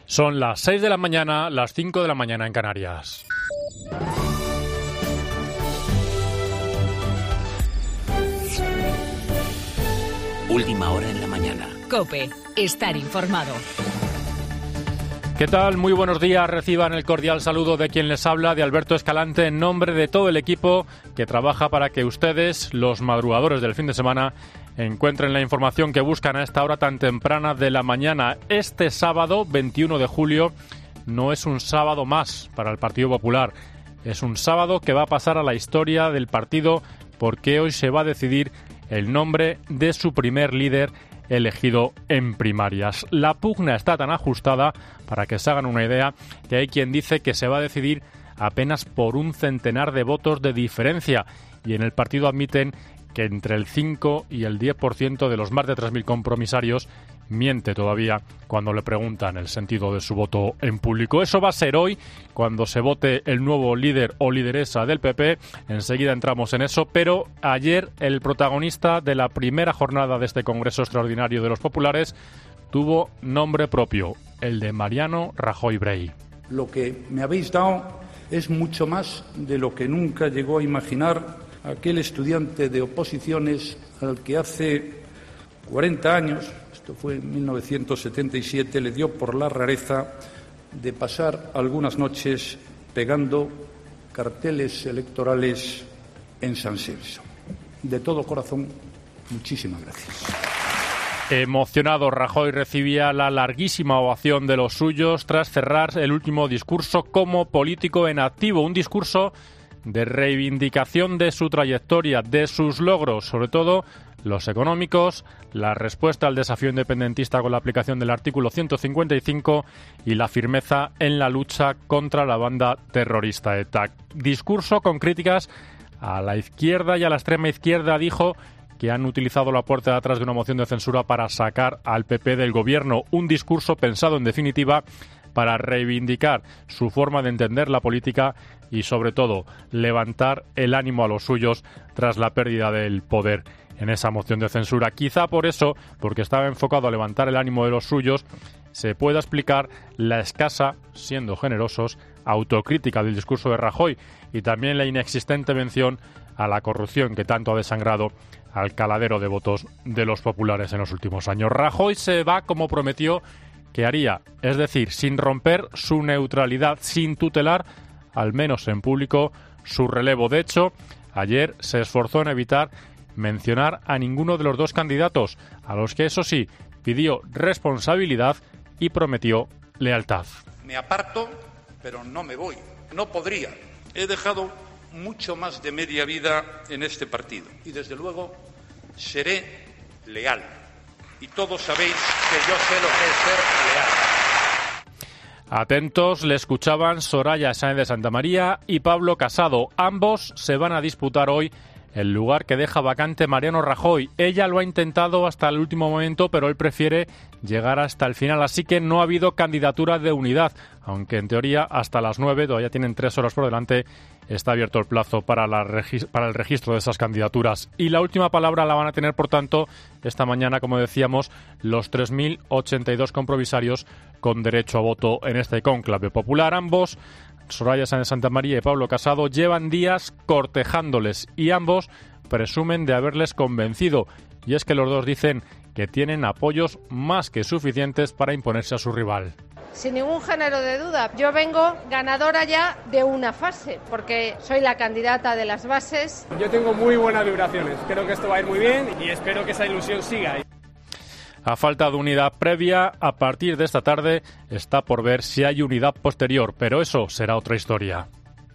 Son las 6 de la mañana, las 5 de la mañana en Canarias. Última hora en la mañana. COPE. Estar informado. ¿Qué tal? Muy buenos días. Reciban el cordial saludo de quien les habla, de Alberto Escalante, en nombre de todo el equipo que trabaja para que ustedes, los madrugadores del fin de semana, encuentren la información que buscan a esta hora tan temprana de la mañana. Este sábado, 21 de julio, no es un sábado más para el Partido Popular. Es un sábado que va a pasar a la historia del partido porque hoy se va a decidir el nombre de su primer líder elegido en primarias. La pugna está tan ajustada, para que se hagan una idea, que hay quien dice que se va a decidir apenas por un centenar de votos de diferencia, y en el partido admiten que entre el 5 y el 10% de los más de 3.000 compromisarios miente todavía cuando le preguntan el sentido de su voto en público. Eso va a ser hoy, cuando se vote el nuevo líder o lideresa del PP. Enseguida entramos en eso, pero ayer el protagonista de la primera jornada de este Congreso Extraordinario de los Populares tuvo nombre propio, el de Mariano Rajoy Brey. Lo que me habéis dado es mucho más de lo que nunca llegó a imaginar aquel estudiante de oposiciones al que hace 40 años, esto fue en 1977, le dio por la rareza de pasar algunas noches pegando carteles electorales en San Celso. De todo corazón, muchísimas gracias. Emocionado, Rajoy recibía la larguísima ovación de los suyos tras cerrar el último discurso como político en activo, un discurso de reivindicación de su trayectoria, de sus logros, sobre todo los económicos, la respuesta al desafío independentista con la aplicación del artículo 155 y la firmeza en la lucha contra la banda terrorista ETA. Discurso con críticas a la izquierda y a la extrema izquierda. Dijo que han utilizado la puerta de atrás de una moción de censura para sacar al PP del gobierno. Un discurso pensado, en definitiva, para reivindicar su forma de entender la política y, sobre todo, levantar el ánimo a los suyos tras la pérdida del poder en esa moción de censura. Quizá por eso, porque estaba enfocado a levantar el ánimo de los suyos, se pueda explicar la escasa, siendo generosos, autocrítica del discurso de Rajoy y también la inexistente mención a la corrupción que tanto ha desangrado al caladero de votos de los populares en los últimos años. Rajoy se va como prometió que haría, es decir, sin romper su neutralidad, sin tutelar, al menos en público, su relevo. De hecho, ayer se esforzó en evitar mencionar a ninguno de los dos candidatos, a los que, eso sí, pidió responsabilidad y prometió lealtad. Me aparto, pero no me voy. No podría. He dejado mucho más de media vida en este partido y, desde luego, seré leal. Y todos sabéis que yo sé lo que es ser leal. Atentos, le escuchaban Soraya Sáenz de Santamaría y Pablo Casado. Ambos se van a disputar hoy el lugar que deja vacante Mariano Rajoy. Ella lo ha intentado hasta el último momento, pero él prefiere llegar hasta el final. Así que no ha habido candidatura de unidad, aunque en teoría hasta las 9, todavía tienen 3 horas por delante, está abierto el plazo para el registro de esas candidaturas. Y la última palabra la van a tener, por tanto, esta mañana, como decíamos, los 3.082 compromisarios con derecho a voto en este cónclave popular. Ambos, Soraya Sáenz de Santamaría y Pablo Casado, llevan días cortejándoles y ambos presumen de haberles convencido. Y es que los dos dicen que tienen apoyos más que suficientes para imponerse a su rival. Sin ningún género de duda, yo vengo ganadora ya de una fase, porque soy la candidata de las bases. Yo tengo muy buenas vibraciones, creo que esto va a ir muy bien y espero que esa ilusión siga. A falta de unidad previa, a partir de esta tarde está por ver si hay unidad posterior, pero eso será otra historia.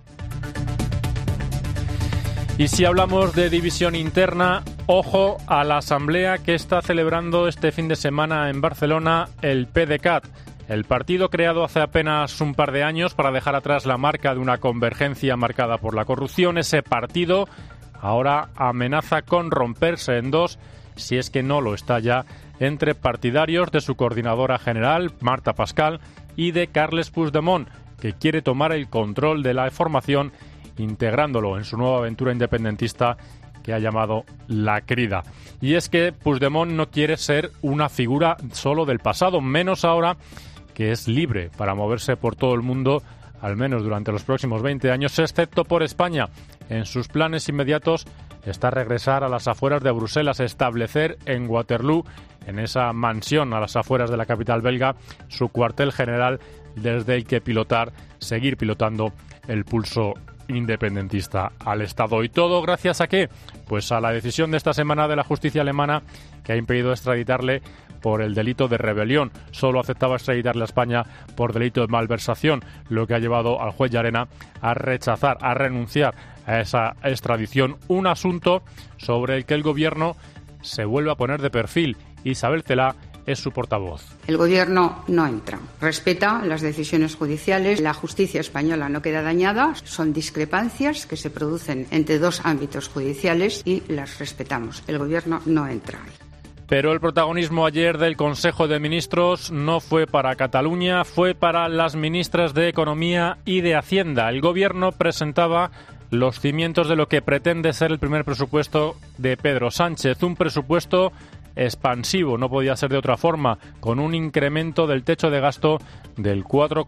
Y si hablamos de división interna, ojo a la asamblea que está celebrando este fin de semana en Barcelona el PDeCAT, el partido creado hace apenas un par de años para dejar atrás la marca de una convergencia marcada por la corrupción. Ese partido ahora amenaza con romperse en dos, si es que no lo está ya, entre partidarios de su coordinadora general, Marta Pascal, y de Carles Puigdemont, que quiere tomar el control de la formación integrándolo en su nueva aventura independentista que ha llamado La Crida. Y es que Puigdemont no quiere ser una figura solo del pasado, menos ahora que es libre para moverse por todo el mundo, al menos durante los próximos 20 años, excepto por España. En sus planes inmediatos está regresar a las afueras de Bruselas, establecer en Waterloo, en esa mansión a las afueras de la capital belga, su cuartel general desde el que seguir pilotando el pulso independentista al Estado. ¿Y todo gracias a qué? Pues a la decisión de esta semana de la justicia alemana, que ha impedido extraditarle por el delito de rebelión. Solo aceptaba extraditarle a España por delito de malversación, lo que ha llevado al juez Llarena a renunciar a esa extradición. Un asunto sobre el que el Gobierno se vuelve a poner de perfil. Isabel Celaá es su portavoz. El Gobierno no entra. Respeta las decisiones judiciales. La justicia española no queda dañada. Son discrepancias que se producen entre dos ámbitos judiciales y las respetamos. El Gobierno no entra. Pero el protagonismo ayer del Consejo de Ministros no fue para Cataluña, fue para las ministras de Economía y de Hacienda. El Gobierno presentaba los cimientos de lo que pretende ser el primer presupuesto de Pedro Sánchez. Un presupuesto expansivo, no podía ser de otra forma, con un incremento del techo de gasto del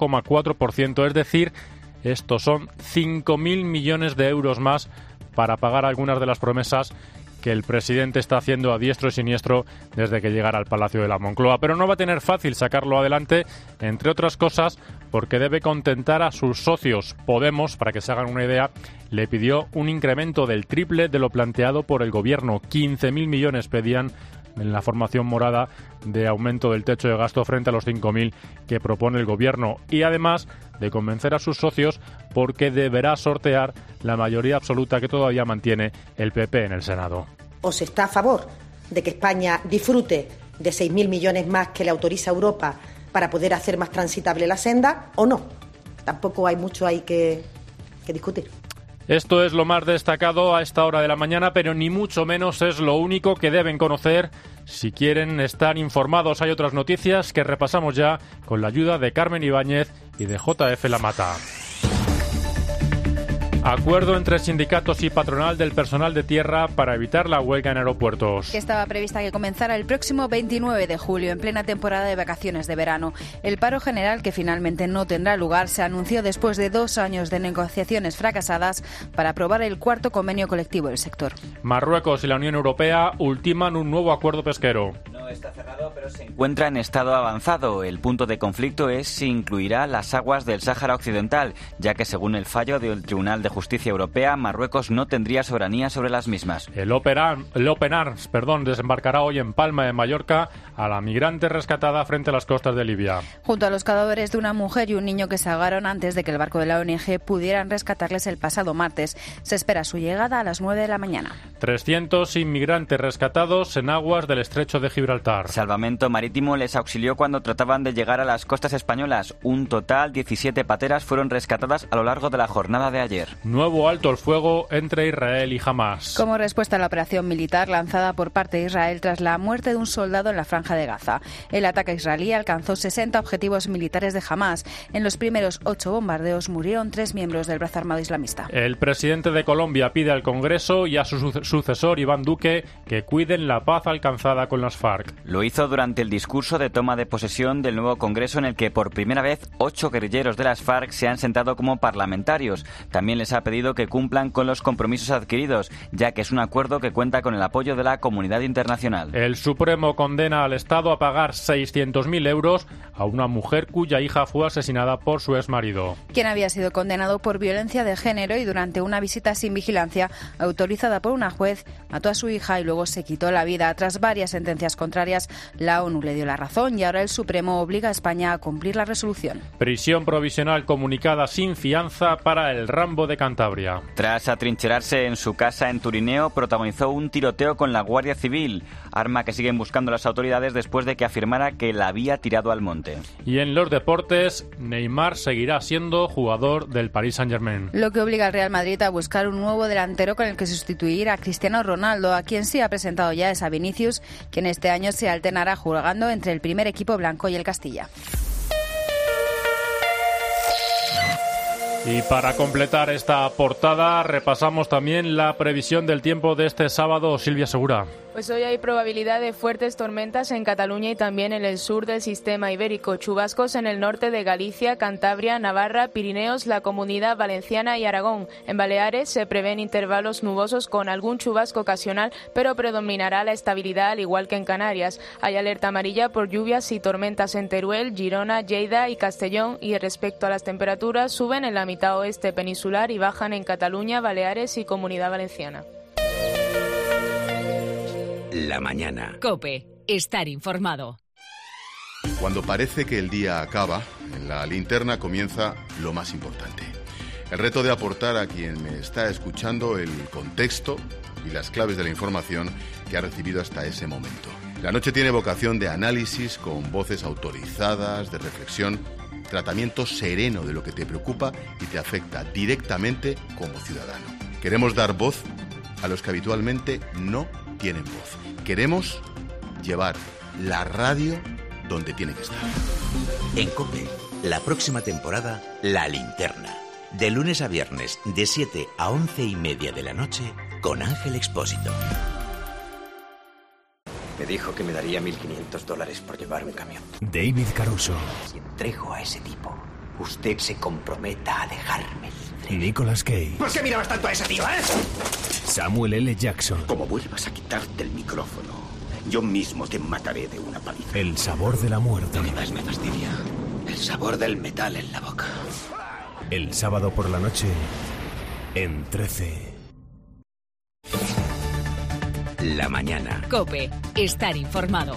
4,4%. Es decir, estos son 5.000 millones de euros más para pagar algunas de las promesas que el presidente está haciendo a diestro y siniestro desde que llegara al Palacio de la Moncloa. Pero no va a tener fácil sacarlo adelante, entre otras cosas, porque debe contentar a sus socios. Podemos, para que se hagan una idea, le pidió un incremento del triple de lo planteado por el Gobierno. 15.000 millones pedían en la formación morada de aumento del techo de gasto frente a los 5.000 que propone el Gobierno. Y además de convencer a sus socios, porque deberá sortear la mayoría absoluta que todavía mantiene el PP en el Senado. ¿O se está a favor de que España disfrute de 6.000 millones más que le autoriza Europa para poder hacer más transitable la senda o no? Tampoco hay mucho ahí que discutir. Esto es lo más destacado a esta hora de la mañana, pero ni mucho menos es lo único que deben conocer si quieren estar informados. Hay otras noticias que repasamos ya con la ayuda de Carmen Ibáñez y de JF La Mata. Acuerdo entre sindicatos y patronal del personal de tierra para evitar la huelga en aeropuertos. Que estaba prevista que comenzara el próximo 29 de julio, en plena temporada de vacaciones de verano. El paro general, que finalmente no tendrá lugar, se anunció después de 2 años de negociaciones fracasadas para aprobar el 4º convenio colectivo del sector. Marruecos y la Unión Europea ultiman un nuevo acuerdo pesquero. No está cerrado, pero se encuentra en estado avanzado. El punto de conflicto es si incluirá las aguas del Sáhara Occidental, ya que según el fallo del Tribunal de Justicia Europea, Marruecos no tendría soberanía sobre las mismas. El Open Arms, desembarcará hoy en Palma de Mallorca a la migrante rescatada frente a las costas de Libia. Junto a los cadáveres de una mujer y un niño que se ahogaron antes de que el barco de la ONG pudieran rescatarles el pasado martes. Se espera su llegada a las 9 de la mañana. 300 inmigrantes rescatados en aguas del estrecho de Gibraltar. Salvamento Marítimo les auxilió cuando trataban de llegar a las costas españolas. Un total 17 pateras fueron rescatadas a lo largo de la jornada de ayer. Nuevo alto el fuego entre Israel y Hamás. Como respuesta a la operación militar lanzada por parte de Israel tras la muerte de un soldado en la Franja de Gaza. El ataque israelí alcanzó 60 objetivos militares de Hamás. En los primeros 8 bombardeos murieron 3 miembros del brazo armado islamista. El presidente de Colombia pide al Congreso y a su sucesor Iván Duque que cuiden la paz alcanzada con las FARC. Lo hizo durante el discurso de toma de posesión del nuevo Congreso, en el que por primera vez 8 guerrilleros de las FARC se han sentado como parlamentarios. También les ha pedido que cumplan con los compromisos adquiridos, ya que es un acuerdo que cuenta con el apoyo de la comunidad internacional. El Supremo condena al Estado a pagar 600.000 euros a una mujer cuya hija fue asesinada por su exmarido. Quien había sido condenado por violencia de género y durante una visita sin vigilancia autorizada por una juez mató a su hija y luego se quitó la vida. Tras varias sentencias contrarias, la ONU le dio la razón y ahora el Supremo obliga a España a cumplir la resolución. Prisión provisional comunicada sin fianza para el Rambo de Cantabria. Tras atrincherarse en su casa en Turineo, protagonizó un tiroteo con la Guardia Civil, arma que siguen buscando las autoridades después de que afirmara que la había tirado al monte. Y en los deportes, Neymar seguirá siendo jugador del Paris Saint-Germain. Lo que obliga al Real Madrid a buscar un nuevo delantero con el que sustituir a Cristiano Ronaldo, a quien sí ha presentado ya es a Vinicius, quien este año se alternará jugando entre el primer equipo blanco y el Castilla. Y para completar esta portada repasamos también la previsión del tiempo de este sábado. Silvia Segura. Pues hoy hay probabilidad de fuertes tormentas en Cataluña y también en el sur del sistema ibérico. Chubascos en el norte de Galicia, Cantabria, Navarra, Pirineos, la Comunidad Valenciana y Aragón. En Baleares se prevén intervalos nubosos con algún chubasco ocasional, pero predominará la estabilidad al igual que en Canarias. Hay alerta amarilla por lluvias y tormentas en Teruel, Girona, Lleida y Castellón. Y respecto a las temperaturas, suben en la mitad oeste peninsular y bajan en Cataluña, Baleares y Comunidad Valenciana. La mañana. COPE. Estar informado. Cuando parece que el día acaba, en la linterna comienza lo más importante. El reto de aportar a quien me está escuchando el contexto y las claves de la información que ha recibido hasta ese momento. La noche tiene vocación de análisis con voces autorizadas, de reflexión, tratamiento sereno de lo que te preocupa y te afecta directamente como ciudadano. Queremos dar voz a los que habitualmente no tienen voz. Queremos llevar la radio donde tiene que estar. En COPE, la próxima temporada, La Linterna. De lunes a viernes, de 7 a 11:30 de la noche, con Ángel Expósito. Me dijo que me daría $1.500 por llevar un camión. David Caruso. Si entrego a ese tipo, usted se comprometa a dejarme libre. Nicolas Cage. ¿Por qué mirabas tanto a esa tía, Samuel L. Jackson. Como vuelvas a quitarte el micrófono, yo mismo te mataré de una paliza. El sabor de la muerte. Lo que más me fastidia, el sabor del metal en la boca. El sábado por la noche, en 13. La mañana. COPE. Estar informado.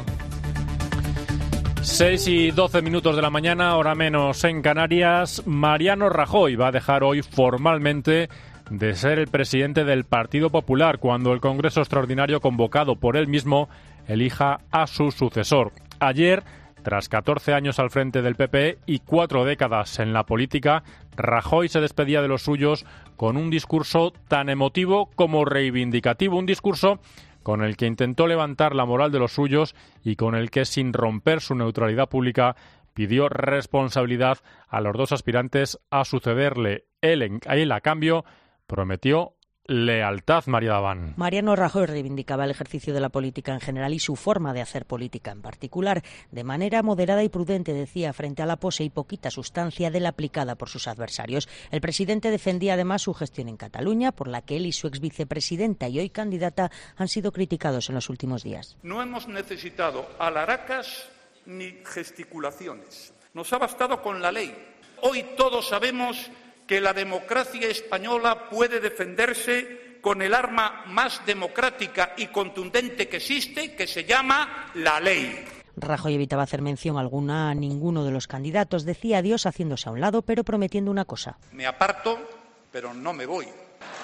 6:12 de la mañana, hora menos en Canarias. Mariano Rajoy va a dejar hoy formalmente de ser el presidente del Partido Popular cuando el Congreso Extraordinario convocado por él mismo elija a su sucesor. Ayer, tras 14 años al frente del PP y 4 décadas en la política, Rajoy se despedía de los suyos con un discurso tan emotivo como reivindicativo, un discurso con el que intentó levantar la moral de los suyos y con el que, sin romper su neutralidad pública, pidió responsabilidad a los dos aspirantes a sucederle. Él a cambio, prometió lealtad, María Daván. Mariano Rajoy reivindicaba el ejercicio de la política en general y su forma de hacer política en particular, de manera moderada y prudente, decía, frente a la pose y poquita sustancia de la aplicada por sus adversarios. El presidente defendía además su gestión en Cataluña, por la que él y su exvicepresidenta y hoy candidata han sido criticados en los últimos días. No hemos necesitado alaracas ni gesticulaciones. Nos ha bastado con la ley. Hoy todos sabemos que la democracia española puede defenderse con el arma más democrática y contundente que existe, que se llama la ley. Rajoy evitaba hacer mención alguna a ninguno de los candidatos. Decía adiós haciéndose a un lado, pero prometiendo una cosa. Me aparto, pero no me voy.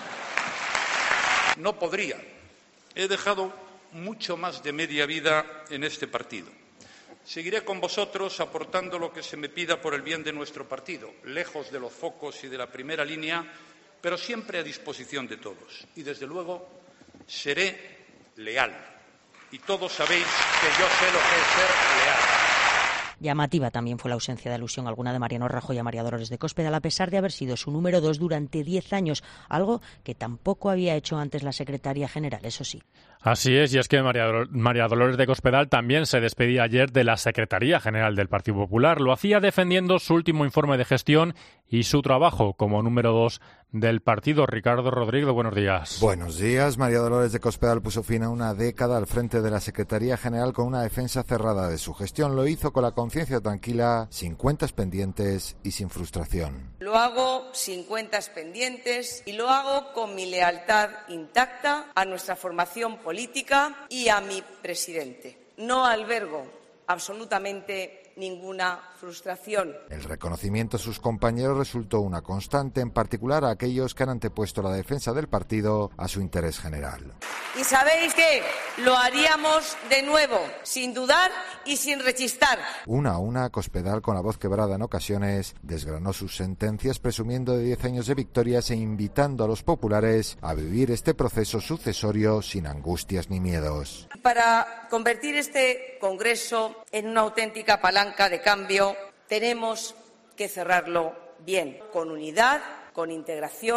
No podría. He dejado mucho más de media vida en este partido. Seguiré con vosotros aportando lo que se me pida por el bien de nuestro partido, lejos de los focos y de la primera línea, pero siempre a disposición de todos. Y, desde luego, seré leal. Y todos sabéis que yo sé lo que es ser leal. Llamativa también fue la ausencia de alusión alguna de Mariano Rajoy a María Dolores de Cospedal, a pesar de haber sido su número 2 durante 10 años, algo que tampoco había hecho antes la secretaria general, eso sí. Así es, y es que María Dolores de Cospedal también se despedía ayer de la Secretaría General del Partido Popular. Lo hacía defendiendo su último informe de gestión y su trabajo como número 2 del partido. Ricardo Rodríguez, buenos días. Buenos días. María Dolores de Cospedal puso fin a una década al frente de la Secretaría General con una defensa cerrada de su gestión. Lo hizo con la conciencia tranquila, sin cuentas pendientes y sin frustración. Lo hago sin cuentas pendientes y lo hago con mi lealtad intacta a nuestra formación política y a mi presidente. No albergo absolutamente ninguna frustración. El reconocimiento a sus compañeros resultó una constante, en particular a aquellos que han antepuesto la defensa del partido a su interés general. Y sabéis que lo haríamos de nuevo, sin dudar y sin rechistar. Una a una, Cospedal, con la voz quebrada en ocasiones, desgranó sus sentencias presumiendo de 10 años de victorias e invitando a los populares a vivir este proceso sucesorio sin angustias ni miedos. Para convertir este Congreso en una auténtica palanca de cambio, tenemos que cerrarlo bien, con unidad, con integración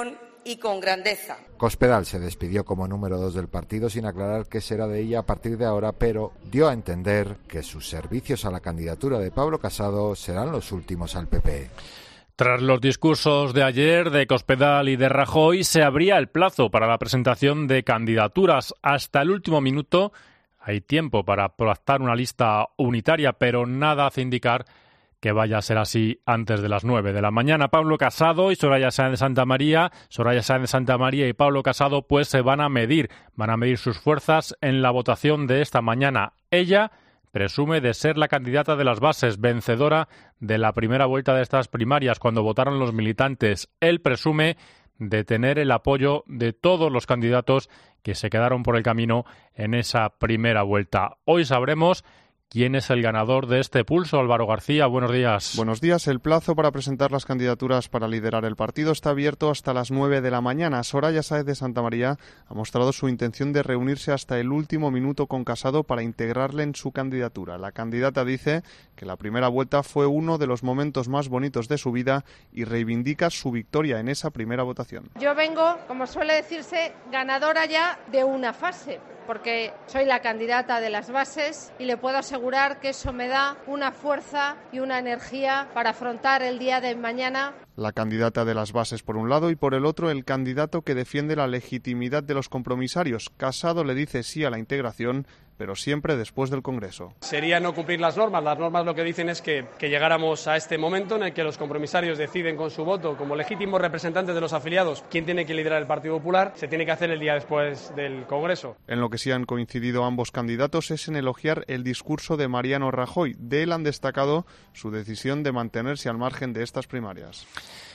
y con grandeza. Cospedal se despidió como número 2 del partido sin aclarar qué será de ella a partir de ahora, pero dio a entender que sus servicios a la candidatura de Pablo Casado serán los últimos al PP. Tras los discursos de ayer de Cospedal y de Rajoy, se abría el plazo para la presentación de candidaturas. Hasta el último minuto hay tiempo para pactar una lista unitaria, pero nada hace indicar que vaya a ser así antes de las 9 de la mañana. Pablo Casado y Soraya Sáenz de Santamaría y Pablo Casado pues se van a medir sus fuerzas en la votación de esta mañana. Ella presume de ser la candidata de las bases, vencedora de la primera vuelta de estas primarias cuando votaron los militantes. Él presume de tener el apoyo de todos los candidatos que se quedaron por el camino en esa primera vuelta. Hoy sabremos quién es el ganador de este pulso. Álvaro García, buenos días. Buenos días. El plazo para presentar las candidaturas para liderar el partido está abierto hasta las 9 de la mañana. Soraya Sáenz de Santamaría ha mostrado su intención de reunirse hasta el último minuto con Casado para integrarle en su candidatura. La candidata dice que la primera vuelta fue uno de los momentos más bonitos de su vida y reivindica su victoria en esa primera votación. Yo vengo, como suele decirse, ganadora ya de una fase, porque soy la candidata de las bases y le puedo asegurar que eso me da una fuerza y una energía para afrontar el día de mañana. La candidata de las bases por un lado y por el otro el candidato que defiende la legitimidad de los compromisarios. Casado le dice sí a la integración, pero siempre después del Congreso. Sería no cumplir las normas. Las normas lo que dicen es que llegáramos a este momento en el que los compromisarios deciden con su voto, como legítimos representantes de los afiliados, quién tiene que liderar el Partido Popular. Se tiene que hacer el día después del Congreso. En lo que sí han coincidido ambos candidatos es en elogiar el discurso de Mariano Rajoy. De él han destacado su decisión de mantenerse al margen de estas primarias.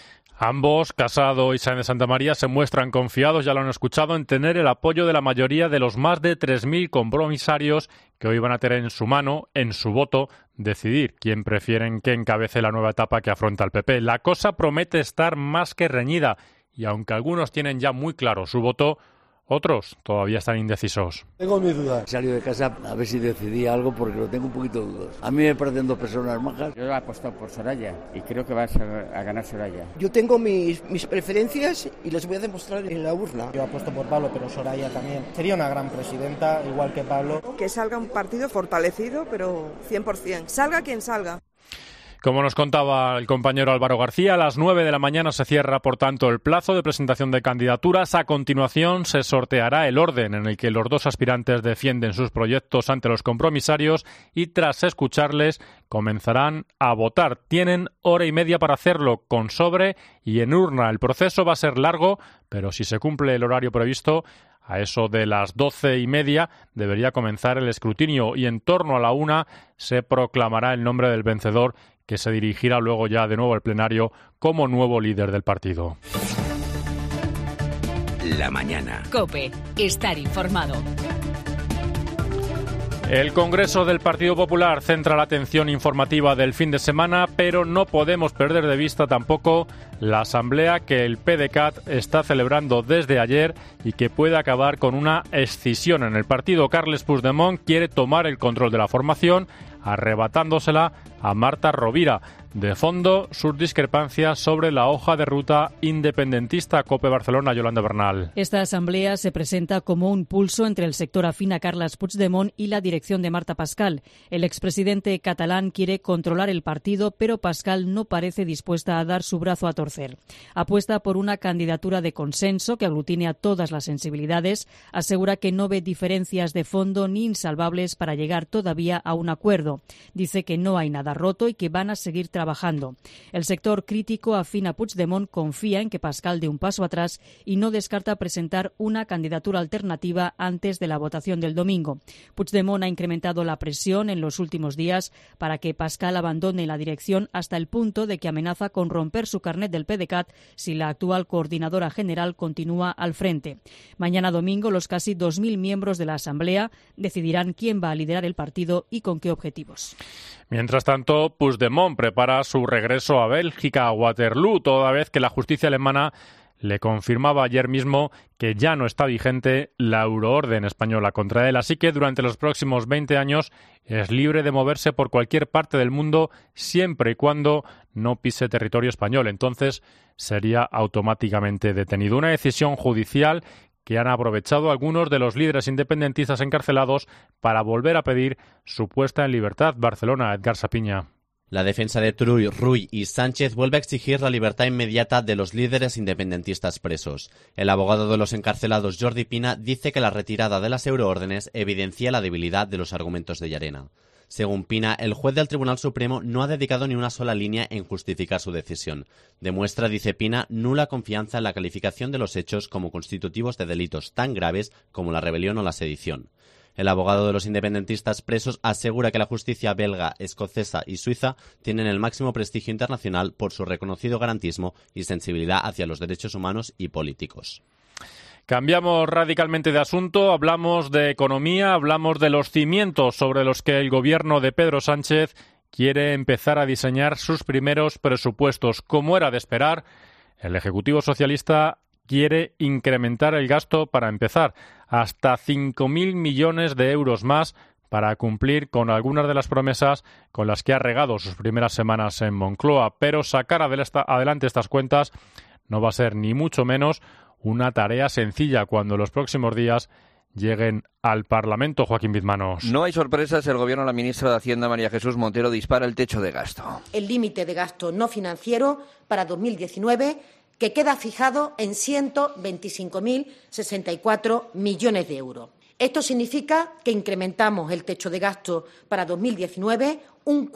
Ambos, Casado y Sáenz de Santamaría, se muestran confiados, ya lo han escuchado, en tener el apoyo de la mayoría de los más de 3.000 compromisarios que hoy van a tener en su mano, en su voto, decidir quién prefieren que encabece la nueva etapa que afronta el PP. La cosa promete estar más que reñida y aunque algunos tienen ya muy claro su voto, otros todavía están indecisos. Tengo mis dudas. He salido de casa a ver si decidía algo porque lo tengo un poquito de dudas. A mí me parecen dos personas majas. Yo he apostado por Soraya y creo que va a ganar Soraya. Yo tengo mis preferencias y las voy a demostrar en la urna. Yo apuesto por Pablo, pero Soraya también. Sería una gran presidenta, igual que Pablo. Que salga un partido fortalecido, pero 100%. Salga quien salga. Como nos contaba el compañero Álvaro García, a las 9 de la mañana se cierra, por tanto, el plazo de presentación de candidaturas. A continuación se sorteará el orden en el que los dos aspirantes defienden sus proyectos ante los compromisarios y, tras escucharles, comenzarán a votar. Tienen hora y media para hacerlo, con sobre y en urna. El proceso va a ser largo, pero si se cumple el horario previsto, a eso de las 12:30 debería comenzar el escrutinio y en torno a la 1 se proclamará el nombre del vencedor, que se dirigirá luego ya de nuevo al plenario como nuevo líder del partido. La mañana. COPE. Estar informado. El Congreso del Partido Popular centra la atención informativa del fin de semana, pero no podemos perder de vista tampoco la asamblea que el PDeCAT está celebrando desde ayer y que puede acabar con una escisión en el partido. Carles Puigdemont quiere tomar el control de la formación, arrebatándosela a Marta Rovira. De fondo, sus discrepancias sobre la hoja de ruta independentista. COPE Barcelona, Yolanda Bernal. Esta asamblea se presenta como un pulso entre el sector afín a Carles Puigdemont y la dirección de Marta Pascal. El expresidente catalán quiere controlar el partido, pero Pascal no parece dispuesta a dar su brazo a torcer. Apuesta por una candidatura de consenso que aglutine a todas las sensibilidades. Asegura que no ve diferencias de fondo ni insalvables para llegar todavía a un acuerdo. Dice que no hay nada roto y que van a seguir trabajando. El sector crítico afín a Puigdemont confía en que Pascal dé un paso atrás y no descarta presentar una candidatura alternativa antes de la votación del domingo. Puigdemont ha incrementado la presión en los últimos días para que Pascal abandone la dirección hasta el punto de que amenaza con romper su carnet del PDeCAT si la actual coordinadora general continúa al frente. Mañana domingo los casi 2.000 miembros de la Asamblea decidirán quién va a liderar el partido y con qué objetivos. Mientras tanto, Puigdemont prepara su regreso a Bélgica, a Waterloo, toda vez que la justicia alemana le confirmaba ayer mismo que ya no está vigente la euroorden española contra él. Así que durante los próximos 20 años es libre de moverse por cualquier parte del mundo siempre y cuando no pise territorio español. Entonces sería automáticamente detenido. Una decisión judicial que han aprovechado algunos de los líderes independentistas encarcelados para volver a pedir su puesta en libertad. Barcelona, Edgar Sapiña. La defensa de Turull, Rull y Sánchez vuelve a exigir la libertad inmediata de los líderes independentistas presos. El abogado de los encarcelados, Jordi Pina, dice que la retirada de las euroórdenes evidencia la debilidad de los argumentos de Llarena. Según Pina, el juez del Tribunal Supremo no ha dedicado ni una sola línea en justificar su decisión. Demuestra, dice Pina, nula confianza en la calificación de los hechos como constitutivos de delitos tan graves como la rebelión o la sedición. El abogado de los independentistas presos asegura que la justicia belga, escocesa y suiza tienen el máximo prestigio internacional por su reconocido garantismo y sensibilidad hacia los derechos humanos y políticos. Cambiamos radicalmente de asunto, hablamos de economía, hablamos de los cimientos sobre los que el gobierno de Pedro Sánchez quiere empezar a diseñar sus primeros presupuestos. Como era de esperar, el Ejecutivo socialista quiere incrementar el gasto para empezar hasta 5.000 millones de euros más para cumplir con algunas de las promesas con las que ha regado sus primeras semanas en Moncloa. Pero sacar adelante estas cuentas no va a ser ni mucho menos una tarea sencilla cuando los próximos días lleguen al Parlamento. Joaquín Bizmanos. No hay sorpresas. El Gobierno, la ministra de Hacienda, María Jesús Montero, dispara el techo de gasto. El límite de gasto no financiero para 2019 que queda fijado en 125.064 millones de euros. Esto significa que incrementamos el techo de gasto para 2019 un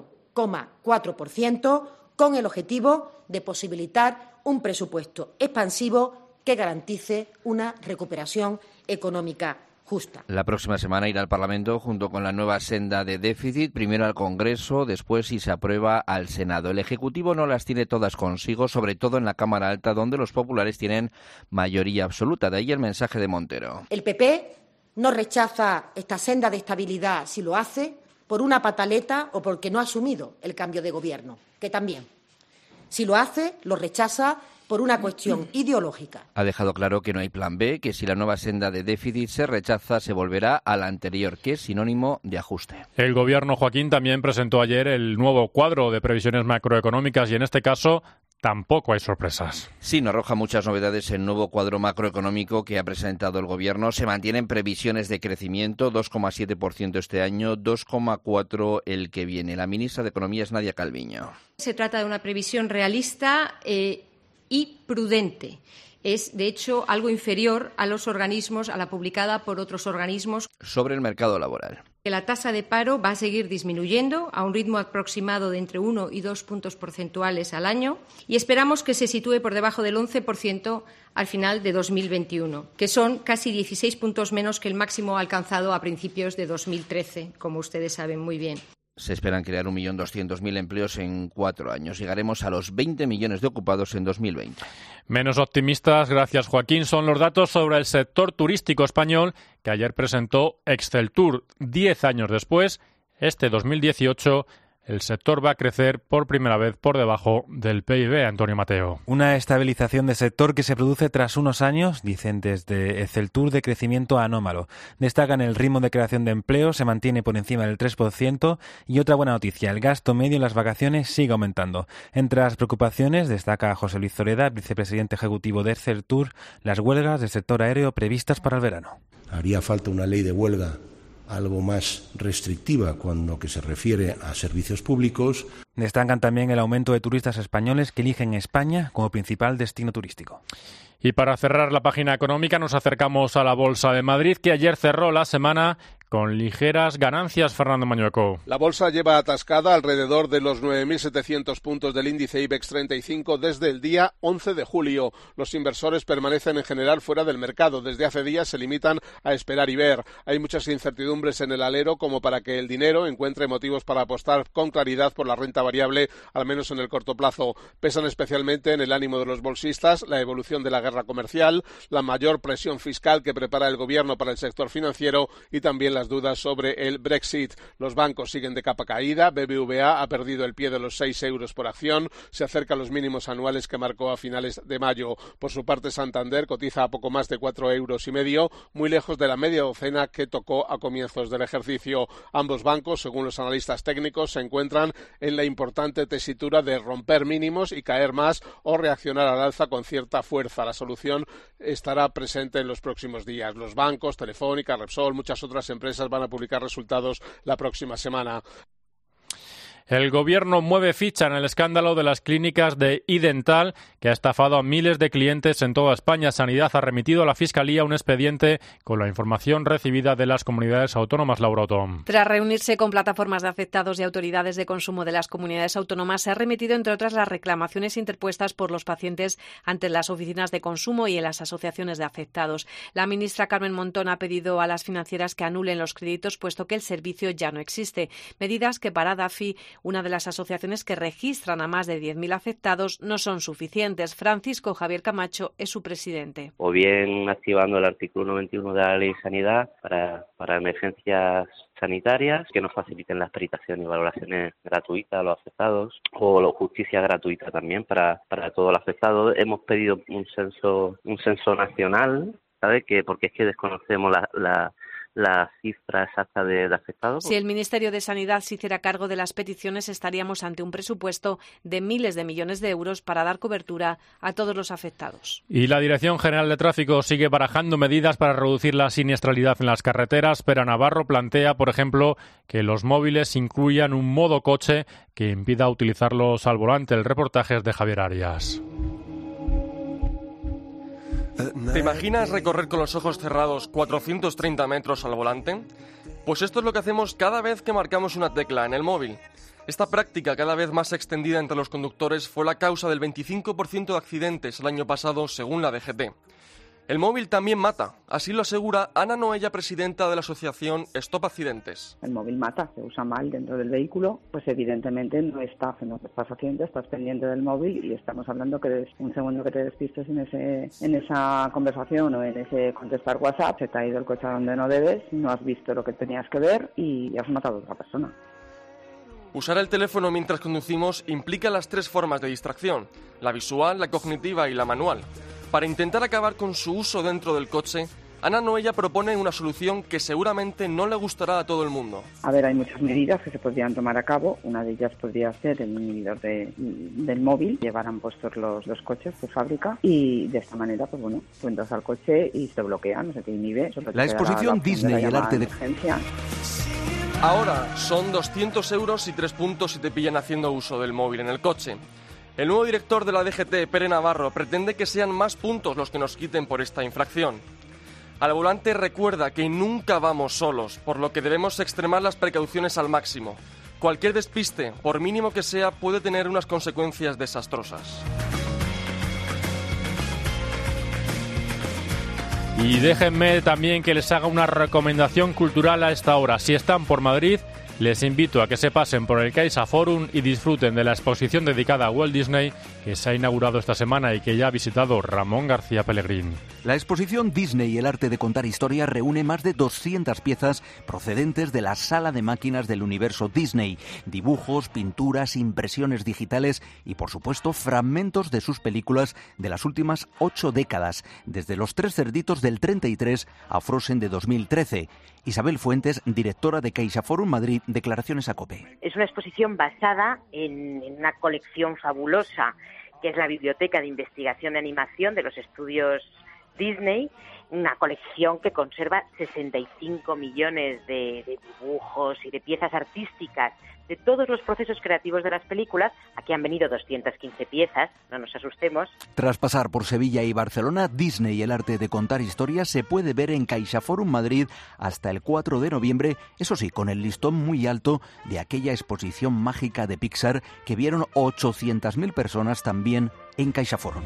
4,4% con el objetivo de posibilitar un presupuesto expansivo que garantice una recuperación económica justa. La próxima semana irá al Parlamento junto con la nueva senda de déficit, primero al Congreso, después si se aprueba al Senado. El Ejecutivo no las tiene todas consigo, sobre todo en la Cámara Alta, donde los populares tienen mayoría absoluta. De ahí el mensaje de Montero. El PP no rechaza esta senda de estabilidad si lo hace por una pataleta o porque no ha asumido el cambio de gobierno, que también. Si lo hace, lo rechaza por una cuestión ideológica. Ha dejado claro que no hay plan B, que si la nueva senda de déficit se rechaza, se volverá a la anterior, que es sinónimo de ajuste. El Gobierno, Joaquín, también presentó ayer el nuevo cuadro de previsiones macroeconómicas y en este caso tampoco hay sorpresas. Sí, nos arroja muchas novedades el nuevo cuadro macroeconómico que ha presentado el Gobierno. Se mantienen previsiones de crecimiento, 2,7% este año, 2,4% el que viene. La ministra de Economía es Nadia Calviño. Se trata de una previsión realista y prudente. Es, de hecho, algo inferior a los organismos, a la publicada por otros organismos. Sobre el mercado laboral. Que la tasa de paro va a seguir disminuyendo a un ritmo aproximado de entre 1 y 2 puntos porcentuales al año y esperamos que se sitúe por debajo del 11% al final de 2021, que son casi 16 puntos menos que el máximo alcanzado a principios de 2013, como ustedes saben muy bien. Se esperan crear 1.200.000 empleos en 4 años. Llegaremos a los 20 millones de ocupados en 2020. Menos optimistas, gracias Joaquín, son los datos sobre el sector turístico español que ayer presentó Exceltur. 10 años después, este 2018, el sector va a crecer por primera vez por debajo del PIB. Antonio Mateo. Una estabilización del sector que se produce tras unos años, dicen desde Exceltur, de crecimiento anómalo. Destacan el ritmo de creación de empleo, se mantiene por encima del 3%, y otra buena noticia, el gasto medio en las vacaciones sigue aumentando. Entre las preocupaciones, destaca José Luis Zoreda, vicepresidente ejecutivo de Exceltur, las huelgas del sector aéreo previstas para el verano. Haría falta una ley de huelga algo más restrictiva cuando que se refiere a servicios públicos. Destacan también el aumento de turistas españoles que eligen España como principal destino turístico. Y para cerrar la página económica nos acercamos a la Bolsa de Madrid, que ayer cerró la semana con ligeras ganancias. Fernando Mañueco. La bolsa lleva atascada alrededor de los 9.700 puntos del índice IBEX 35 desde el día 11 de julio. Los inversores permanecen en general fuera del mercado. Desde hace días se limitan a esperar y ver. Hay muchas incertidumbres en el alero como para que el dinero encuentre motivos para apostar con claridad por la renta variable, al menos en el corto plazo. Pesan especialmente en el ánimo de los bolsistas la evolución de la guerra comercial, la mayor presión fiscal que prepara el gobierno para el sector financiero y también las dudas sobre el Brexit. Los bancos siguen de capa caída. BBVA ha perdido el pie de los 6 euros por acción, se acerca a los mínimos anuales que marcó a finales de mayo. Por su parte, Santander cotiza a poco más de 4,5 euros, muy lejos de la media docena que tocó a comienzos del ejercicio. Ambos bancos, según los analistas técnicos, se encuentran en la importante tesitura de romper mínimos y caer más o reaccionar al alza con cierta fuerza. La solución estará presente en los próximos días. Los bancos, Telefónica, Repsol, muchas otras empresas van a publicar resultados la próxima semana. El Gobierno mueve ficha en el escándalo de las clínicas de iDental, que ha estafado a miles de clientes en toda España. Sanidad ha remitido a la Fiscalía un expediente con la información recibida de las comunidades autónomas. Laura Otón. Tras reunirse con plataformas de afectados y autoridades de consumo de las comunidades autónomas, se ha remitido, entre otras, las reclamaciones interpuestas por los pacientes ante las oficinas de consumo y en las asociaciones de afectados. La ministra Carmen Montón ha pedido a las financieras que anulen los créditos, puesto que el servicio ya no existe. Medidas que para DAFI, una de las asociaciones que registran a más de 10.000 afectados, no son suficientes. Francisco Javier Camacho es su presidente. O bien activando el artículo 91 de la Ley de Sanidad para emergencias sanitarias, que nos faciliten las peritaciones y valoraciones gratuitas a los afectados, o la justicia gratuita también para todos los afectados. Hemos pedido un censo nacional, ¿sabe? Porque es que desconocemos la cifra exacta de afectados. Si el Ministerio de Sanidad se hiciera cargo de las peticiones, estaríamos ante un presupuesto de miles de millones de euros para dar cobertura a todos los afectados. Y la Dirección General de Tráfico sigue barajando medidas para reducir la siniestralidad en las carreteras. Pera Navarro plantea, por ejemplo, que los móviles incluyan un modo coche que impida utilizarlos al volante. El reportaje es de Javier Arias. ¿Te imaginas recorrer con los ojos cerrados 430 metros al volante? Pues esto es lo que hacemos cada vez que marcamos una tecla en el móvil. Esta práctica, cada vez más extendida entre los conductores, fue la causa del 25% de accidentes el año pasado, según la DGT. El móvil también mata, así lo asegura Ana Noella, presidenta de la asociación Stop Accidentes. El móvil mata, se usa mal dentro del vehículo, pues evidentemente no estás haciendo, estás pendiente del móvil y estamos hablando que un segundo que te despistes en esa conversación o en ese contestar WhatsApp, se te ha ido el coche a donde no debes, no has visto lo que tenías que ver y has matado a otra persona. Usar el teléfono mientras conducimos implica las 3 formas de distracción, la visual, la cognitiva y la manual. Para intentar acabar con su uso dentro del coche, Ana Noella propone una solución que seguramente no le gustará a todo el mundo. A ver, hay muchas medidas que se podrían tomar a cabo. Una de ellas podría ser el inhibidor del móvil. Llevarán puestos los coches de fábrica y de esta manera, pues bueno, tú entras al coche y se bloquea, no se te inhibe. La exposición Disney y el arte de... emergencia. Ahora son 200 euros y 3 puntos si te pillan haciendo uso del móvil en el coche. El nuevo director de la DGT, Pere Navarro, pretende que sean más puntos los que nos quiten por esta infracción. Al volante recuerda que nunca vamos solos, por lo que debemos extremar las precauciones al máximo. Cualquier despiste, por mínimo que sea, puede tener unas consecuencias desastrosas. Y déjenme también que les haga una recomendación cultural a esta hora. Si están por Madrid, les invito a que se pasen por el CaixaForum y disfruten de la exposición dedicada a Walt Disney que se ha inaugurado esta semana y que ya ha visitado Ramón García Pellegrín. La exposición Disney y el arte de contar historias reúne más de 200 piezas procedentes de la sala de máquinas del universo Disney. Dibujos, pinturas, impresiones digitales y, por supuesto, fragmentos de sus películas de las últimas 8 décadas, desde Los Tres Cerditos del 33 a Frozen de 2013. Isabel Fuentes, directora de CaixaForum Madrid, declaraciones a COPE. Es una exposición basada en una colección fabulosa que es la Biblioteca de Investigación de Animación de los estudios Disney, una colección que conserva 65 millones de dibujos y de piezas artísticas de todos los procesos creativos de las películas. Aquí han venido 215 piezas, no nos asustemos. Tras pasar por Sevilla y Barcelona, Disney y el arte de contar historias se puede ver en CaixaForum Madrid hasta el 4 de noviembre, eso sí, con el listón muy alto de aquella exposición mágica de Pixar que vieron 800.000 personas también en CaixaForum.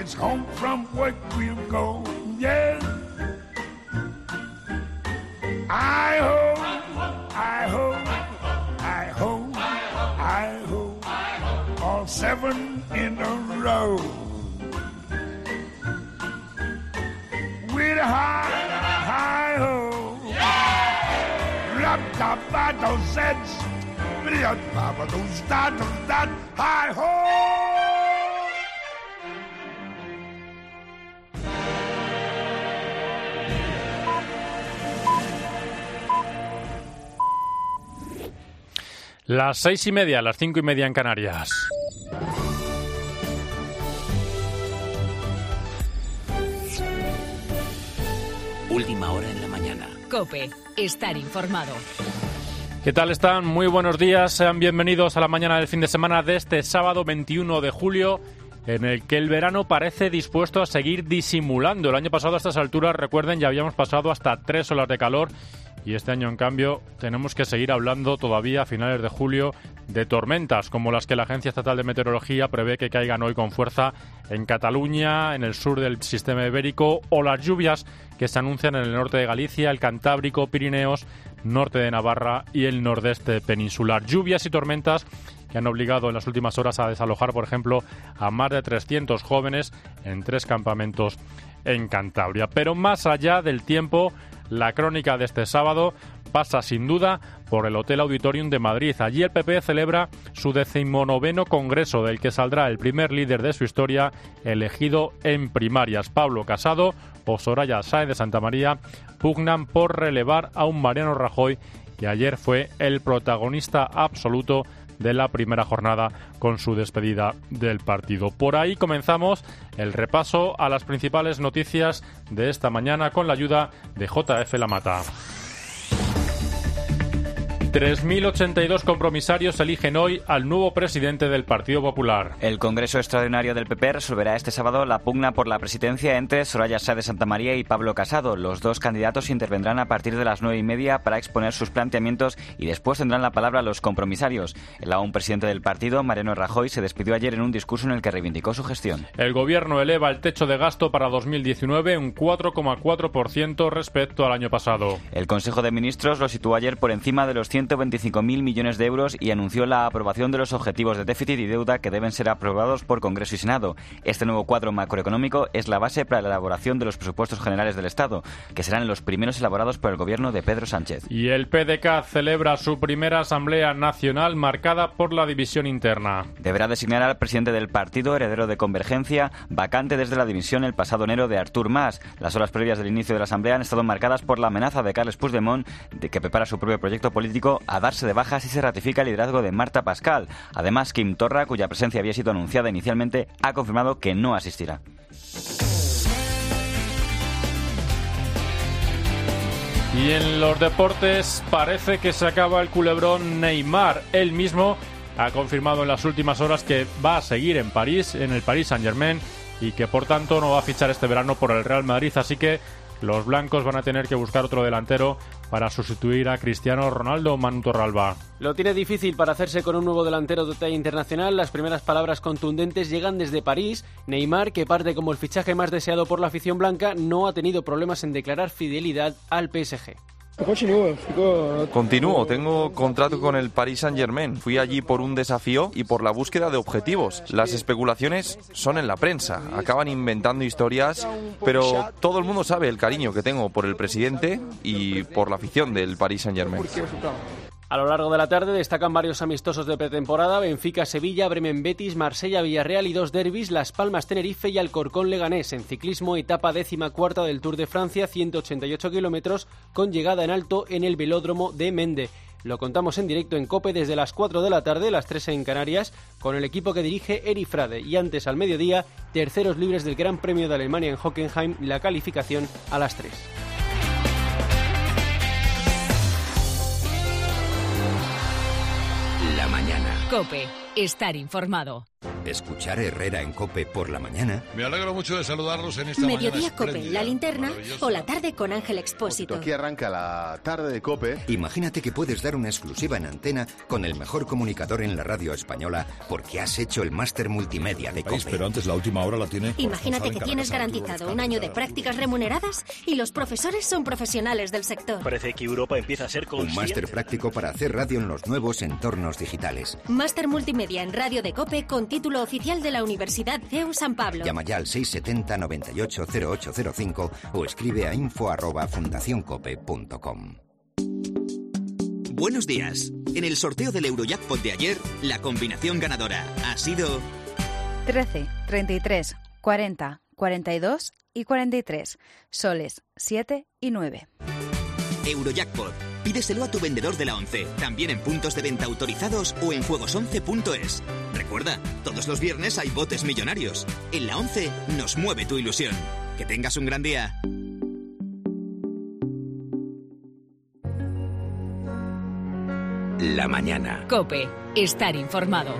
It's home from work we'll go, yes. I-ho, I-ho, I-ho, I-ho, all 7 in a row. With a hi-ho, rap-da-ba-do-zeds, rap-da-ba-do-sta-do-dat, hi-ho. Las 6:30, las 5:30 en Canarias. Última hora en la mañana. COPE, estar informado. ¿Qué tal están? Muy buenos días. Sean bienvenidos a la mañana del fin de semana de este sábado 21 de julio, en el que el verano parece dispuesto a seguir disimulando. El año pasado a estas alturas, recuerden, ya habíamos pasado hasta 3 olas de calor. Y este año, en cambio, tenemos que seguir hablando todavía a finales de julio de tormentas, como las que la Agencia Estatal de Meteorología prevé que caigan hoy con fuerza en Cataluña, en el sur del sistema ibérico, o las lluvias que se anuncian en el norte de Galicia, el Cantábrico, Pirineos, norte de Navarra y el nordeste peninsular. Lluvias y tormentas que han obligado en las últimas horas a desalojar, por ejemplo, a más de 300 jóvenes en 3 campamentos en Cantabria. Pero más allá del tiempo, la crónica de este sábado pasa sin duda por el Hotel Auditorium de Madrid. Allí el PP celebra su 19º congreso, del que saldrá el primer líder de su historia elegido en primarias. Pablo Casado o Soraya Sáenz de Santamaría pugnan por relevar a un Mariano Rajoy que ayer fue el protagonista absoluto de la primera jornada con su despedida del partido. Por ahí comenzamos el repaso a las principales noticias de esta mañana con la ayuda de JF La Mata. 3.082 compromisarios eligen hoy al nuevo presidente del Partido Popular. El Congreso Extraordinario del PP resolverá este sábado la pugna por la presidencia entre Soraya Sáenz de Santamaría y Pablo Casado. Los dos candidatos intervendrán a partir de las 9:30 para exponer sus planteamientos y después tendrán la palabra los compromisarios. El aún presidente del partido, Mariano Rajoy, se despidió ayer en un discurso en el que reivindicó su gestión. El Gobierno eleva el techo de gasto para 2019 un 4,4% respecto al año pasado. El Consejo de Ministros lo situó ayer por encima de los 125.000 millones de euros y anunció la aprobación de los objetivos de déficit y deuda que deben ser aprobados por Congreso y Senado. Este nuevo cuadro macroeconómico es la base para la elaboración de los presupuestos generales del Estado, que serán los primeros elaborados por el gobierno de Pedro Sánchez. Y el PDeCAT celebra su primera Asamblea Nacional marcada por la división interna. Deberá designar al presidente del partido, heredero de Convergencia, vacante desde la dimisión el pasado enero de Artur Mas. Las horas previas del inicio de la Asamblea han estado marcadas por la amenaza de Carles Puigdemont de que prepara su propio proyecto político a darse de baja si se ratifica el liderazgo de Marta Pascal. Además, Quim Torra, cuya presencia había sido anunciada inicialmente, ha confirmado que no asistirá. Y en los deportes parece que se acaba el culebrón Neymar. Él mismo ha confirmado en las últimas horas que va a seguir en París, en el Paris Saint-Germain, y que por tanto no va a fichar este verano por el Real Madrid, así que los blancos van a tener que buscar otro delantero para sustituir a Cristiano Ronaldo. Manu Torralba. Lo tiene difícil para hacerse con un nuevo delantero de talla internacional. Las primeras palabras contundentes llegan desde París. Neymar, que parte como el fichaje más deseado por la afición blanca, no ha tenido problemas en declarar fidelidad al PSG. Continúo, tengo contrato con el Paris Saint-Germain. Fui allí por un desafío y por la búsqueda de objetivos. Las especulaciones son en la prensa, acaban inventando historias, pero todo el mundo sabe el cariño que tengo por el presidente y por la afición del Paris Saint-Germain. A lo largo de la tarde destacan varios amistosos de pretemporada: Benfica-Sevilla, Bremen-Betis, Marsella-Villarreal y 2 derbis, Las Palmas-Tenerife y Alcorcón-Leganés. En ciclismo, etapa 14ª del Tour de Francia, 188 kilómetros, con llegada en alto en el velódromo de Mende. Lo contamos en directo en COPE desde las 4 de la tarde, las 3 en Canarias, con el equipo que dirige Eri Frade. Y antes, al mediodía, terceros libres del Gran Premio de Alemania en Hockenheim, la calificación a las 3. La mañana. COPE, estar informado. Escuchar Herrera en COPE por la mañana. Me alegro mucho de saludarlos en esta Mediodía mañana COPE, La Linterna o la tarde con Ángel Expósito. Aquí arranca la tarde de COPE. Imagínate que puedes dar una exclusiva en antena con el mejor comunicador en la radio española porque has hecho el máster multimedia de COPE. Pero antes la última hora la tiene. Imagínate que tienes garantizado un año de prácticas remuneradas y los profesores son profesionales del sector. Parece que Europa empieza a ser consciente. Un máster práctico para hacer radio en los nuevos entornos digitales. Máster multimedia en radio de COPE con título oficial de la Universidad CEU San Pablo. Llama ya al 670 98 0805 o escribe a info@fundacioncope.com. Buenos días. En el sorteo del Eurojackpot de ayer, la combinación ganadora ha sido 13, 33, 40, 42 y 43. Soles 7 y 9. Eurojackpot. Pídeselo a tu vendedor de la 11, también en puntos de venta autorizados o en juegos11.es. Recuerda, todos los viernes hay botes millonarios. En la 11 nos mueve tu ilusión. Que tengas un gran día. La mañana. COPE. Estar informado.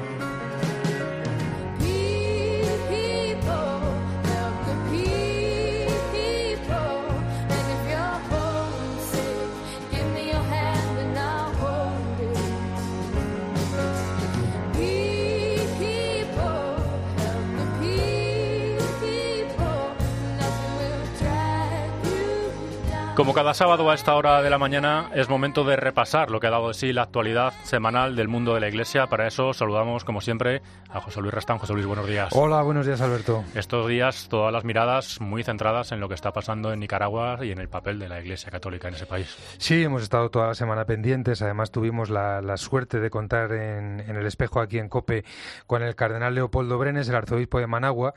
Como cada sábado a esta hora de la mañana es momento de repasar lo que ha dado de sí la actualidad semanal del mundo de la Iglesia. Para eso saludamos, como siempre, a José Luis Restán. José Luis, buenos días. Hola, buenos días, Alberto. Estos días todas las miradas muy centradas en lo que está pasando en Nicaragua y en el papel de la Iglesia Católica en ese país. Sí, hemos estado toda la semana pendientes. Además tuvimos la suerte de contar en el espejo aquí en COPE con el cardenal Leopoldo Brenes, el arzobispo de Managua,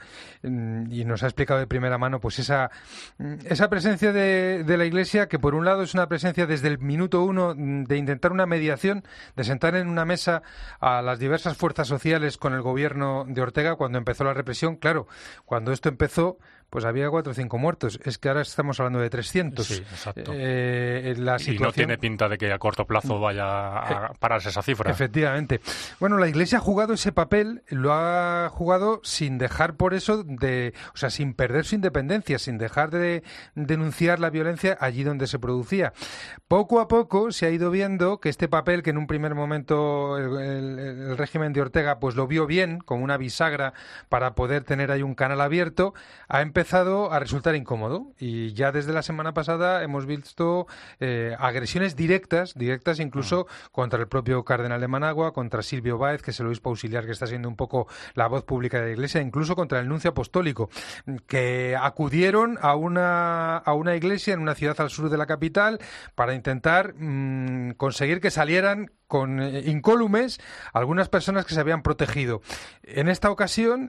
y nos ha explicado de primera mano pues esa presencia de la Iglesia, que por un lado es una presencia desde el minuto uno de intentar una mediación, de sentar en una mesa a las diversas fuerzas sociales con el gobierno de Ortega cuando empezó la represión. Claro, cuando esto empezó, pues había 4 o 5 muertos. Es que ahora estamos hablando de 300. Sí, exacto. La situación... Y no tiene pinta de que a corto plazo vaya a pararse esa cifra. Efectivamente. Bueno, la Iglesia ha jugado ese papel, lo ha jugado sin dejar por eso sin perder su independencia, sin dejar de denunciar la violencia allí donde se producía. Poco a poco se ha ido viendo que este papel, que en un primer momento el régimen de Ortega pues lo vio bien, como una bisagra para poder tener ahí un canal abierto, ha empezado a resultar incómodo, y ya desde la semana pasada hemos visto agresiones directas incluso contra el propio cardenal de Managua, contra Silvio Báez, que es el obispo auxiliar que está siendo un poco la voz pública de la Iglesia, incluso contra el nuncio apostólico, que acudieron a una iglesia en una ciudad al sur de la capital para intentar conseguir que salieran con incólumes algunas personas que se habían protegido. En esta ocasión,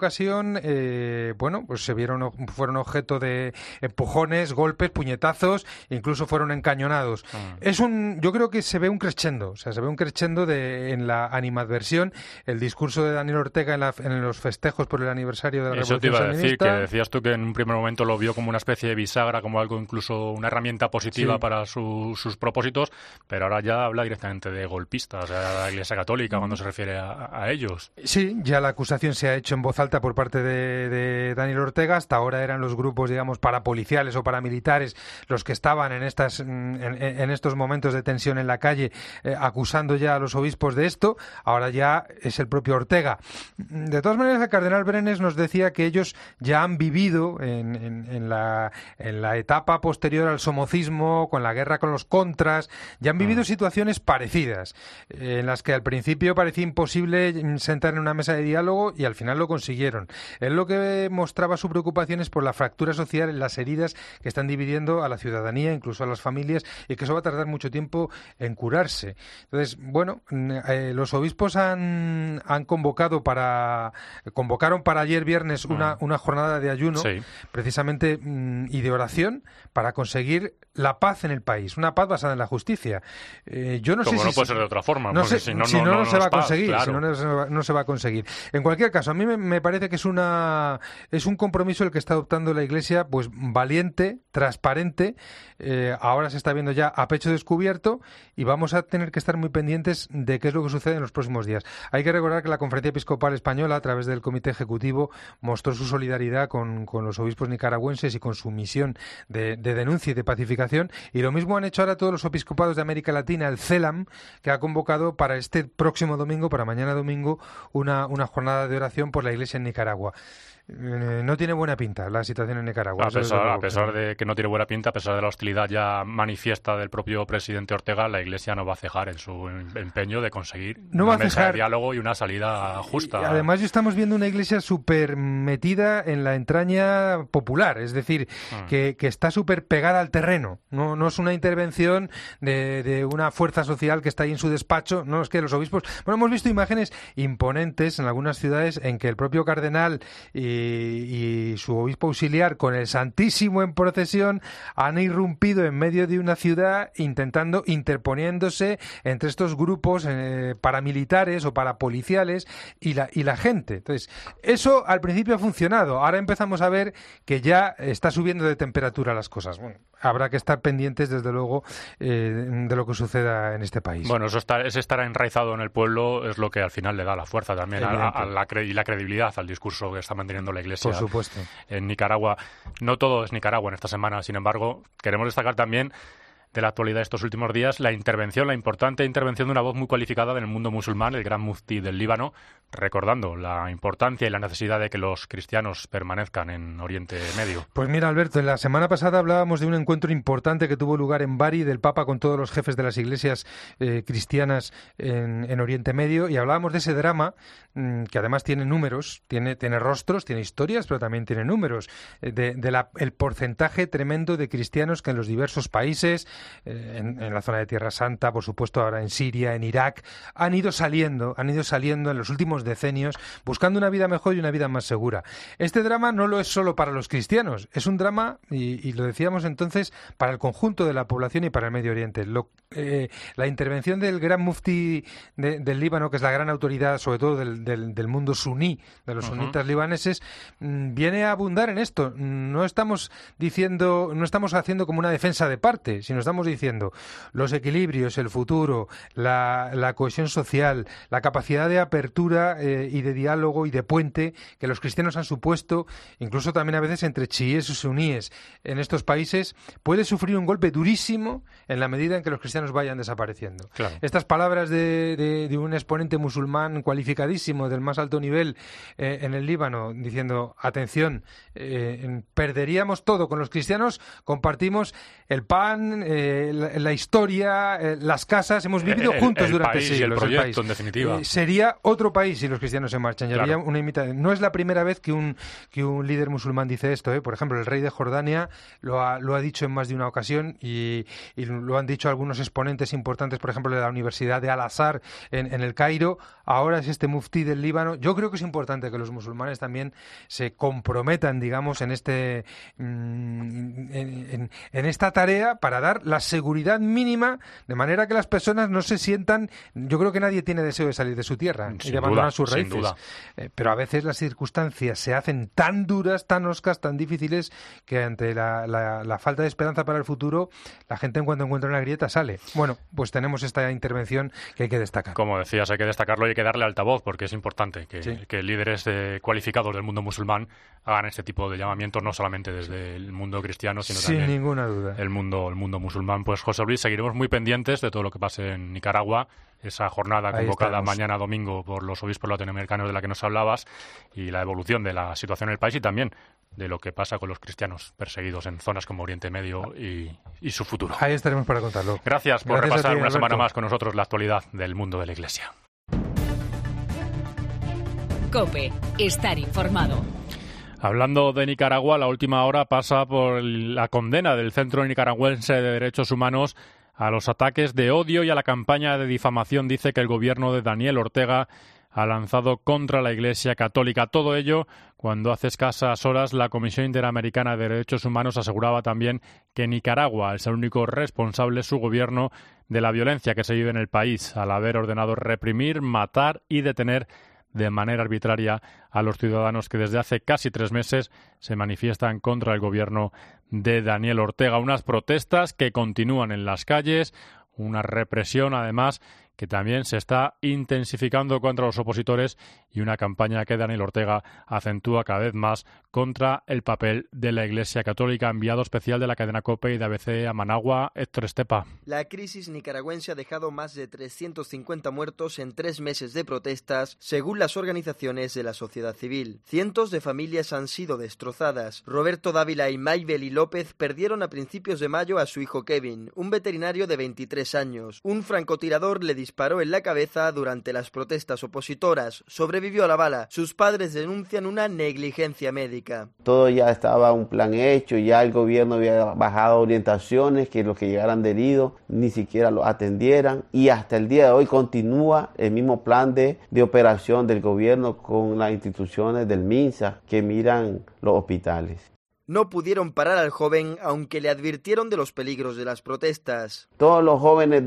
pues fueron objeto de empujones, golpes, puñetazos, e incluso fueron encañonados. Yo creo que se ve un crescendo, en la animadversión. El discurso de Daniel Ortega en los festejos por el aniversario de la Revolución Sandinista. Eso te iba a decir, que decías tú que en un primer momento lo vio como una especie de bisagra, como algo, incluso una herramienta positiva para sus propósitos, pero ahora ya habla directamente de golpistas, o sea, la Iglesia Católica, cuando se refiere a ellos. Sí, ya la acusación se ha hecho en voz alta por parte de Daniel Ortega. Hasta ahora eran los grupos, digamos, parapoliciales o paramilitares los que estaban en estos momentos de tensión en la calle, acusando ya a los obispos de esto. Ahora ya es el propio Ortega. De todas maneras, el cardenal Brenes nos decía que ellos ya han vivido en la etapa posterior al somocismo, con la guerra con los contras, ya han vivido situaciones parecidas, en las que al principio parecía imposible sentar en una mesa de diálogo y al final lo consiguieron. Él lo que mostraba su preocupación es por la fractura social, en las heridas que están dividiendo a la ciudadanía, incluso a las familias, y que eso va a tardar mucho tiempo en curarse. Entonces, bueno, los obispos convocaron para ayer viernes una jornada de ayuno, precisamente, y de oración para conseguir la paz en el país, una paz basada en la justicia. Yo no sé si puede ser de otra forma. No, si no se va a conseguir. Claro. Si no se va a conseguir. En cualquier caso, a mí me parece que es un compromiso el que está adoptando la Iglesia, pues valiente, transparente. Ahora se está viendo ya a pecho descubierto y vamos a tener que estar muy pendientes de qué es lo que sucede en los próximos días. Hay que recordar que la Conferencia Episcopal Española, a través del Comité Ejecutivo, mostró su solidaridad con los obispos nicaragüenses y con su misión de denuncia y de pacificación, y lo mismo han hecho ahora todos los episcopados de América Latina, el CELAM, que ha convocado para este próximo domingo, para mañana domingo, una jornada de oración por la Iglesia en Nicaragua. No tiene buena pinta la situación en Nicaragua. A pesar de que no tiene buena pinta, a pesar de la hostilidad ya manifiesta del propio presidente Ortega, la Iglesia no va a cejar en su empeño de conseguir una mesa de diálogo y una salida justa. Y además estamos viendo una Iglesia súper metida en la entraña popular, es decir, que está súper pegada al terreno. No es una intervención de una fuerza social que está ahí en su despacho. No, es que los obispos... Bueno, hemos visto imágenes imponentes en algunas ciudades en que el propio cardenal y su obispo auxiliar, con el Santísimo en procesión, han irrumpido en medio de una ciudad interponiéndose entre estos grupos paramilitares o parapoliciales y la gente. Entonces, eso al principio ha funcionado. Ahora empezamos a ver que ya está subiendo de temperatura las cosas. Bueno, habrá que estar pendientes, desde luego, de lo que suceda en este país. Bueno, ese estar enraizado en el pueblo es lo que al final le da la fuerza también y la credibilidad al discurso que está manteniendo la Iglesia. Por supuesto. En Nicaragua. No todo es Nicaragua en esta semana, sin embargo, queremos destacar también de la actualidad de estos últimos días la importante intervención de una voz muy cualificada del mundo musulmán, el gran mufti del Líbano, recordando la importancia y la necesidad de que los cristianos permanezcan en Oriente Medio. Pues mira, Alberto, en la semana pasada hablábamos de un encuentro importante que tuvo lugar en Bari del Papa con todos los jefes de las iglesias cristianas en Oriente Medio, y hablábamos de ese drama que además tiene números, tiene rostros, tiene historias, pero también tiene números, el porcentaje tremendo de cristianos que en los diversos países, en la zona de Tierra Santa, por supuesto ahora en Siria, en Irak, han ido saliendo en los últimos decenios buscando una vida mejor y una vida más segura. Este drama no lo es solo para los cristianos, es un drama, y lo decíamos entonces, para el conjunto de la población y para el Medio Oriente. La intervención del gran mufti del Líbano, que es la gran autoridad sobre todo del mundo suní, de los sunitas libaneses, viene a abundar en esto. No estamos haciendo como una defensa de parte, sino estamos diciendo los equilibrios, el futuro, la cohesión social, la capacidad de apertura y de diálogo y de puente que los cristianos han supuesto, incluso también a veces entre chiíes y suníes en estos países, puede sufrir un golpe durísimo en la medida en que los cristianos vayan desapareciendo. Claro. Estas palabras de un exponente musulmán cualificadísimo del más alto nivel en el Líbano, diciendo, atención, perderíamos todo con los cristianos, compartimos el pan, la historia, las casas, hemos vivido juntos durante siglos. Y el proyecto, en definitiva. Sería otro país si los cristianos se marchan. Y había una imitación. No es la primera vez que un líder musulmán dice esto. Por ejemplo, el rey de Jordania lo ha dicho en más de una ocasión, y lo han dicho algunos exponentes importantes, por ejemplo, de la Universidad de Al-Azhar en el Cairo. Ahora es este mufti del Líbano. Yo creo que es importante que los musulmanes también se comprometan, digamos, en esta tarea para dar la seguridad mínima, de manera que las personas no se sientan... Yo creo que nadie tiene deseo de salir de su tierra y de abandonar sus raíces. Sin duda. Pero a veces las circunstancias se hacen tan duras, tan hoscas, tan difíciles, que ante la falta de esperanza para el futuro, la gente, en cuanto encuentra una grieta, sale. Bueno, pues tenemos esta intervención que hay que destacar. Como decías, hay que destacarlo y hay que darle altavoz, porque es importante que líderes cualificados del mundo musulmán hagan este tipo de llamamientos, no solamente desde el mundo cristiano, sino sin también ninguna duda el mundo musulmán. Pues José Luis, seguiremos muy pendientes de todo lo que pase en Nicaragua, esa jornada convocada mañana domingo por los obispos latinoamericanos de la que nos hablabas, y la evolución de la situación en el país y también de lo que pasa con los cristianos perseguidos en zonas como Oriente Medio y su futuro. Ahí estaremos para contarlo. Gracias por repasar una semana más con nosotros la actualidad del mundo de la Iglesia. COPE, estar informado. Hablando de Nicaragua, la última hora pasa por la condena del Centro Nicaragüense de Derechos Humanos a los ataques de odio y a la campaña de difamación. Dice que el gobierno de Daniel Ortega ha lanzado contra la Iglesia Católica. Todo ello cuando hace escasas horas la Comisión Interamericana de Derechos Humanos aseguraba también que Nicaragua es el único responsable, su gobierno, de la violencia que se vive en el país, al haber ordenado reprimir, matar y detener de manera arbitraria a los ciudadanos que desde hace casi 3 meses se manifiestan contra el gobierno de Daniel Ortega. Unas protestas que continúan en las calles, una represión además que también se está intensificando contra los opositores y una campaña que Daniel Ortega acentúa cada vez más contra el papel de la Iglesia Católica. Enviado especial de la cadena COPE y de ABC a Managua, Héctor Estepa. La crisis nicaragüense ha dejado más de 350 muertos en 3 meses de protestas, según las organizaciones de la sociedad civil. Cientos de familias han sido destrozadas. Roberto Dávila y Maybeli López perdieron a principios de mayo a su hijo Kevin, un veterinario de 23 años. Un francotirador le disparó en la cabeza durante las protestas opositoras. Sobrevivió a la bala. Sus padres denuncian una negligencia médica. Todo ya estaba un plan hecho, ya el gobierno había bajado orientaciones que los que llegaran de heridos ni siquiera los atendieran, y hasta el día de hoy continúa el mismo plan de operación del gobierno con las instituciones del MINSA que miran los hospitales. No pudieron parar al joven, aunque le advirtieron de los peligros de las protestas. Todos los jóvenes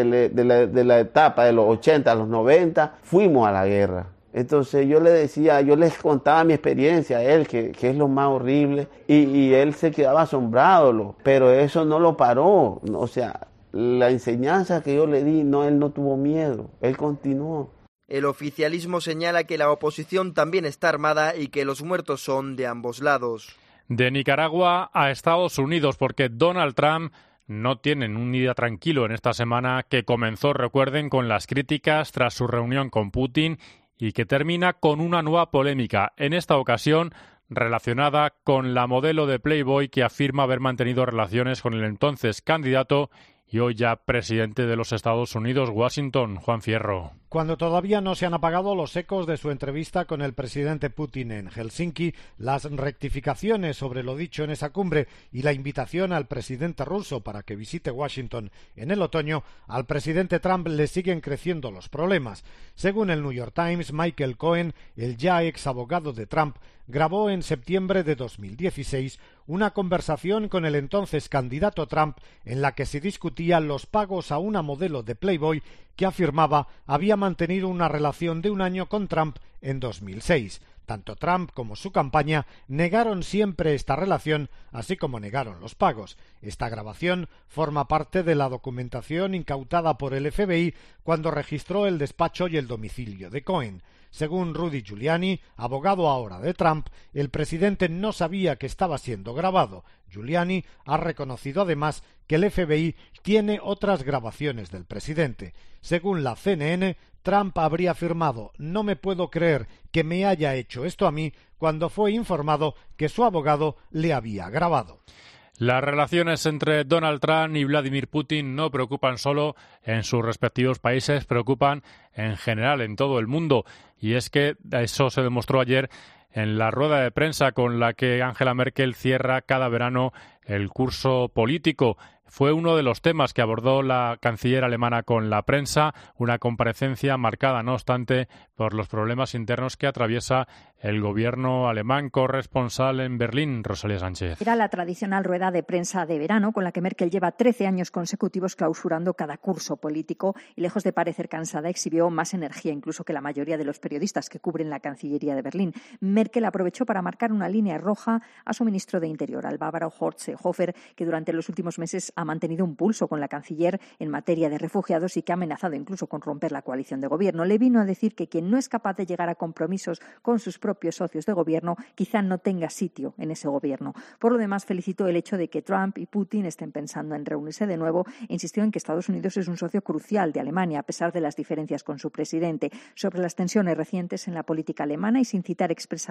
de la etapa de los 80 a los 90 fuimos a la guerra. Entonces yo les contaba mi experiencia a él, que es lo más horrible, y él se quedaba asombrado, pero eso no lo paró. O sea, la enseñanza que yo le di, él no tuvo miedo, él continuó. El oficialismo señala que la oposición también está armada y que los muertos son de ambos lados. De Nicaragua a Estados Unidos, porque Donald Trump no tiene un día tranquilo en esta semana que comenzó, recuerden, con las críticas tras su reunión con Putin y que termina con una nueva polémica, en esta ocasión relacionada con la modelo de Playboy que afirma haber mantenido relaciones con el entonces candidato y hoy ya presidente de los Estados Unidos, Washington, Juan Fierro. Cuando todavía no se han apagado los ecos de su entrevista con el presidente Putin en Helsinki, las rectificaciones sobre lo dicho en esa cumbre y la invitación al presidente ruso para que visite Washington en el otoño, al presidente Trump le siguen creciendo los problemas. Según el New York Times, Michael Cohen, el ya ex abogado de Trump, grabó en septiembre de 2016 una conversación con el entonces candidato Trump en la que se discutían los pagos a una modelo de Playboy que afirmaba había mantenido una relación de 1 año con Trump en 2006. Tanto Trump como su campaña negaron siempre esta relación, así como negaron los pagos. Esta grabación forma parte de la documentación incautada por el FBI cuando registró el despacho y el domicilio de Cohen. Según Rudy Giuliani, abogado ahora de Trump, el presidente no sabía que estaba siendo grabado. Giuliani ha reconocido además que el FBI tiene otras grabaciones del presidente. Según la CNN, Trump habría afirmado «No me puedo creer que me haya hecho esto a mí» cuando fue informado que su abogado le había grabado. Las relaciones entre Donald Trump y Vladimir Putin no preocupan solo en sus respectivos países, preocupan en general en todo el mundo. Y es que eso se demostró ayer en la rueda de prensa con la que Angela Merkel cierra cada verano el curso político. Fue uno de los temas que abordó la canciller alemana con la prensa, una comparecencia marcada, no obstante, por los problemas internos que atraviesa el gobierno alemán. Corresponsal en Berlín, Rosalía Sánchez. Era la tradicional rueda de prensa de verano con la que Merkel lleva 13 años consecutivos clausurando cada curso político y, lejos de parecer cansada, exhibió más energía incluso que la mayoría de los periodistas que cubren la Cancillería de Berlín. Merkel aprovechó para marcar una línea roja a su ministro de Interior, al bávaro Horst Seehofer, que durante los últimos meses ha mantenido un pulso con la canciller en materia de refugiados y que ha amenazado incluso con romper la coalición de gobierno. Le vino a decir que quien no es capaz de llegar a compromisos con sus propios socios de gobierno quizá no tenga sitio en ese gobierno. Por lo demás, felicitó el hecho de que Trump y Putin estén pensando en reunirse de nuevo e insistió en que Estados Unidos es un socio crucial de Alemania a pesar de las diferencias con su presidente. Sobre las tensiones recientes en la política alemana y sin citar expresamente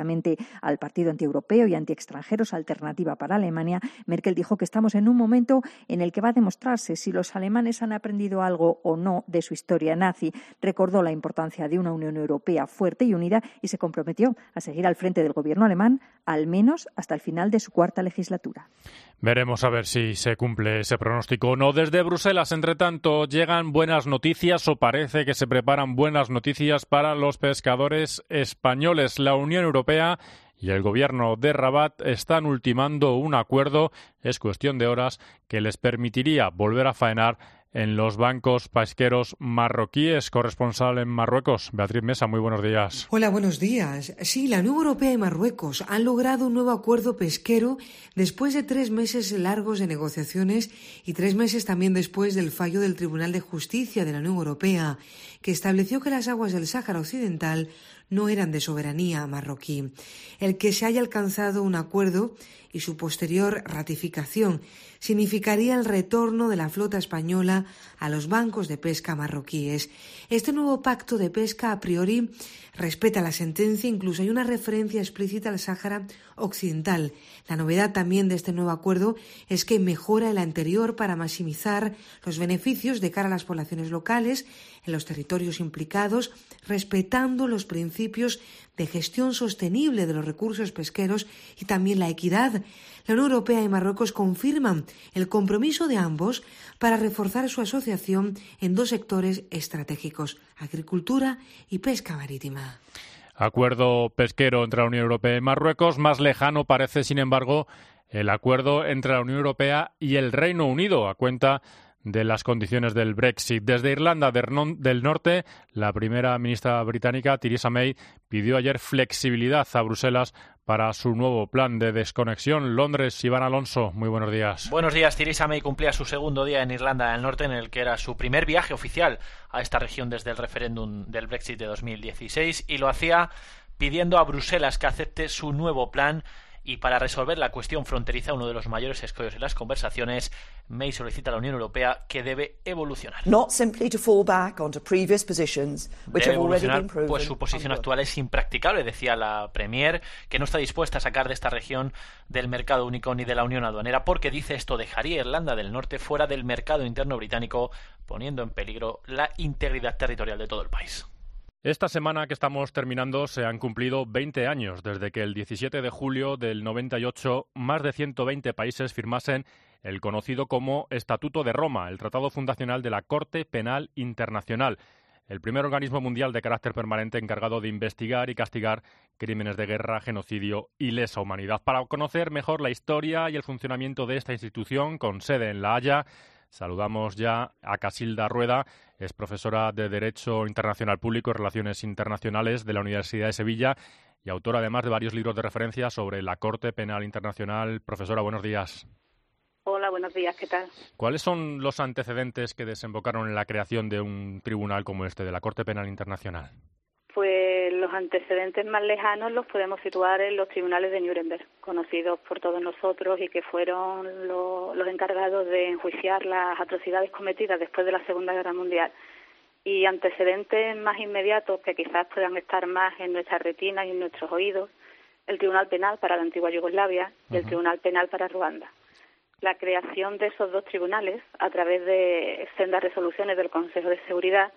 expresamente al partido antieuropeo y antiextranjeros Alternativa para Alemania, Merkel dijo que estamos en un momento en el que va a demostrarse si los alemanes han aprendido algo o no de su historia nazi. Recordó la importancia de una Unión Europea fuerte y unida y se comprometió a seguir al frente del gobierno alemán al menos hasta el final de su cuarta legislatura. Veremos a ver si se cumple ese pronóstico o no. Desde Bruselas, entre tanto, llegan buenas noticias o parece que se preparan buenas noticias para los pescadores españoles. La Unión Europea y el gobierno de Rabat están ultimando un acuerdo, es cuestión de horas, que les permitiría volver a faenar en los bancos pesqueros marroquíes. Corresponsal en Marruecos, Beatriz Mesa, muy buenos días. Hola, buenos días. Sí, la Unión Europea y Marruecos han logrado un nuevo acuerdo pesquero después de 3 meses largos de negociaciones y 3 meses también después del fallo del Tribunal de Justicia de la Unión Europea, que estableció que las aguas del Sáhara Occidental no eran de soberanía marroquí. El que se haya alcanzado un acuerdo y su posterior ratificación significaría el retorno de la flota española a los bancos de pesca marroquíes. Este nuevo pacto de pesca a priori respeta la sentencia, incluso hay una referencia explícita al Sáhara Occidental. La novedad también de este nuevo acuerdo es que mejora el anterior para maximizar los beneficios de cara a las poblaciones locales en los territorios implicados, respetando los principios de gestión sostenible de los recursos pesqueros y también la equidad. La Unión Europea y Marruecos confirman el compromiso de ambos para reforzar su asociación en 2 sectores estratégicos, agricultura y pesca marítima. Acuerdo pesquero entre la Unión Europea y Marruecos. Más lejano parece, sin embargo, el acuerdo entre la Unión Europea y el Reino Unido, a cuenta de las condiciones del Brexit. Desde Irlanda del Norte, la primera ministra británica, Theresa May, pidió ayer flexibilidad a Bruselas para su nuevo plan de desconexión. Londres, Iván Alonso, muy buenos días. Buenos días. Theresa May cumplía su segundo día en Irlanda del Norte, en el que era su primer viaje oficial a esta región desde el referéndum del Brexit de 2016, y lo hacía pidiendo a Bruselas que acepte su nuevo plan. Y para resolver la cuestión fronteriza, uno de los mayores escollos en las conversaciones, May solicita a la Unión Europea que debe evolucionar. Debe evolucionar, pues su posición actual es impracticable, decía la Premier, que no está dispuesta a sacar de esta región del mercado único ni de la Unión Aduanera, porque dice esto dejaría a Irlanda del Norte fuera del mercado interno británico, poniendo en peligro la integridad territorial de todo el país. Esta semana que estamos terminando se han cumplido 20 años desde que el 17 de julio del 98 más de 120 países firmasen el conocido como Estatuto de Roma, el tratado fundacional de la Corte Penal Internacional, el primer organismo mundial de carácter permanente encargado de investigar y castigar crímenes de guerra, genocidio y lesa humanidad. Para conocer mejor la historia y el funcionamiento de esta institución, con sede en La Haya, saludamos ya a Casilda Rueda, es profesora de Derecho Internacional Público y Relaciones Internacionales de la Universidad de Sevilla y autora además de varios libros de referencia sobre la Corte Penal Internacional. Profesora, buenos días. Hola, buenos días, ¿qué tal? ¿Cuáles son los antecedentes que desembocaron en la creación de un tribunal como este, de la Corte Penal Internacional? Pues los antecedentes más lejanos los podemos situar en los tribunales de Nuremberg, conocidos por todos nosotros y que fueron los encargados de enjuiciar las atrocidades cometidas después de la Segunda Guerra Mundial. Y antecedentes más inmediatos, que quizás puedan estar más en nuestra retina y en nuestros oídos, el Tribunal Penal para la antigua Yugoslavia y el Tribunal Penal para Ruanda. La creación de esos 2 tribunales, a través de sendas resoluciones del Consejo de Seguridad,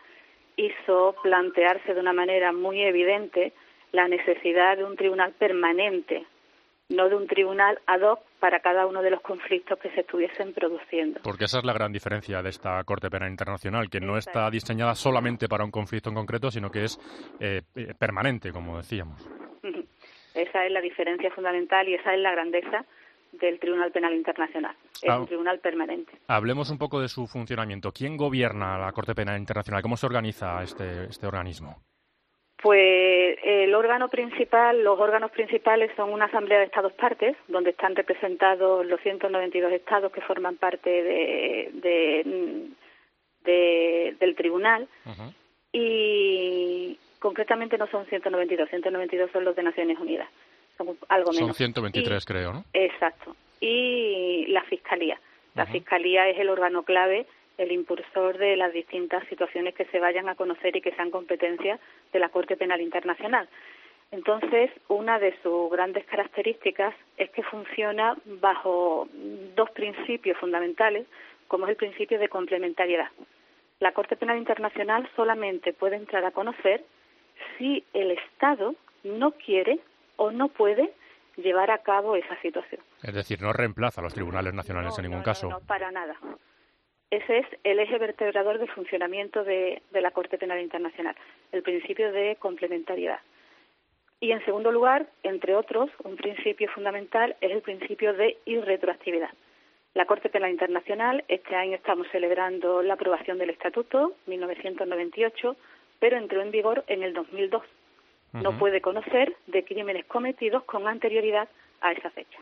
hizo plantearse de una manera muy evidente la necesidad de un tribunal permanente, no de un tribunal ad hoc para cada uno de los conflictos que se estuviesen produciendo. Porque esa es la gran diferencia de esta Corte Penal Internacional, que no está diseñada solamente para un conflicto en concreto, sino que es permanente, como decíamos. Esa es la diferencia fundamental y esa es la grandeza del Tribunal Penal Internacional. Es un tribunal permanente. Hablemos un poco de su funcionamiento. ¿Quién gobierna la Corte Penal Internacional? ¿Cómo se organiza este organismo? Pues los órganos principales son una asamblea de Estados partes, donde están representados los 192 estados que forman parte del tribunal. Y concretamente no son 192 son los de Naciones Unidas. Son algo menos. Son 123, creo, ¿no? Exacto. Y la Fiscalía. La Fiscalía es el órgano clave, el impulsor de las distintas situaciones que se vayan a conocer y que sean competencia de la Corte Penal Internacional. Entonces, una de sus grandes características es que funciona bajo dos principios fundamentales, como es el principio de complementariedad. La Corte Penal Internacional solamente puede entrar a conocer si el Estado no quiere o no puede llevar a cabo esa situación. Es decir, no reemplaza a los tribunales nacionales en ningún caso. No, para nada. Ese es el eje vertebrador del funcionamiento de la Corte Penal Internacional, el principio de complementariedad. Y en segundo lugar, entre otros, un principio fundamental es el principio de irretroactividad. La Corte Penal Internacional, este año estamos celebrando la aprobación del Estatuto, 1998, pero entró en vigor en el 2002. No puede conocer de crímenes cometidos con anterioridad a esa fecha.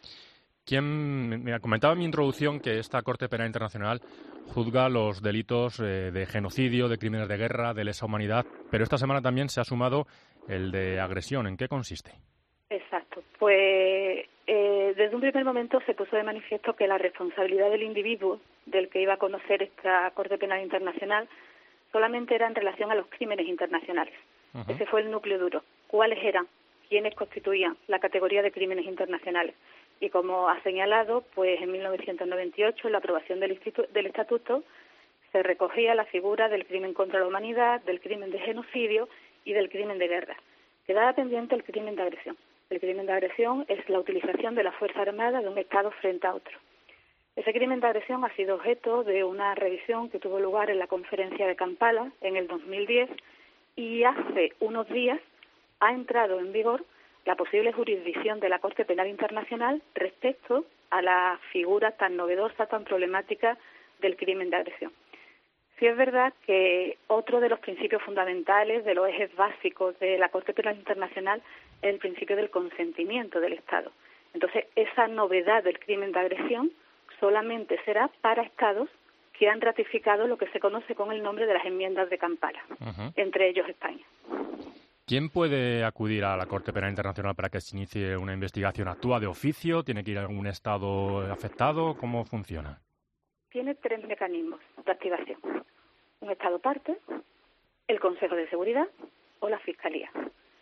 Me comentaba en mi introducción que esta Corte Penal Internacional juzga los delitos de genocidio, de crímenes de guerra, de lesa humanidad, pero esta semana también se ha sumado el de agresión. ¿En qué consiste? Exacto. Pues desde un primer momento se puso de manifiesto que la responsabilidad del individuo del que iba a conocer esta Corte Penal Internacional solamente era en relación a los crímenes internacionales. Ese fue el núcleo duro. ¿Cuáles eran? ¿Quiénes constituían la categoría de crímenes internacionales? Y como ha señalado, pues en 1998, en la aprobación del Estatuto, se recogía la figura del crimen contra la humanidad, del crimen de genocidio y del crimen de guerra. Quedaba pendiente el crimen de agresión. El crimen de agresión es la utilización de la Fuerza Armada de un Estado frente a otro. Ese crimen de agresión ha sido objeto de una revisión que tuvo lugar en la conferencia de Kampala en el 2010 y hace unos días ha entrado en vigor la posible jurisdicción de la Corte Penal Internacional respecto a la figura tan novedosa, tan problemática del crimen de agresión. Sí es verdad que otro de los principios fundamentales, de los ejes básicos de la Corte Penal Internacional, es el principio del consentimiento del Estado. Entonces, esa novedad del crimen de agresión solamente será para Estados que han ratificado lo que se conoce con el nombre de las enmiendas de Kampala, entre ellos España. ¿Quién puede acudir a la Corte Penal Internacional para que se inicie una investigación? ¿Actúa de oficio? ¿Tiene que ir a algún Estado afectado? ¿Cómo funciona? Tiene tres mecanismos de activación. Un Estado parte, el Consejo de Seguridad o la Fiscalía.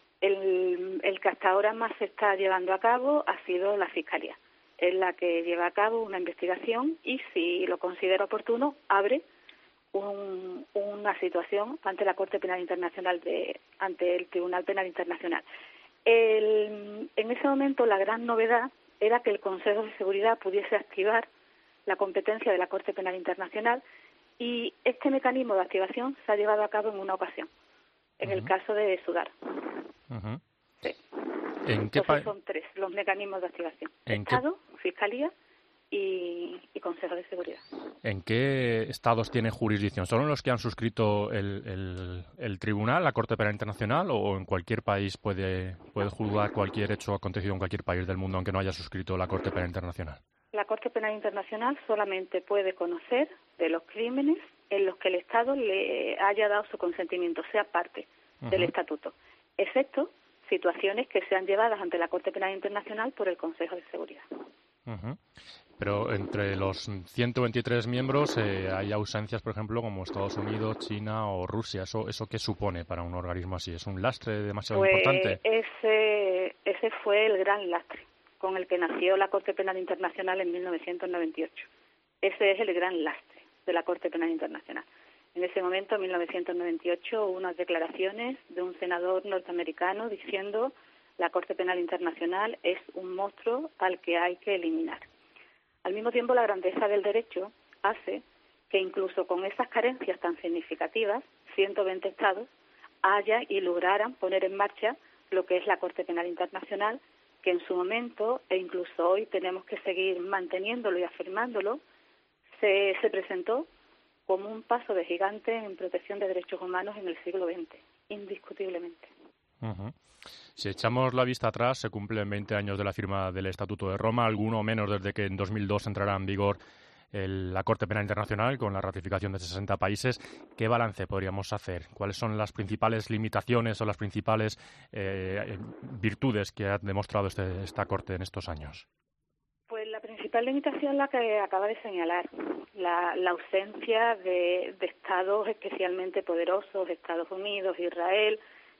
El que hasta ahora más se está llevando a cabo ha sido la Fiscalía. Es la que lleva a cabo una investigación y, si lo considera oportuno, abre una situación ante la Corte Penal Internacional, ante el Tribunal Penal Internacional. En ese momento la gran novedad era que el Consejo de Seguridad pudiese activar la competencia de la Corte Penal Internacional y este mecanismo de activación se ha llevado a cabo en una ocasión, en el caso de Sudán. Sí. Entonces son tres los mecanismos de activación: Estado, Fiscalía y Consejo de Seguridad. ¿En qué estados tiene jurisdicción? ¿Solo en los que han suscrito el tribunal, la Corte Penal Internacional, o en cualquier país puede juzgar cualquier hecho acontecido en cualquier país del mundo aunque no haya suscrito la Corte Penal Internacional? La Corte Penal Internacional solamente puede conocer de los crímenes en los que el Estado le haya dado su consentimiento, sea parte del Estatuto, excepto situaciones que sean llevadas ante la Corte Penal Internacional por el Consejo de Seguridad. Pero entre los 123 miembros hay ausencias, por ejemplo, como Estados Unidos, China o Rusia. ¿Eso qué supone para un organismo así? ¿Es un lastre demasiado importante? Ese fue el gran lastre con el que nació la Corte Penal Internacional en 1998. Ese es el gran lastre de la Corte Penal Internacional. En ese momento, en 1998, hubo unas declaraciones de un senador norteamericano diciendo: la Corte Penal Internacional es un monstruo al que hay que eliminar. Al mismo tiempo, la grandeza del derecho hace que incluso con esas carencias tan significativas, 120 estados haya y lograran poner en marcha lo que es la Corte Penal Internacional, que en su momento, e incluso hoy tenemos que seguir manteniéndolo y afirmándolo, se presentó como un paso de gigante en protección de derechos humanos en el siglo XX, indiscutiblemente. Si echamos la vista atrás, se cumplen 20 años de la firma del Estatuto de Roma, alguno menos desde que en 2002 entrará en vigor la Corte Penal Internacional con la ratificación de 60 países. ¿Qué balance podríamos hacer? ¿Cuáles son las principales limitaciones o las principales virtudes que ha demostrado esta Corte en estos años? Pues la principal limitación la que acaba de señalar, la ausencia de estados especialmente poderosos, Estados Unidos, Israel,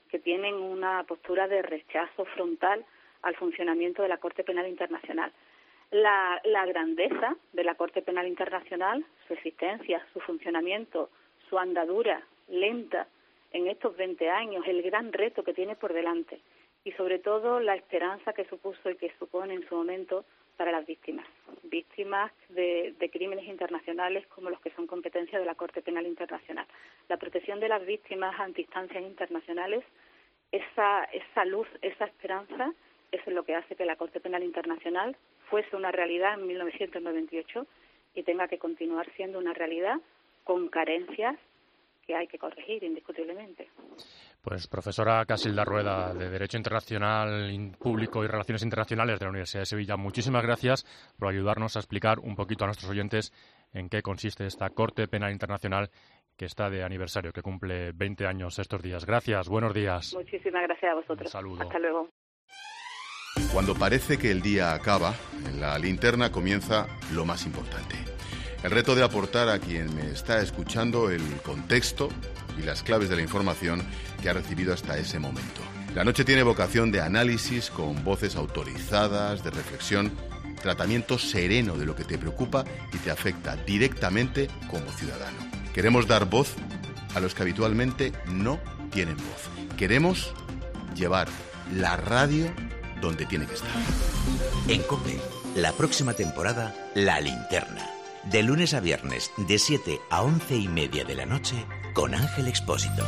que tienen una postura de rechazo frontal al funcionamiento de la Corte Penal Internacional. La grandeza de la Corte Penal Internacional, su existencia, su funcionamiento, su andadura lenta en estos 20 años, el gran reto que tiene por delante y sobre todo la esperanza que supuso y que supone en su momento para las víctimas de crímenes internacionales como los que son competencia de la Corte Penal Internacional. La protección de las víctimas ante instancias internacionales, esa luz, esa esperanza, eso es lo que hace que la Corte Penal Internacional fuese una realidad en 1998 y tenga que continuar siendo una realidad con carencias que hay que corregir indiscutiblemente. Pues profesora Casilda Rueda, de Derecho Internacional Público y Relaciones Internacionales de la Universidad de Sevilla, muchísimas gracias por ayudarnos a explicar un poquito a nuestros oyentes en qué consiste esta Corte Penal Internacional que está de aniversario, que cumple 20 años estos días. Gracias, buenos días. Muchísimas gracias a vosotros. Un saludo. Hasta luego. Cuando parece que el día acaba, en la linterna comienza lo más importante. El reto de aportar a quien me está escuchando el contexto y las claves de la información que ha recibido hasta ese momento. La noche tiene vocación de análisis con voces autorizadas, de reflexión, tratamiento sereno de lo que te preocupa y te afecta directamente como ciudadano. Queremos dar voz a los que habitualmente no tienen voz. Queremos llevar la radio donde tiene que estar. En COPE, la próxima temporada, La Linterna. De lunes a viernes, de 7 a 11:30 de la noche, con Ángel Expósito.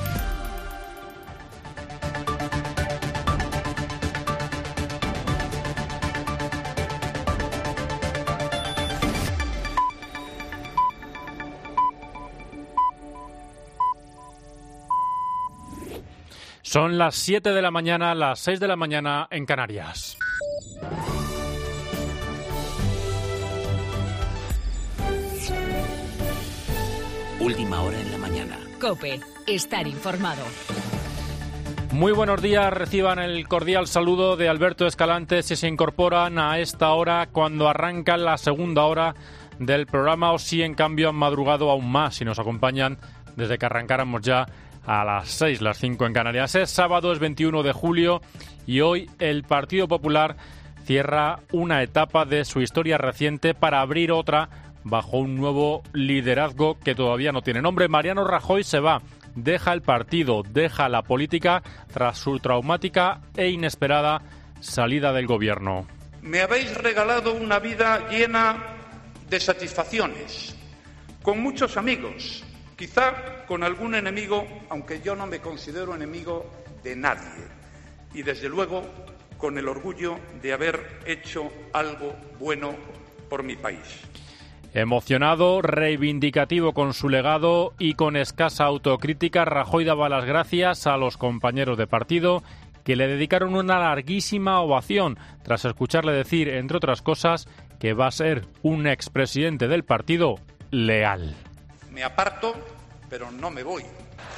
Son las 7 de la mañana, las 6 de la mañana en Canarias. Última hora en la mañana. COPE, estar informado. Muy buenos días, reciban el cordial saludo de Alberto Escalante si se incorporan a esta hora cuando arranca la segunda hora del programa o si en cambio han madrugado aún más si nos acompañan desde que arrancáramos ya a las 6, las 5 en Canarias. Es sábado, es 21 de julio y hoy el Partido Popular cierra una etapa de su historia reciente para abrir otra bajo un nuevo liderazgo que todavía no tiene nombre. Mariano Rajoy se va, deja el partido, deja la política tras su traumática e inesperada salida del gobierno. Me habéis regalado una vida llena de satisfacciones, con muchos amigos, quizá con algún enemigo, aunque yo no me considero enemigo de nadie, y desde luego con el orgullo de haber hecho algo bueno por mi país. Emocionado, reivindicativo con su legado y con escasa autocrítica, Rajoy daba las gracias a los compañeros de partido que le dedicaron una larguísima ovación tras escucharle decir, entre otras cosas, que va a ser un expresidente del partido leal. Me aparto, pero no me voy.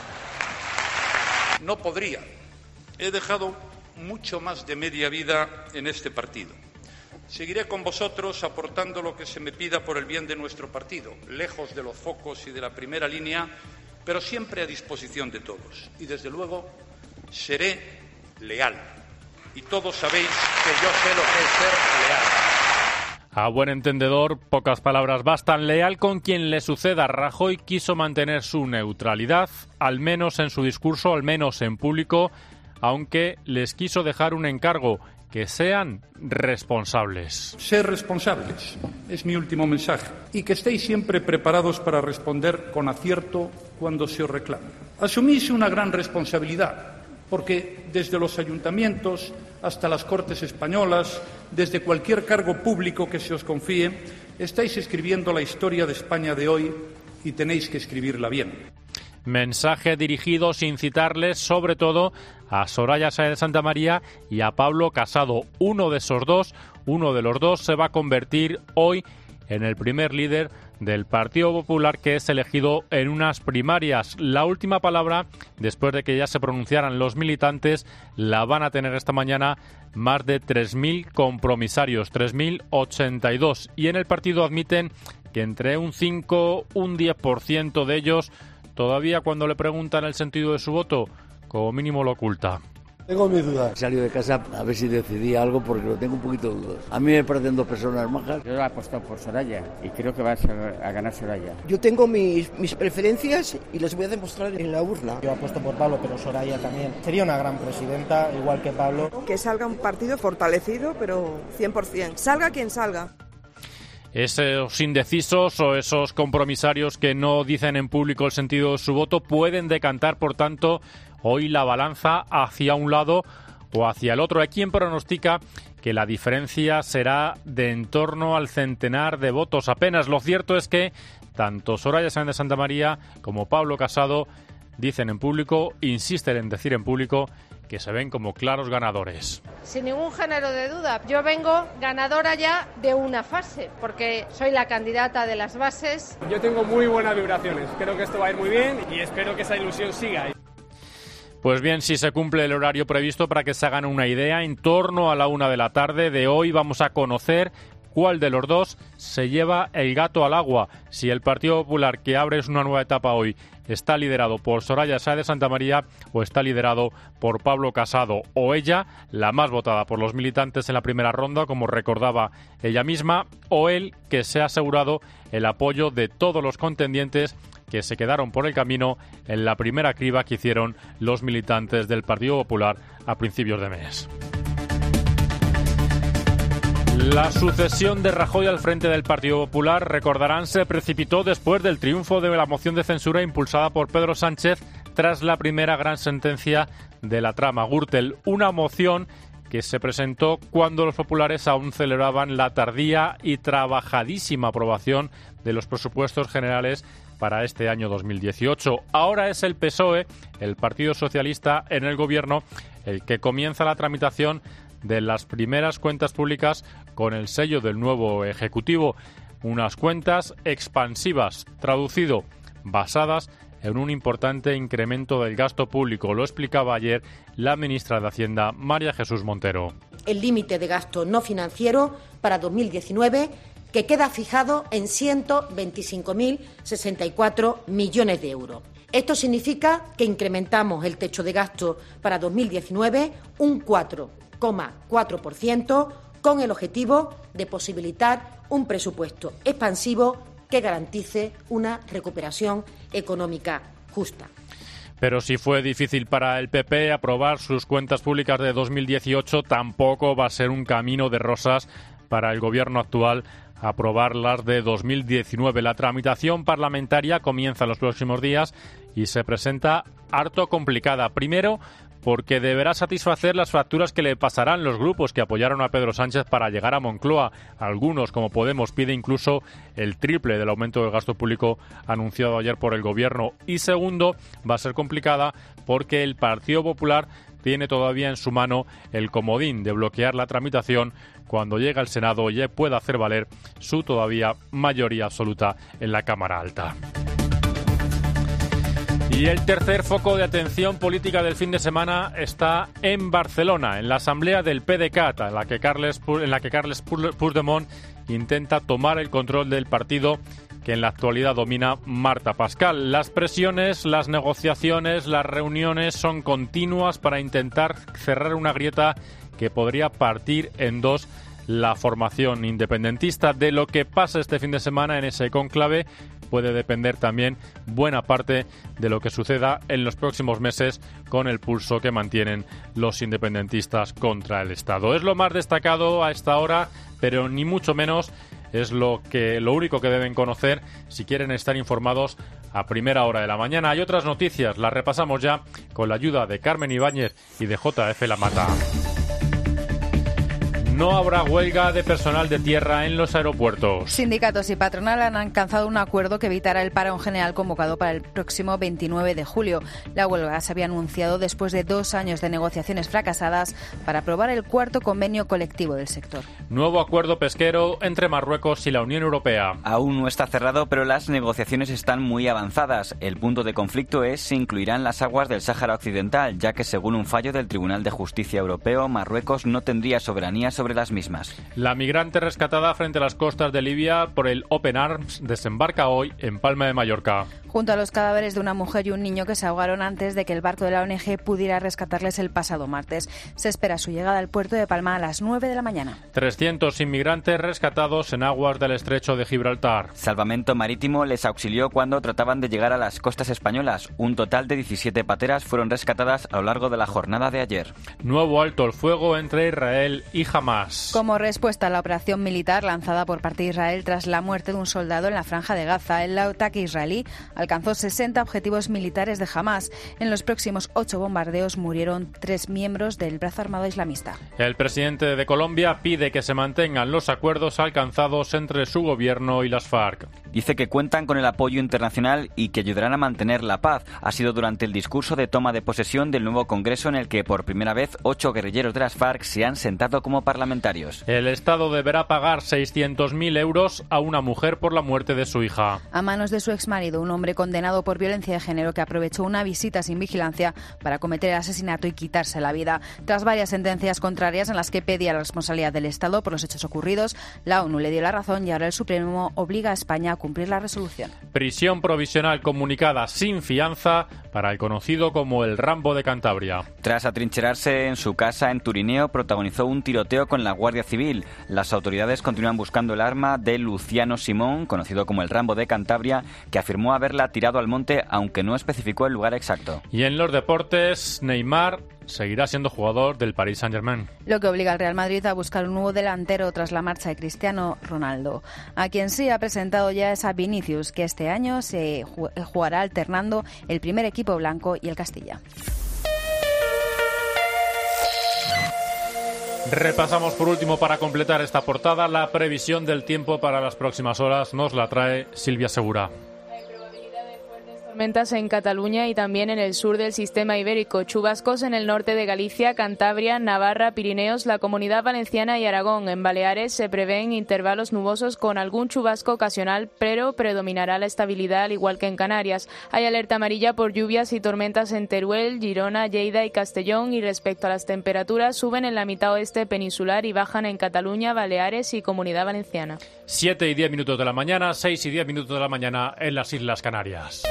No podría. He dejado mucho más de media vida en este partido. Seguiré con vosotros aportando lo que se me pida por el bien de nuestro partido, lejos de los focos y de la primera línea, pero siempre a disposición de todos. Y desde luego seré leal. Y todos sabéis que yo sé lo que es ser leal. A buen entendedor, pocas palabras bastan. Leal con quien le suceda. Rajoy quiso mantener su neutralidad, al menos en su discurso, al menos en público, aunque les quiso dejar un encargo: que sean responsables. Ser responsables es mi último mensaje y que estéis siempre preparados para responder con acierto cuando se os reclame. Asumís una gran responsabilidad porque desde los ayuntamientos hasta las Cortes españolas, desde cualquier cargo público que se os confíe, estáis escribiendo la historia de España de hoy y tenéis que escribirla bien. Mensaje dirigido, sin citarles, sobre todo a Soraya Sáenz de Santamaría y a Pablo Casado. Uno de los dos se va a convertir hoy en el primer líder del Partido Popular, que es elegido en unas primarias. La última palabra, después de que ya se pronunciaran los militantes, la van a tener esta mañana más de 3.000 compromisarios, 3.082. Y en el partido admiten que entre un 5, un 10% de ellos, todavía cuando le preguntan el sentido de su voto, como mínimo lo oculta. Tengo mis dudas. Salí de casa a ver si decidí algo porque lo tengo un poquito de dudas. A mí me parecen dos personas majas. Yo he apostado por Soraya y creo que va a ganar Soraya. Yo tengo mis preferencias y las voy a demostrar en la urna. Yo apuesto por Pablo, pero Soraya también. Sería una gran presidenta, igual que Pablo. Que salga un partido fortalecido, pero 100%. Salga quien salga. Esos indecisos o esos compromisarios que no dicen en público el sentido de su voto pueden decantar, por tanto, hoy la balanza hacia un lado o hacia el otro. Hay quien pronostica que la diferencia será de en torno al centenar de votos apenas. Lo cierto es que tanto Soraya Sáenz de Santamaría como Pablo Casado dicen en público, insisten en decir en público, que se ven como claros ganadores. Sin ningún género de duda, yo vengo ganadora ya de una fase, porque soy la candidata de las bases. Yo tengo muy buenas vibraciones, creo que esto va a ir muy bien y espero que esa ilusión siga. Pues bien, si se cumple el horario previsto, para que se hagan una idea, en torno a la 1 de la tarde de hoy vamos a conocer cuál de los dos se lleva el gato al agua. Si el Partido Popular, que abre una nueva etapa hoy, está liderado por Soraya Sáenz de Santamaría o está liderado por Pablo Casado, o ella, la más votada por los militantes en la primera ronda, como recordaba ella misma, o él, que se ha asegurado el apoyo de todos los contendientes que se quedaron por el camino en la primera criba que hicieron los militantes del Partido Popular a principios de mes. La sucesión de Rajoy al frente del Partido Popular, recordarán, se precipitó después del triunfo de la moción de censura impulsada por Pedro Sánchez tras la primera gran sentencia de la trama Gürtel. Una moción que se presentó cuando los populares aún celebraban la tardía y trabajadísima aprobación de los presupuestos generales para este año 2018. Ahora es el PSOE, el Partido Socialista en el Gobierno, el que comienza la tramitación de las primeras cuentas públicas con el sello del nuevo Ejecutivo. Unas cuentas expansivas, traducido, basadas en un importante incremento del gasto público. Lo explicaba ayer la ministra de Hacienda, María Jesús Montero. El límite de gasto no financiero para 2019, que queda fijado en 125.064 millones de euros. Esto significa que incrementamos el techo de gasto para 2019 un 4,4%, con el objetivo de posibilitar un presupuesto expansivo que garantice una recuperación económica justa. Pero si fue difícil para el PP aprobar sus cuentas públicas de 2018, tampoco va a ser un camino de rosas para el Gobierno actual aprobar las de 2019. La tramitación parlamentaria comienza en los próximos días y se presenta harto complicada. Primero, porque deberá satisfacer las facturas que le pasarán los grupos que apoyaron a Pedro Sánchez para llegar a Moncloa. Algunos, como Podemos, pide incluso el triple del aumento del gasto público anunciado ayer por el Gobierno. Y segundo, va a ser complicada porque el Partido Popular tiene todavía en su mano el comodín de bloquear la tramitación cuando llegue al Senado y pueda hacer valer su todavía mayoría absoluta en la Cámara Alta. Y el tercer foco de atención política del fin de semana está en Barcelona, en la asamblea del PDeCAT, en la que Carles Puigdemont intenta tomar el control del partido que en la actualidad domina Marta Pascal. Las presiones, las negociaciones, las reuniones son continuas para intentar cerrar una grieta que podría partir en dos la formación independentista. De lo que pasa este fin de semana en ese cónclave puede depender también buena parte de lo que suceda en los próximos meses con el pulso que mantienen los independentistas contra el Estado. Es lo más destacado a esta hora, pero ni mucho menos es lo único que deben conocer si quieren estar informados a primera hora de la mañana. Hay otras noticias, las repasamos ya con la ayuda de Carmen Ibáñez y de JF La Mata. No habrá huelga de personal de tierra en los aeropuertos. Sindicatos y patronal han alcanzado un acuerdo que evitará el parón general convocado para el próximo 29 de julio. La huelga se había anunciado después de 2 años de negociaciones fracasadas para aprobar el cuarto convenio colectivo del sector. Nuevo acuerdo pesquero entre Marruecos y la Unión Europea. Aún no está cerrado, pero las negociaciones están muy avanzadas. El punto de conflicto es si incluirán las aguas del Sáhara Occidental, ya que según un fallo del Tribunal de Justicia Europeo, Marruecos no tendría soberanía sobre sobre las mismas. La migrante rescatada frente a las costas de Libia por el Open Arms desembarca hoy en Palma de Mallorca. Junto a los cadáveres de una mujer y un niño que se ahogaron antes de que el barco de la ONG pudiera rescatarles el pasado martes. Se espera su llegada al puerto de Palma a las 9 de la mañana. 300 inmigrantes rescatados en aguas del estrecho de Gibraltar. Salvamento Marítimo les auxilió cuando trataban de llegar a las costas españolas. Un total de 17 pateras fueron rescatadas a lo largo de la jornada de ayer. Nuevo alto el fuego entre Israel y Hamás. Como respuesta a la operación militar lanzada por parte de Israel tras la muerte de un soldado en la Franja de Gaza, el ataque israelí alcanzó 60 objetivos militares de Hamás. En los próximos 8 bombardeos murieron 3 miembros del brazo armado islamista. El presidente de Colombia pide que se mantengan los acuerdos alcanzados entre su gobierno y las FARC. Dice que cuentan con el apoyo internacional y que ayudarán a mantener la paz. Ha sido durante el discurso de toma de posesión del nuevo Congreso en el que por primera vez 8 guerrilleros de las FARC se han sentado como parlamentarios. El Estado deberá pagar 600.000 euros a una mujer por la muerte de su hija. A manos de su exmarido, un hombre condenado por violencia de género que aprovechó una visita sin vigilancia para cometer el asesinato y quitarse la vida. Tras varias sentencias contrarias en las que pedía la responsabilidad del Estado por los hechos ocurridos, la ONU le dio la razón y ahora el Supremo obliga a España a cumplir la resolución. Prisión provisional comunicada sin fianza para el conocido como el Rambo de Cantabria. Tras atrincherarse en su casa en Turineo, protagonizó un tiroteo con la Guardia Civil. Las autoridades continúan buscando el arma de Luciano Simón, conocido como el Rambo de Cantabria, que afirmó haberla tirado al monte, aunque no especificó el lugar exacto. Y en los deportes, Neymar seguirá siendo jugador del Paris Saint-Germain. Lo que obliga al Real Madrid a buscar un nuevo delantero tras la marcha de Cristiano Ronaldo. A quien sí ha presentado ya es a Vinicius, que este año se jugará alternando el primer equipo blanco y el Castilla. Repasamos por último, para completar esta portada, la previsión del tiempo para las próximas horas. Nos la trae Silvia Segura. Tormentas en Cataluña y también en el sur del sistema ibérico, chubascos en el norte de Galicia, Cantabria, Navarra, Pirineos, la Comunidad Valenciana y Aragón. En Baleares se prevén intervalos nubosos con algún chubasco ocasional, pero predominará la estabilidad al igual que en Canarias. Hay alerta amarilla por lluvias y tormentas en Teruel, Girona, Lleida y Castellón, y respecto a las temperaturas suben en la mitad oeste peninsular y bajan en Cataluña, Baleares y Comunidad Valenciana. 7 y 10 minutos de la mañana, 6 y 10 minutos de la mañana en las Islas Canarias.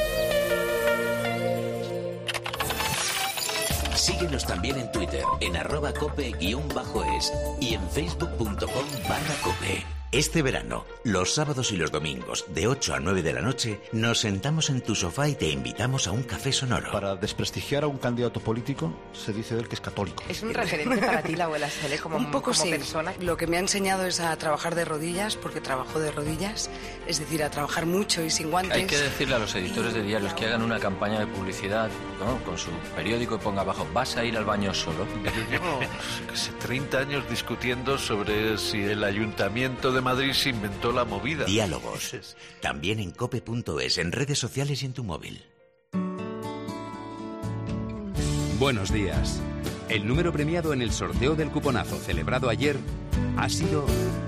Síguenos también en Twitter, en @cope_es y en facebook.com/cope. Este verano, los sábados y los domingos, de 8 a 9 de la noche, nos sentamos en tu sofá y te invitamos a un café sonoro. Para desprestigiar a un candidato político, se dice de él que es católico. ¿Es un referente para ti la abuela Sele como persona? Lo que me ha enseñado es a trabajar de rodillas, porque trabajo de rodillas, es decir, a trabajar mucho y sin guantes. Hay que decirle a los editores de diarios que hagan una campaña de publicidad, ¿no?, con su periódico, y ponga abajo: ¿vas a ir al baño solo? Llevo 30 años discutiendo sobre si el ayuntamiento de Madrid se inventó la movida. Diálogos. También en cope.es, en redes sociales y en tu móvil. Buenos días. El número premiado en el sorteo del cuponazo celebrado ayer ha sido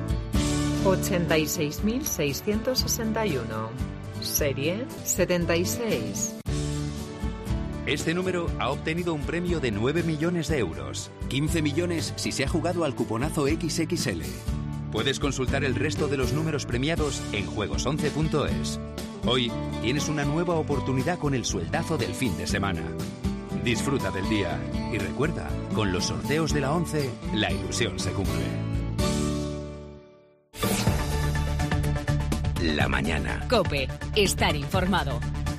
86.661. Serie 76. Este número ha obtenido un premio de 9 millones de euros. 15 millones si se ha jugado al cuponazo XXL. Puedes consultar el resto de los números premiados en juegos11.es. Hoy tienes una nueva oportunidad con el sueldazo del fin de semana. Disfruta del día y recuerda, con los sorteos de la 11, la ilusión se cumple. La mañana. COPE. Estar informado.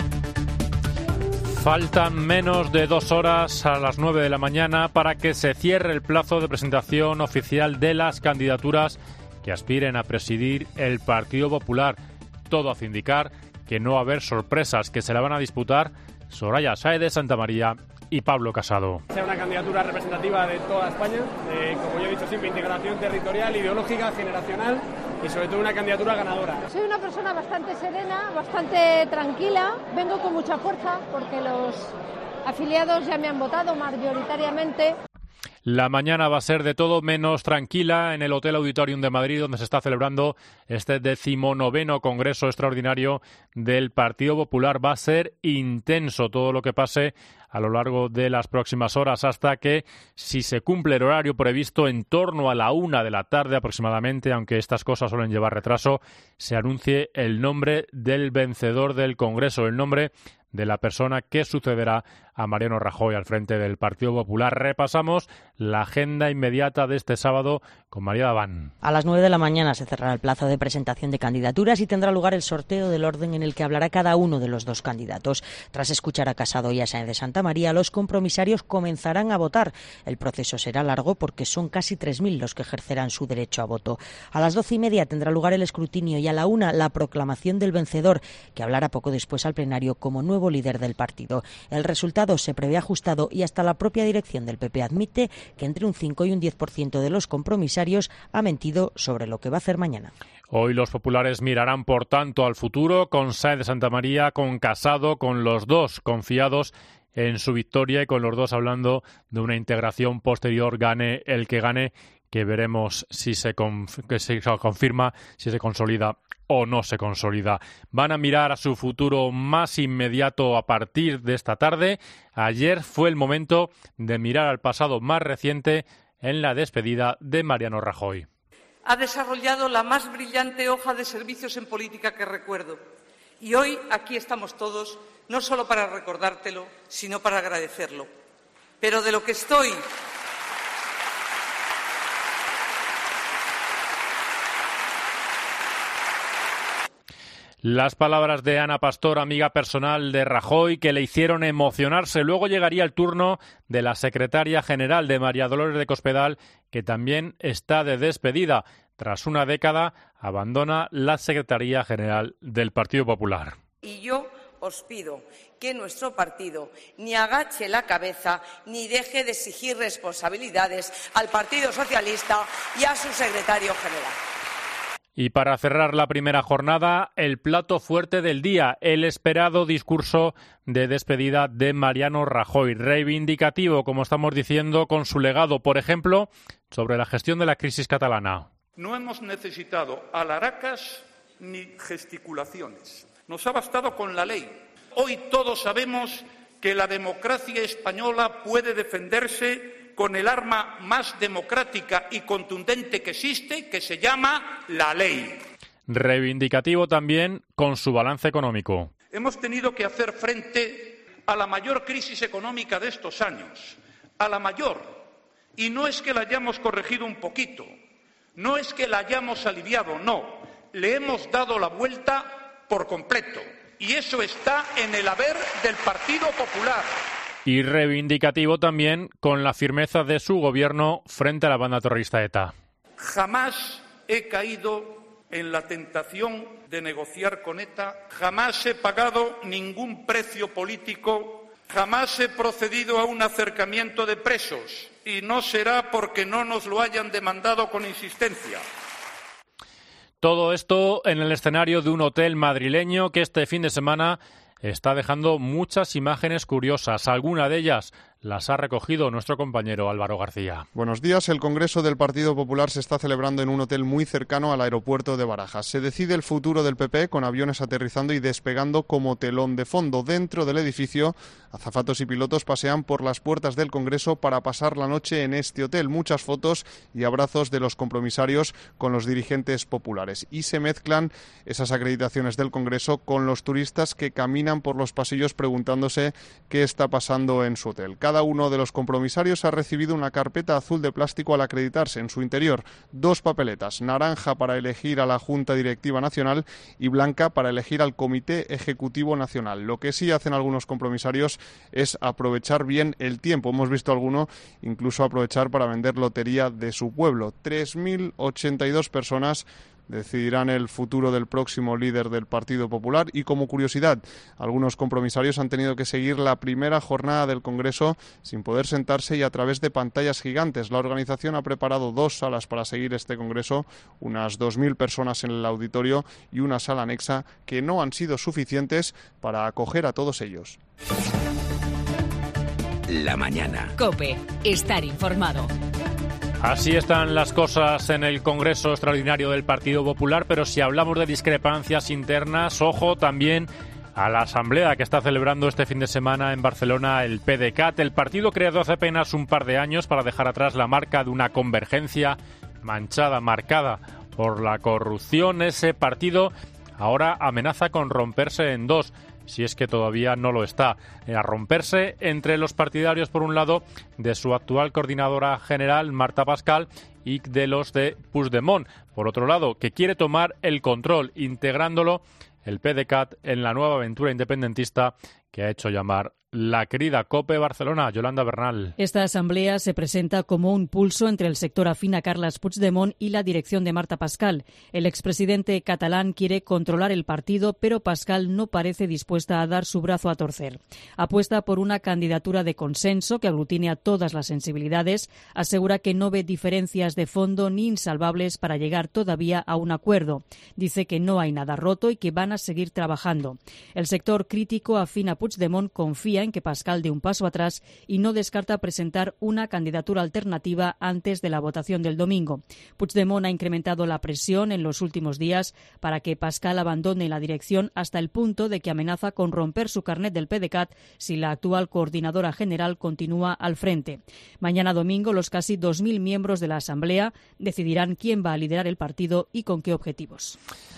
Faltan menos de 2 horas a las 9 de la mañana para que se cierre el plazo de presentación oficial de las candidaturas que aspiren a presidir el Partido Popular. Todo hace indicar que no va a haber sorpresas, que se la van a disputar Soraya Sáez de Santamaría y Pablo Casado. Sea una candidatura representativa de toda España, como yo he dicho siempre, integración territorial, ideológica, generacional y sobre todo una candidatura ganadora. Soy una persona bastante serena, bastante tranquila, vengo con mucha fuerza porque los afiliados ya me han votado mayoritariamente. La mañana va a ser de todo menos tranquila en el Hotel Auditorium de Madrid, donde se está celebrando este 19º Congreso Extraordinario del Partido Popular. Va a ser intenso todo lo que pase a lo largo de las próximas horas, hasta que, si se cumple el horario previsto, en torno a la 1 de la tarde aproximadamente, aunque estas cosas suelen llevar retraso, se anuncie el nombre del vencedor del Congreso, el nombre de la persona que sucederá a Mariano Rajoy al frente del Partido Popular. Repasamos la agenda inmediata de este sábado con María Daván. A las 9 de la mañana se cerrará el plazo de presentación de candidaturas y tendrá lugar el sorteo del orden en el que hablará cada uno de los dos candidatos. Tras escuchar a Casado y a Sáenz de Santamaría, los compromisarios comenzarán a votar. El proceso será largo porque son casi 3.000 los que ejercerán su derecho a voto. A las 12:30 tendrá lugar el escrutinio y a la 1 la proclamación del vencedor, que hablará poco después al plenario como nuevo líder del partido. El resultado se prevé ajustado y hasta la propia dirección del PP admite que entre un 5 y un 10% de los compromisarios ha mentido sobre lo que va a hacer mañana. Hoy los populares mirarán, por tanto, al futuro, con Sáenz de Santamaría, con Casado, con los dos confiados en su victoria y con los dos hablando de una integración posterior, gane el que gane, que veremos si se confirma, si se consolida o no se consolida. Van a mirar a su futuro más inmediato a partir de esta tarde. Ayer fue el momento de mirar al pasado más reciente en la despedida de Mariano Rajoy. Ha desarrollado la más brillante hoja de servicios en política que recuerdo. Y hoy aquí estamos todos, no solo para recordártelo, sino para agradecerlo. Pero de lo que estoy Las palabras de Ana Pastor, amiga personal de Rajoy, que le hicieron emocionarse. Luego llegaría el turno de la secretaria general, de María Dolores de Cospedal, que también está de despedida. Tras una década, abandona la Secretaría General del Partido Popular. Y yo os pido que nuestro partido ni agache la cabeza ni deje de exigir responsabilidades al Partido Socialista y a su secretario general. Y para cerrar la primera jornada, el plato fuerte del día, el esperado discurso de despedida de Mariano Rajoy, reivindicativo, como estamos diciendo, con su legado, por ejemplo, sobre la gestión de la crisis catalana. No hemos necesitado alaracas ni gesticulaciones. Nos ha bastado con la ley. Hoy todos sabemos que la democracia española puede defenderse con el arma más democrática y contundente que existe, que se llama la ley. Reivindicativo también con su balance económico. Hemos tenido que hacer frente a la mayor crisis económica de estos años, a la mayor. Y no es que la hayamos corregido un poquito, no es que la hayamos aliviado, no. Le hemos dado la vuelta por completo. Y eso está en el haber del Partido Popular. Y reivindicativo también con la firmeza de su gobierno frente a la banda terrorista ETA. Jamás he caído en la tentación de negociar con ETA, jamás he pagado ningún precio político, jamás he procedido a un acercamiento de presos y no será porque no nos lo hayan demandado con insistencia. Todo esto en el escenario de un hotel madrileño que este fin de semana está dejando muchas imágenes curiosas. Alguna de ellas las ha recogido nuestro compañero Álvaro García. Buenos días. El Congreso del Partido Popular se está celebrando en un hotel muy cercano al aeropuerto de Barajas. Se decide el futuro del PP con aviones aterrizando y despegando como telón de fondo. Dentro del edificio, azafatos y pilotos pasean por las puertas del Congreso para pasar la noche en este hotel. Muchas fotos y abrazos de los compromisarios con los dirigentes populares. Y se mezclan esas acreditaciones del Congreso con los turistas que caminan por los pasillos preguntándose qué está pasando en su hotel. Cada uno de los compromisarios ha recibido una carpeta azul de plástico al acreditarse. En su interior, 2 papeletas, naranja para elegir a la Junta Directiva Nacional y blanca para elegir al Comité Ejecutivo Nacional. Lo que sí hacen algunos compromisarios es aprovechar bien el tiempo. Hemos visto alguno incluso aprovechar para vender lotería de su pueblo. 3.082 personas decidirán el futuro del próximo líder del Partido Popular. Y como curiosidad, algunos compromisarios han tenido que seguir la primera jornada del Congreso sin poder sentarse y a través de pantallas gigantes. La organización ha preparado 2 salas para seguir este Congreso, unas 2.000 personas en el auditorio y una sala anexa que no han sido suficientes para acoger a todos ellos. la mañana. COPE. Estar informado. Así están las cosas en el Congreso Extraordinario del Partido Popular, pero si hablamos de discrepancias internas, ojo también a la asamblea que está celebrando este fin de semana en Barcelona el PDeCAT, el partido creado hace apenas un par de años para dejar atrás la marca de una convergencia marcada por la corrupción. Ese partido ahora amenaza con romperse en dos, si es que todavía no lo está, a romperse entre los partidarios, por un lado, de su actual coordinadora general, Marta Pascal, y de los de Puigdemont, por otro lado, que quiere tomar el control, integrándolo el PDeCAT en la nueva aventura independentista que ha hecho llamar la querida COPE Barcelona. Yolanda Bernal. Esta asamblea se presenta como un pulso entre el sector afín a Carles Puigdemont y la dirección de Marta Pascal. El expresidente catalán quiere controlar el partido, pero Pascal no parece dispuesta a dar su brazo a torcer. Apuesta por una candidatura de consenso que aglutine a todas las sensibilidades. Asegura que no ve diferencias de fondo ni insalvables para llegar todavía a un acuerdo. Dice que no hay nada roto y que van a seguir trabajando. El sector crítico afín a Puigdemont confía en que Pascal dé un paso atrás y no descarta presentar una candidatura alternativa antes de la votación del domingo. Puigdemont ha incrementado la presión en los últimos días para que Pascal abandone la dirección hasta el punto de que amenaza con romper su carnet del PDeCAT si la actual coordinadora general continúa al frente. Mañana domingo los casi 2.000 miembros de la Asamblea decidirán quién va a liderar el partido y con qué objetivos.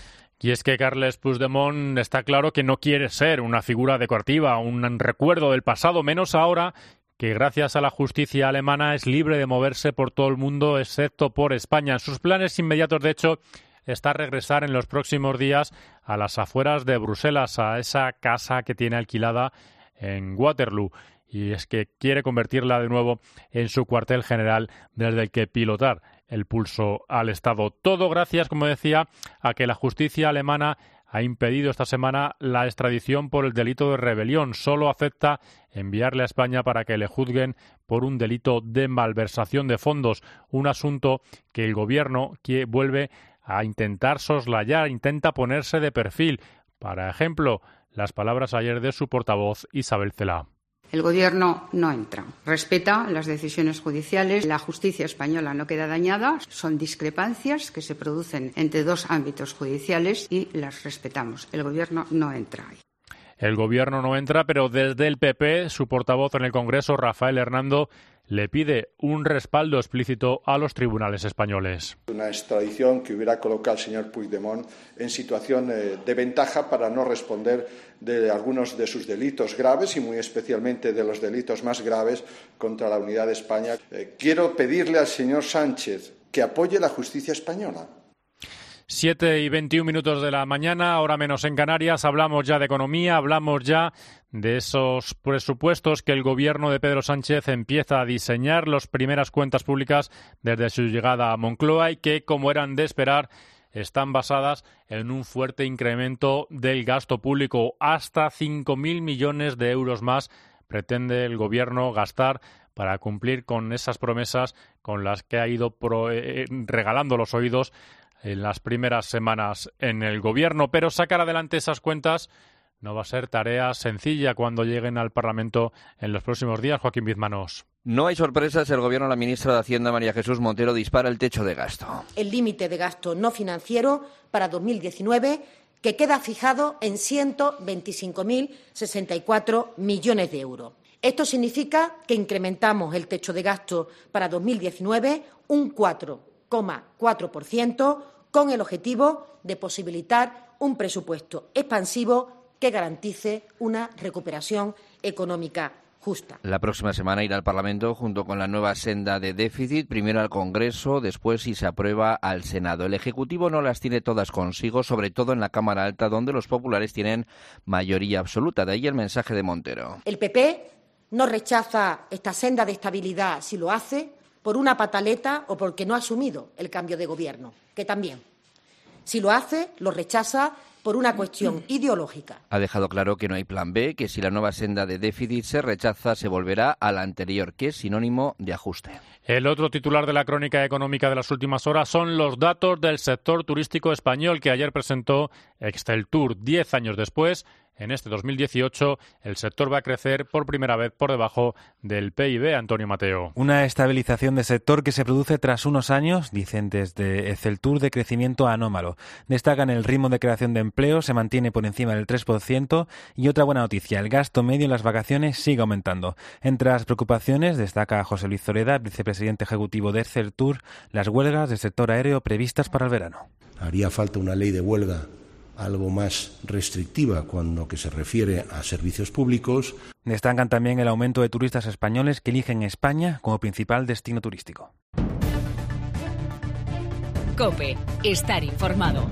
Y es que Carles Puigdemont está claro que no quiere ser una figura decorativa, un recuerdo del pasado, menos ahora que gracias a la justicia alemana es libre de moverse por todo el mundo excepto por España. En sus planes inmediatos, de hecho, está regresar en los próximos días a las afueras de Bruselas, a esa casa que tiene alquilada en Waterloo. Y es que quiere convertirla de nuevo en su cuartel general desde el que pilotar el pulso al Estado. Todo gracias, como decía, a que la justicia alemana ha impedido esta semana la extradición por el delito de rebelión. Solo acepta enviarle a España para que le juzguen por un delito de malversación de fondos, un asunto que el gobierno vuelve a intentar soslayar, intenta ponerse de perfil. Para ejemplo, las palabras ayer de su portavoz Isabel Celaá. El Gobierno no entra. Respeta las decisiones judiciales. La justicia española no queda dañada. Son discrepancias que se producen entre dos ámbitos judiciales y las respetamos. El Gobierno no entra ahí. El Gobierno no entra, pero desde el PP, su portavoz en el Congreso, Rafael Hernando, le pide un respaldo explícito a los tribunales españoles. Una extradición que hubiera colocado al señor Puigdemont en situación de ventaja para no responder de algunos de sus delitos graves y muy especialmente de los delitos más graves contra la unidad de España. Quiero pedirle al señor Sánchez que apoye la justicia española. 7:21 de la mañana, hora menos en Canarias. Hablamos ya de economía, hablamos ya de esos presupuestos que el gobierno de Pedro Sánchez empieza a diseñar, las primeras cuentas públicas desde su llegada a Moncloa y que, como eran de esperar, están basadas en un fuerte incremento del gasto público. Hasta 5.000 millones de euros más pretende el gobierno gastar para cumplir con esas promesas con las que ha ido regalando los oídos en las primeras semanas en el gobierno. Pero sacar adelante esas cuentas no va a ser tarea sencilla cuando lleguen al Parlamento en los próximos días. Joaquín Bizmanos. No hay sorpresas. El Gobierno, la ministra de Hacienda, María Jesús Montero, dispara el techo de gasto. El límite de gasto no financiero para 2019, que queda fijado en 125.064 millones de euros. Esto significa que incrementamos el techo de gasto para 2019 un 4,4%, con el objetivo de posibilitar un presupuesto expansivo que garantice una recuperación económica justa. La próxima semana irá al Parlamento junto con la nueva senda de déficit, primero al Congreso, después, si se aprueba, al Senado. El Ejecutivo no las tiene todas consigo, sobre todo en la Cámara Alta, donde los populares tienen mayoría absoluta. De ahí el mensaje de Montero. El PP no rechaza esta senda de estabilidad si lo hace por una pataleta o porque no ha asumido el cambio de gobierno, que también. Si lo hace, lo rechaza por una cuestión ideológica. Ha dejado claro que no hay plan B, que si la nueva senda de déficit se rechaza, se volverá a la anterior, que es sinónimo de ajuste. El otro titular de la crónica económica de las últimas horas son los datos del sector turístico español que ayer presentó Exceltur. 10 años después, en este 2018 el sector va a crecer por primera vez por debajo del PIB. Antonio Mateo. Una estabilización del sector que se produce tras unos años, dicen desde Celtur, de crecimiento anómalo. Destacan el ritmo de creación de empleo, se mantiene por encima del 3%, y otra buena noticia, el gasto medio en las vacaciones sigue aumentando. Entre las preocupaciones, destaca José Luis Zoreda, vicepresidente ejecutivo de Celtur, las huelgas del sector aéreo previstas para el verano. Haría falta una ley de huelga algo más restrictiva cuando que se refiere a servicios públicos. Destacan también el aumento de turistas españoles que eligen España como principal destino turístico. COPE. Estar informado.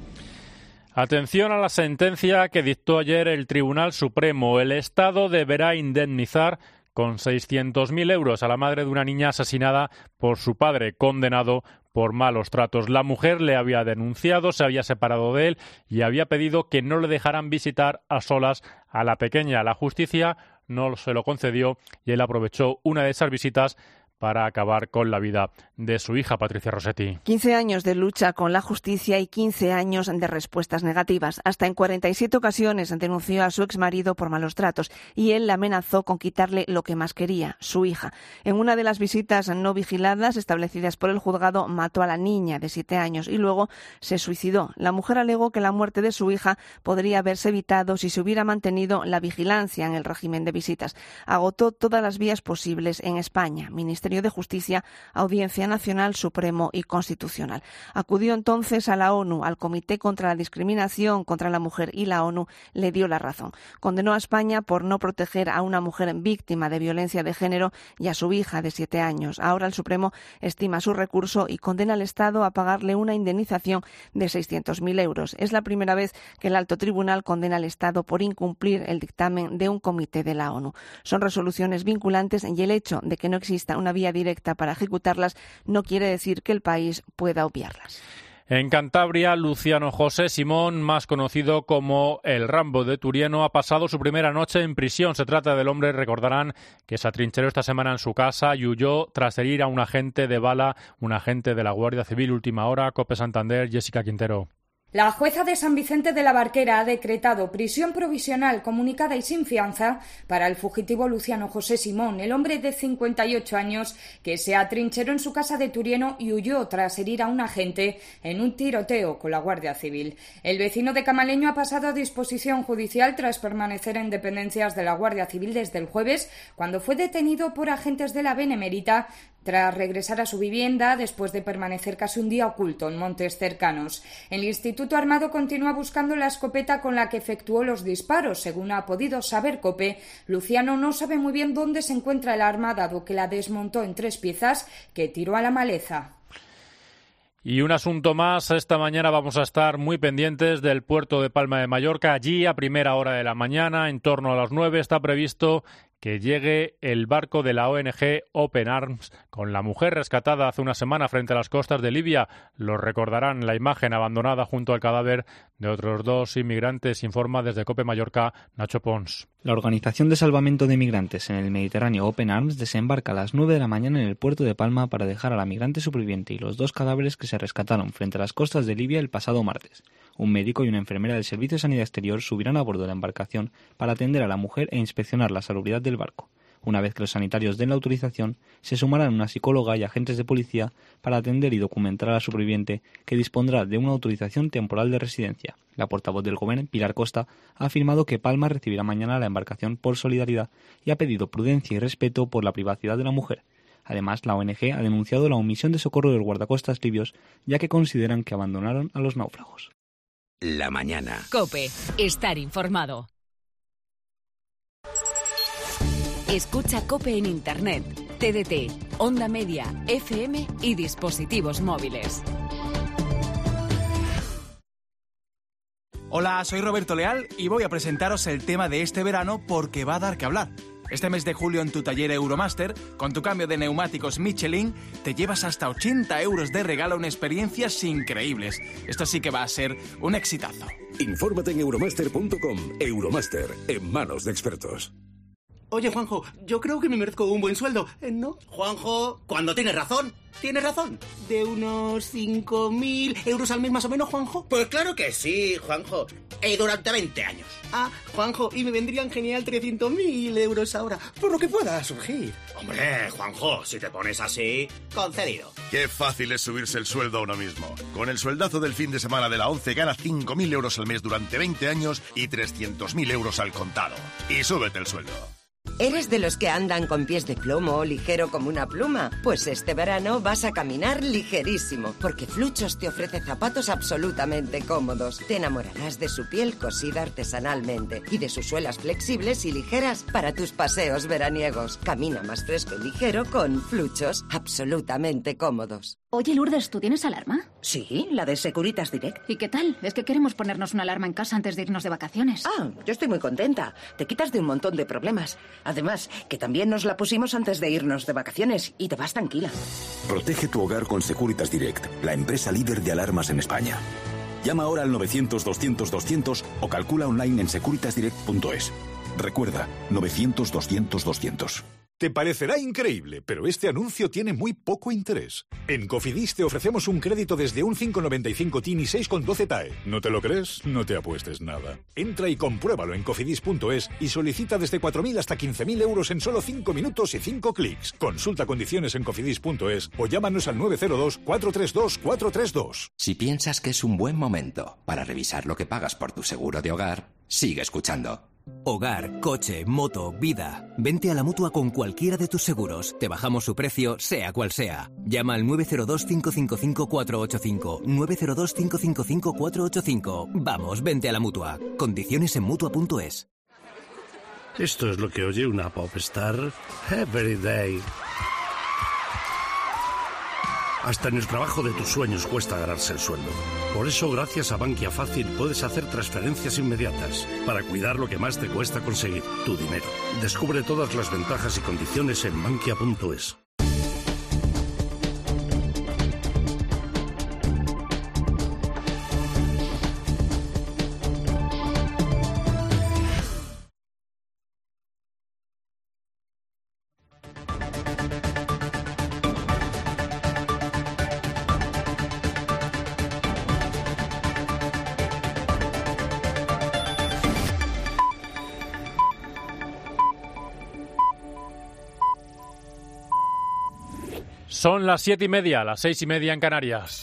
Atención a la sentencia que dictó ayer el Tribunal Supremo. El Estado deberá indemnizar con 600.000 euros a la madre de una niña asesinada por su padre, condenado por malos tratos. La mujer le había denunciado, se había separado de él y había pedido que no le dejaran visitar a solas a la pequeña. La justicia no se lo concedió y él aprovechó una de esas visitas para acabar con la vida de su hija, Patricia Rossetti. 15 años de lucha con la justicia y 15 años de respuestas negativas. Hasta en 47 ocasiones denunció a su exmarido por malos tratos y él la amenazó con quitarle lo que más quería, su hija. En una de las visitas no vigiladas establecidas por el juzgado, mató a la niña de 7 años y luego se suicidó. La mujer alegó que la muerte de su hija podría haberse evitado si se hubiera mantenido la vigilancia en el régimen de visitas. Agotó todas las vías posibles en España, Ministerio de Justicia, Audiencia Nacional, Supremo y Constitucional. Acudió entonces a la ONU, al Comité contra la Discriminación contra la Mujer, y la ONU le dio la razón. Condenó a España por no proteger a una mujer víctima de violencia de género y a su hija de 7 años. Ahora el Supremo estima su recurso y condena al Estado a pagarle una indemnización de 600.000 euros. Es la primera vez que el Alto Tribunal condena al Estado por incumplir el dictamen de un comité de la ONU. Son resoluciones vinculantes y el hecho de que no exista una vía directa para ejecutarlas no quiere decir que el país pueda obviarlas. En Cantabria, Luciano José Simón, más conocido como el Rambo de Turieno, ha pasado su primera noche en prisión. Se trata del hombre, recordarán, que se atrincheró esta semana en su casa y huyó tras herir a un agente de bala, un agente de la Guardia Civil. Última hora, COPE Santander, Jessica Quintero. La jueza de San Vicente de la Barquera ha decretado prisión provisional comunicada y sin fianza para el fugitivo Luciano José Simón, el hombre de 58 años que se atrincheró en su casa de Turieno y huyó tras herir a un agente en un tiroteo con la Guardia Civil. El vecino de Camaleño ha pasado a disposición judicial tras permanecer en dependencias de la Guardia Civil desde el jueves, cuando fue detenido por agentes de la Benemérita tras regresar a su vivienda después de permanecer casi un día oculto en montes cercanos. El Instituto Armado continúa buscando la escopeta con la que efectuó los disparos. Según ha podido saber COPE, Luciano no sabe muy bien dónde se encuentra el arma, dado que la desmontó en 3 piezas que tiró a la maleza. Y un asunto más, esta mañana vamos a estar muy pendientes del puerto de Palma de Mallorca. Allí, a primera hora de la mañana, en torno a las 9, está previsto que llegue el barco de la ONG Open Arms con la mujer rescatada hace una semana frente a las costas de Libia. Lo recordarán, la imagen abandonada junto al cadáver de otros 2 inmigrantes, informa desde COPE Mallorca Nacho Pons. La Organización de Salvamento de Migrantes en el Mediterráneo Open Arms desembarca a las 9 de la mañana en el puerto de Palma para dejar a la migrante superviviente y los 2 cadáveres que se rescataron frente a las costas de Libia el pasado martes. Un médico y una enfermera del Servicio de Sanidad Exterior subirán a bordo de la embarcación para atender a la mujer e inspeccionar la salubridad del barco. Una vez que los sanitarios den la autorización, se sumarán una psicóloga y agentes de policía para atender y documentar a la superviviente, que dispondrá de una autorización temporal de residencia. La portavoz del Gobierno, Pilar Costa, ha afirmado que Palma recibirá mañana la embarcación por solidaridad y ha pedido prudencia y respeto por la privacidad de la mujer. Además, la ONG ha denunciado la omisión de socorro de los guardacostas libios, ya que consideran que abandonaron a los náufragos. La mañana. COPE. Estar informado. Escucha COPE en Internet, TDT, Onda Media, FM y dispositivos móviles. Hola, soy Roberto Leal y voy a presentaros el tema de este verano porque va a dar que hablar. Este mes de julio en tu taller Euromaster, con tu cambio de neumáticos Michelin, te llevas hasta 80 euros de regalo en experiencias increíbles. Esto sí que va a ser un exitazo. Infórmate en euromaster.com. Euromaster, en manos de expertos. Oye, Juanjo, yo creo que me merezco un buen sueldo, ¿no? Juanjo, cuando tienes razón. ¿Tienes razón? ¿De unos 5.000 euros al mes más o menos, Juanjo? Pues claro que sí, Juanjo. Durante 20 años. Ah, Juanjo, y me vendrían genial 300.000 euros ahora, por lo que pueda surgir. Hombre, Juanjo, si te pones así, concedido. Qué fácil es subirse el sueldo a uno mismo. Con el sueldazo del fin de semana de la ONCE gana 5.000 euros al mes durante 20 años y 300.000 euros al contado. Y súbete el sueldo. ¿Eres de los que andan con pies de plomo o ligero como una pluma? Pues este verano vas a caminar ligerísimo, porque Fluchos te ofrece zapatos absolutamente cómodos. Te enamorarás de su piel cosida artesanalmente y de sus suelas flexibles y ligeras para tus paseos veraniegos. Camina más fresco y ligero con Fluchos, absolutamente cómodos. Oye, Lourdes, ¿tú tienes alarma? Sí, la de Securitas Direct. ¿Y qué tal? Es que queremos ponernos una alarma en casa antes de irnos de vacaciones. Ah, yo estoy muy contenta. Te quitas de un montón de problemas. Además, que también nos la pusimos antes de irnos de vacaciones y te vas tranquila. Protege tu hogar con Securitas Direct, la empresa líder de alarmas en España. Llama ahora al 900-200-200 o calcula online en securitasdirect.es. Recuerda, 900-200-200. Te parecerá increíble, pero este anuncio tiene muy poco interés. En Cofidis te ofrecemos un crédito desde un 5,95 TIN y 6,12 TAE. ¿No te lo crees? No te apuestes nada. Entra y compruébalo en cofidis.es y solicita desde 4.000 hasta 15.000 euros en solo 5 minutos y 5 clics. Consulta condiciones en cofidis.es o llámanos al 902-432-432. Si piensas que es un buen momento para revisar lo que pagas por tu seguro de hogar, sigue escuchando. Hogar, coche, moto, vida. Vente a la Mutua con cualquiera de tus seguros. Te bajamos su precio, sea cual sea. Llama al 902-555-485. 902-555-485. Vamos, vente a la Mutua. Condiciones en Mutua.es. Esto es lo que oye una popstar every day. Hasta en el trabajo de tus sueños cuesta ganarse el sueldo. Por eso, gracias a Bankia Fácil, puedes hacer transferencias inmediatas para cuidar lo que más te cuesta conseguir, tu dinero. Descubre todas las ventajas y condiciones en bankia.es. Son las 7:30, las 6:30 en Canarias.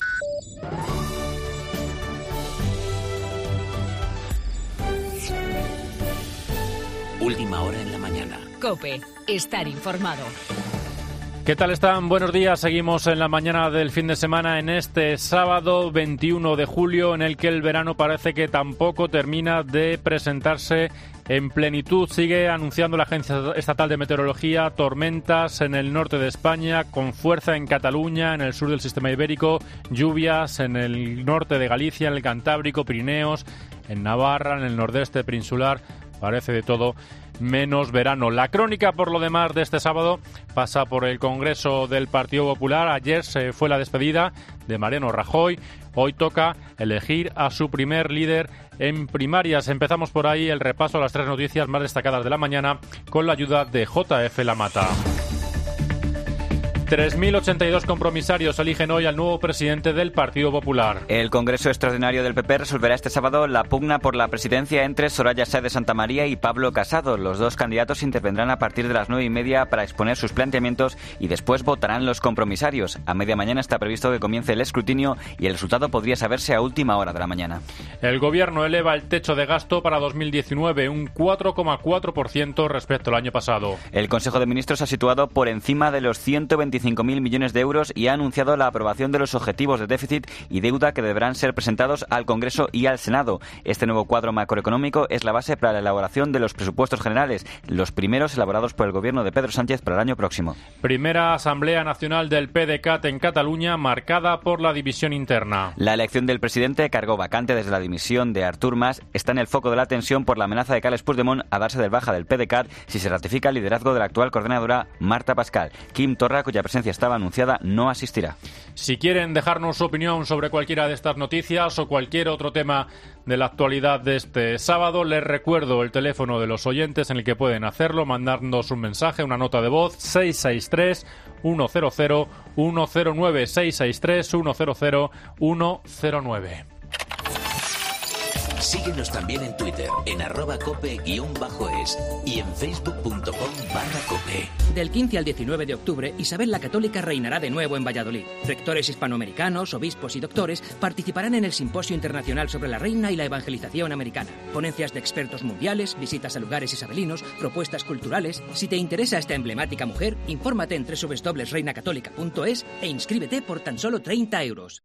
Última hora en la mañana. COPE, estar informado. ¿Qué tal están? Buenos días. Seguimos en la mañana del fin de semana en este sábado 21 de julio en el que el verano parece que tampoco termina de presentarse en plenitud. Sigue anunciando la Agencia Estatal de Meteorología tormentas en el norte de España, con fuerza en Cataluña, en el sur del sistema ibérico, lluvias en el norte de Galicia, en el Cantábrico, Pirineos, en Navarra, en el nordeste peninsular. Parece de todo menos verano. La crónica, por lo demás, de este sábado pasa por el Congreso del Partido Popular. Ayer se fue la despedida de Mariano Rajoy. Hoy toca elegir a su primer líder en primarias. Empezamos por ahí el repaso a las 3 noticias más destacadas de la mañana con la ayuda de JF Lamata. 3.082 compromisarios eligen hoy al nuevo presidente del Partido Popular. El Congreso Extraordinario del PP resolverá este sábado la pugna por la presidencia entre Soraya Sáez de Santamaría y Pablo Casado. Los dos candidatos intervendrán a partir de las 9:30 para exponer sus planteamientos y después votarán los compromisarios. A media mañana está previsto que comience el escrutinio y el resultado podría saberse a última hora de la mañana. El Gobierno eleva el techo de gasto para 2019 un 4,4% respecto al año pasado. El Consejo de Ministros ha situado por encima de los 125.000 millones de euros y ha anunciado la aprobación de los objetivos de déficit y deuda que deberán ser presentados al Congreso y al Senado. Este nuevo cuadro macroeconómico es la base para la elaboración de los presupuestos generales, los primeros elaborados por el Gobierno de Pedro Sánchez para el año próximo. Primera Asamblea Nacional del PDeCAT en Cataluña, marcada por la división interna. La elección del presidente, cargo vacante desde la dimisión de Artur Mas, está en el foco de la tensión por la amenaza de Carles Puigdemont a darse de baja del PDeCAT si se ratifica el liderazgo de la actual coordinadora Marta Pascal. Quim Torra, cuya presencia estaba anunciada, no asistirá. Si quieren dejarnos su opinión sobre cualquiera de estas noticias o cualquier otro tema de la actualidad de este sábado, les recuerdo el teléfono de los oyentes en el que pueden hacerlo, mandarnos un mensaje, una nota de voz, 663 100 109, 663 100 109. Síguenos también en Twitter, en @cope_es y en facebook.com/cope. Del 15 al 19 de octubre, Isabel la Católica reinará de nuevo en Valladolid. Rectores hispanoamericanos, obispos y doctores participarán en el Simposio Internacional sobre la Reina y la Evangelización Americana. Ponencias de expertos mundiales, visitas a lugares isabelinos, propuestas culturales. Si te interesa esta emblemática mujer, infórmate en www.reinacatólica.es e inscríbete por tan solo 30 euros.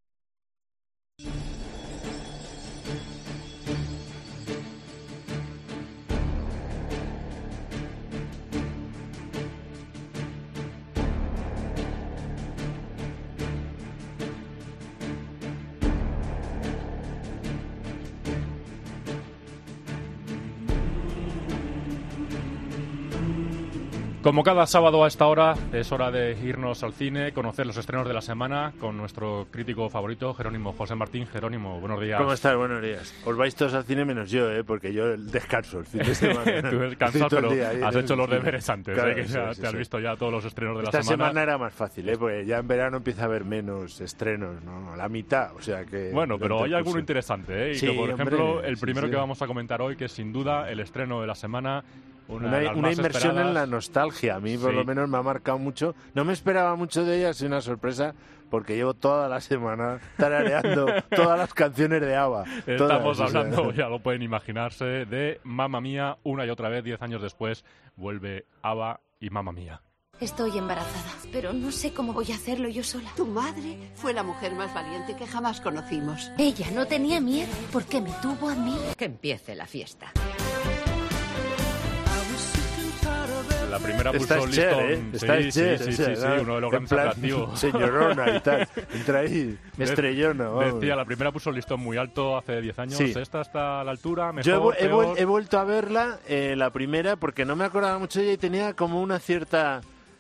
Como cada sábado a esta hora, es hora de irnos al cine, conocer los estrenos de la semana con nuestro crítico favorito, Jerónimo José Martín. Jerónimo, buenos días. ¿Cómo estás? Buenos días. Os vais todos al cine menos yo, porque yo descanso el fin de semana. Tú descansas, pero has hecho los deberes antes, claro, que sí, te has visto ya todos los estrenos de la semana. Esta semana era más fácil, porque ya en verano empieza a haber menos estrenos, ¿no? A la mitad, o sea que... Bueno, pero hay alguno interesante, Y sí, que, por ejemplo, hombre, el primero que vamos a comentar hoy, que es sin duda el estreno de la semana... Una inmersión esperadas. En la nostalgia. A mí, por lo menos, me ha marcado mucho. No me esperaba mucho de ella, ha sido una sorpresa, porque llevo toda la semana tarareando todas las canciones de ABBA. Estamos hablando, ya lo pueden imaginarse, de Mamma Mía. Una y otra vez, 10 años después, vuelve ABBA y Mamma Mía. Estoy embarazada, pero no sé cómo voy a hacerlo yo sola. Tu madre fue la mujer más valiente que jamás conocimos. Ella no tenía miedo porque me tuvo a mí. Que empiece la fiesta. La primera puso listón. Sí, uno de los grandes atractivos. Señorona y tal. Entra ahí, estrellona. Decía, la primera puso el listón muy alto hace 10 años. Sí. Esta está a la altura, mejor, Yo peor. He vuelto a verla, la primera, porque no me acordaba mucho de ella y tenía como una cierta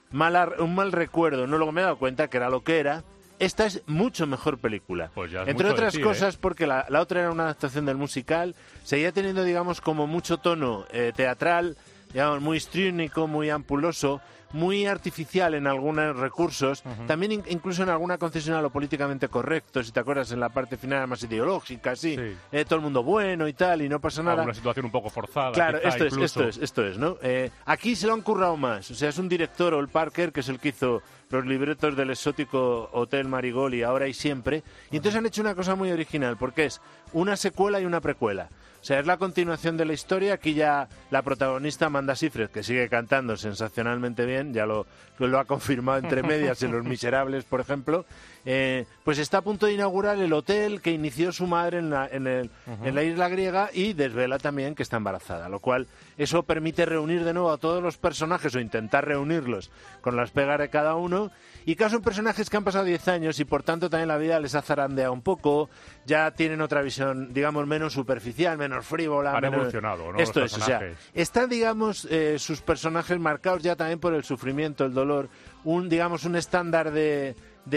un mal recuerdo. No, luego me he dado cuenta que era lo que era. Esta es mucho mejor película. Pues ya es entre mucho otras decir, cosas, porque la otra era una adaptación del musical. Seguía teniendo, digamos, como mucho tono teatral, digamos, muy histriónico, muy ampuloso, muy artificial en algunos recursos, también incluso en alguna concesión a lo políticamente correcto, si te acuerdas, en la parte final más ideológica, sí. Todo el mundo bueno y tal, y no pasa nada. Una situación un poco forzada. Claro, quizá, esto es, ¿no? Aquí se lo han currado más, o sea, es un director, Ol Parker, que es el que hizo los libretos del exótico Hotel Marigold y Ahora y Siempre, y entonces han hecho una cosa muy original, porque es una secuela y una precuela. O sea, es la continuación de la historia. Aquí ya la protagonista, Amanda Seyfried, que sigue cantando sensacionalmente bien, ya lo ha confirmado entre medias en Los Miserables, por ejemplo, pues está a punto de inaugurar el hotel que inició su madre en la isla griega, y desvela también que está embarazada, lo cual eso permite reunir de nuevo a todos los personajes, o intentar reunirlos con las pegas de cada uno. Y claro, son personajes que han pasado 10 años y por tanto también la vida les ha zarandeado un poco, ya tienen otra visión, digamos, menos superficial, menos frívola. Han evolucionado, ¿no? Esto es, o sea, están, digamos, sus personajes marcados ya también por el sufrimiento, el dolor, un estándar de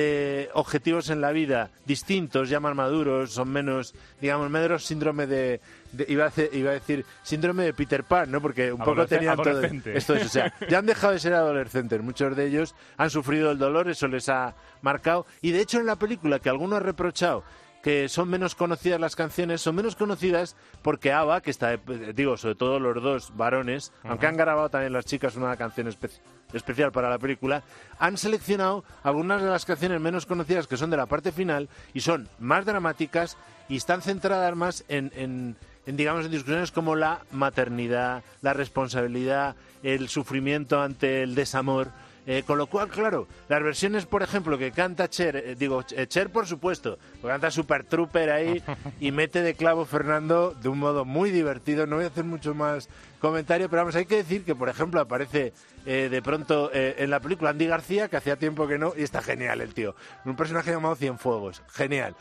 objetivos en la vida distintos, ya más maduros, son menos, digamos, menos síndrome de iba a decir síndrome de Peter Pan, ¿no? Porque un poco tenían todo esto es, o sea, ya han dejado de ser adolescentes, muchos de ellos han sufrido el dolor, eso les ha marcado, y de hecho en la película, que algunos han reprochado que son menos conocidas las canciones, son menos conocidas porque ABBA, que está, sobre todo los dos varones, aunque han grabado también las chicas una canción especial para la película, han seleccionado algunas de las canciones menos conocidas que son de la parte final y son más dramáticas y están centradas más en discusiones como la maternidad, la responsabilidad, el sufrimiento ante el desamor. Con lo cual, claro, las versiones, por ejemplo, que canta Cher, Cher por supuesto, porque canta Super Trooper ahí y mete de clavo Fernando de un modo muy divertido. No voy a hacer mucho más comentario, pero vamos, hay que decir que, por ejemplo, aparece de pronto en la película Andy García, que hacía tiempo que no, y está genial el tío. Un personaje llamado Cienfuegos, genial.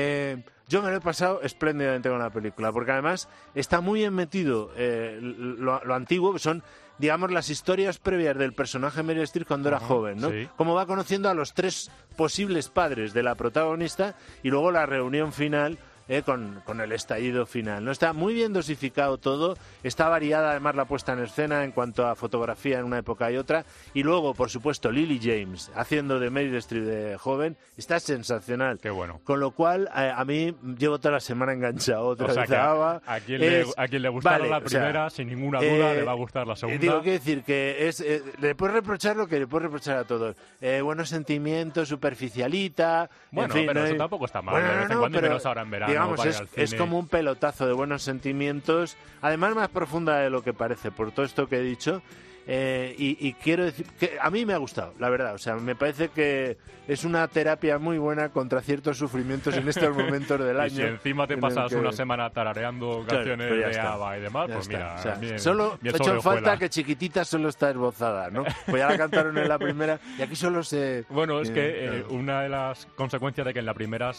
Yo me lo he pasado espléndidamente con la película, porque además está muy bien metido lo antiguo, que son digamos, las historias previas del personaje Meryl Streep cuando era joven, ¿no? Sí. Cómo va conociendo a los 3 posibles padres de la protagonista y luego la reunión final con el estallido final, ¿no? Está muy bien dosificado todo, está variada además la puesta en escena en cuanto a fotografía en una época y otra, y luego, por supuesto, Lily James haciendo de Meryl Streep de joven, está sensacional. Qué bueno. Con lo cual, a mí llevo toda la semana enganchado otra vez a Ava. A quien le gustara la primera, sin ninguna duda, le va a gustar la segunda. Digo, quiero decir que le puedes reprochar lo que le puedes reprochar a todos. Buenos sentimientos, superficialita... Bueno, en fin, pero eso tampoco está mal, de vez en cuando, y menos ahora en verano. Digamos, es como un pelotazo de buenos sentimientos, además más profunda de lo que parece, por todo esto que he dicho. Y quiero decir que a mí me ha gustado, la verdad. O sea, me parece que es una terapia muy buena contra ciertos sufrimientos en estos momentos del año. Y si encima te pasas una semana tarareando canciones de ABBA y demás, pues mira, o sea, bien, solo bien he hecho en falta sobrejuela. que Chiquitita solo está esbozada, ¿no? Pues ya la cantaron en la primera y aquí solo se... Bueno, es que una de las consecuencias de que en la primera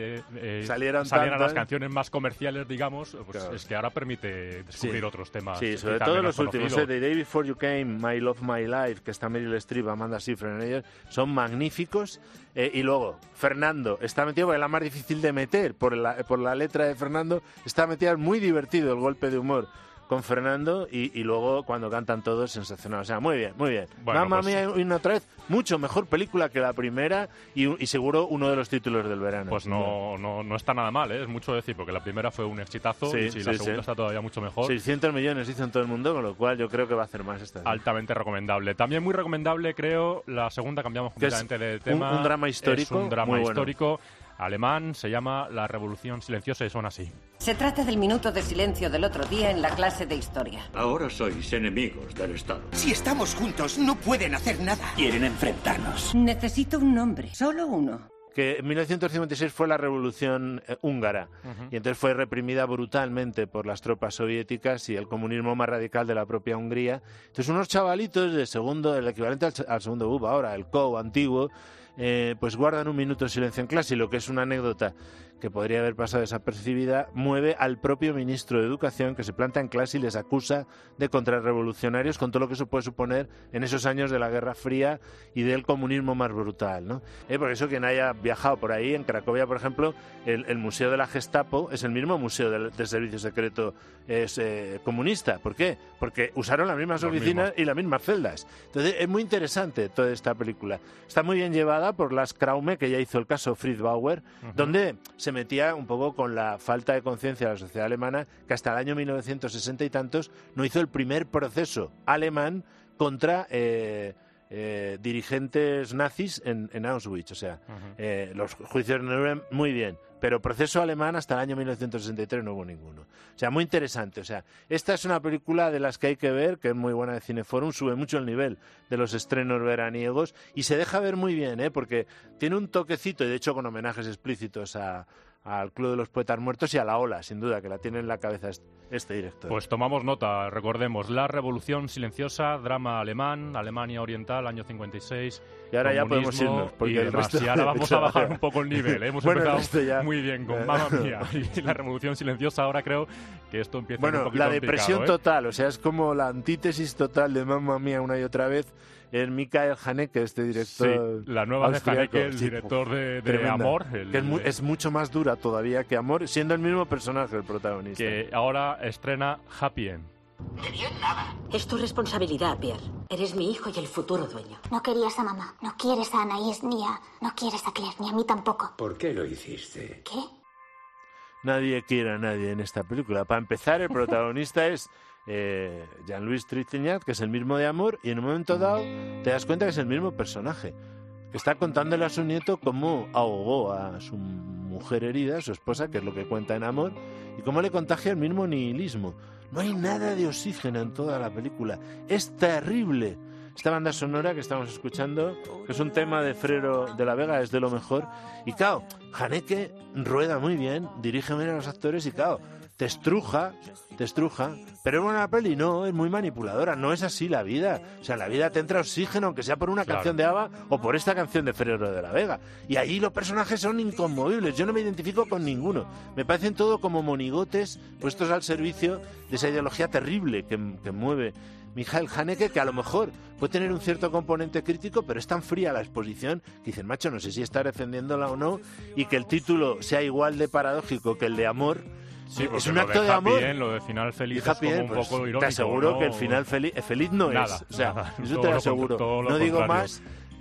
salieran las canciones más comerciales, digamos, pues es que ahora permite descubrir otros temas. Sí, sobre todo los últimos, The Day Before You Came, My Love, My Life, que está Meryl Streep, Amanda Seyfried en ellos, son magníficos. Y luego, Fernando está metido, porque es la más difícil de meter, por la letra de Fernando, está metido, muy divertido el golpe de humor con Fernando, y luego cuando cantan todos, sensacional. O sea, muy bien, muy bien. Bueno, Mamma pues, Mía, y otra vez, mucho mejor película que la primera y seguro uno de los títulos del verano. Pues no está nada mal, es mucho decir, porque la primera fue un exitazo y la segunda está todavía mucho mejor. 600 millones hizo en todo el mundo, con lo cual yo creo que va a hacer más esta vez. Altamente recomendable. También muy recomendable, creo, la segunda, cambiamos completamente de tema. Un drama histórico. Es un drama muy bueno. histórico alemán, se llama La Revolución Silenciosa y suena así. Se trata del minuto de silencio del otro día en la clase de historia. Ahora sois enemigos del Estado. Si estamos juntos, no pueden hacer nada. Quieren enfrentarnos. Necesito un nombre, solo uno. Que en 1956 fue la revolución húngara y entonces fue reprimida brutalmente por las tropas soviéticas y el comunismo más radical de la propia Hungría. Entonces unos chavalitos de segundo, el equivalente al segundo UBA ahora, el COU antiguo, pues guardan un minuto de silencio en clase, y lo que es una anécdota que podría haber pasado desapercibida, mueve al propio ministro de Educación, que se planta en clase y les acusa de contrarrevolucionarios, con todo lo que eso puede suponer en esos años de la Guerra Fría y del comunismo más brutal, ¿no? Por eso quien haya viajado por ahí, en Cracovia, por ejemplo, el Museo de la Gestapo es el mismo museo del servicio secreto comunista. ¿Por qué? Porque usaron las mismas oficinas y las mismas celdas. Entonces es muy interesante toda esta película. Está muy bien llevada por Lars Kraume, que ya hizo el caso Fritz Bauer, donde se metía un poco con la falta de conciencia de la sociedad alemana, que hasta el año 1960 y tantos no hizo el primer proceso alemán contra dirigentes nazis en Auschwitz. O sea, los juicios de Nuremberg, muy bien, pero proceso alemán hasta el año 1963 no hubo ninguno. O sea, muy interesante. O sea, esta es una película de las que hay que ver, que es muy buena de Cineforum, sube mucho el nivel de los estrenos veraniegos y se deja ver muy bien, porque tiene un toquecito, y de hecho con homenajes explícitos al Club de los Poetas Muertos y a La Ola, sin duda, que la tiene en la cabeza este director. Pues tomamos nota, recordemos, La Revolución Silenciosa, drama alemán, Alemania Oriental, año 56. Y ahora ya podemos irnos, porque el resto... Y ahora vamos a bajar un poco el nivel, Hemos empezado muy bien con Mamma Mía y La Revolución Silenciosa. Ahora creo que esto empieza un poquito la depresión total, o sea, es como la antítesis total de Mamma Mía una y otra vez. El Michael Haneke, este director. Sí, la nueva austriaco, de Haneke, el director de Amor. Es mucho más dura todavía que Amor, siendo el mismo personaje el protagonista. Que ahora estrena Happy End. De bien nada. Es tu responsabilidad, Pierre. Eres mi hijo y el futuro dueño. No querías a mamá, no quieres a Anaïs, no quieres a Claire, ni a mí tampoco. ¿Por qué lo hiciste? ¿Qué? Nadie quiere a nadie en esta película. Para empezar, el protagonista es Jean-Louis Trintignant, que es el mismo de Amor, y en un momento dado te das cuenta que es el mismo personaje. Está contándole a su nieto cómo ahogó a su mujer herida, su esposa, que es lo que cuenta en Amor, y cómo le contagia el mismo nihilismo. No hay nada de oxígeno en toda la película. Es terrible. Esta banda sonora que estamos escuchando, que es un tema de Frero de la Vega, es de lo mejor. Y claro, Haneke rueda muy bien, dirige bien a los actores y claro, te estruja, pero es buena peli, no, es muy manipuladora, no es así la vida. O sea, la vida te entra oxígeno, aunque sea por una canción de ABBA o por esta canción de Frero de la Vega. Y ahí los personajes son inconmovibles, yo no me identifico con ninguno. Me parecen todo como monigotes puestos al servicio de esa ideología terrible que mueve Michael Haneke, que a lo mejor puede tener un cierto componente crítico, pero es tan fría la exposición que dicen, macho, no sé si está defendiéndola o no, y que el título sea igual de paradójico que el de Amor. Sí, es un acto de amor. Bien, lo de final feliz es como un poco irónico. Te aseguro, ¿no?, que el final feliz no nada, es. O sea, nada, eso te lo aseguro. No digo más.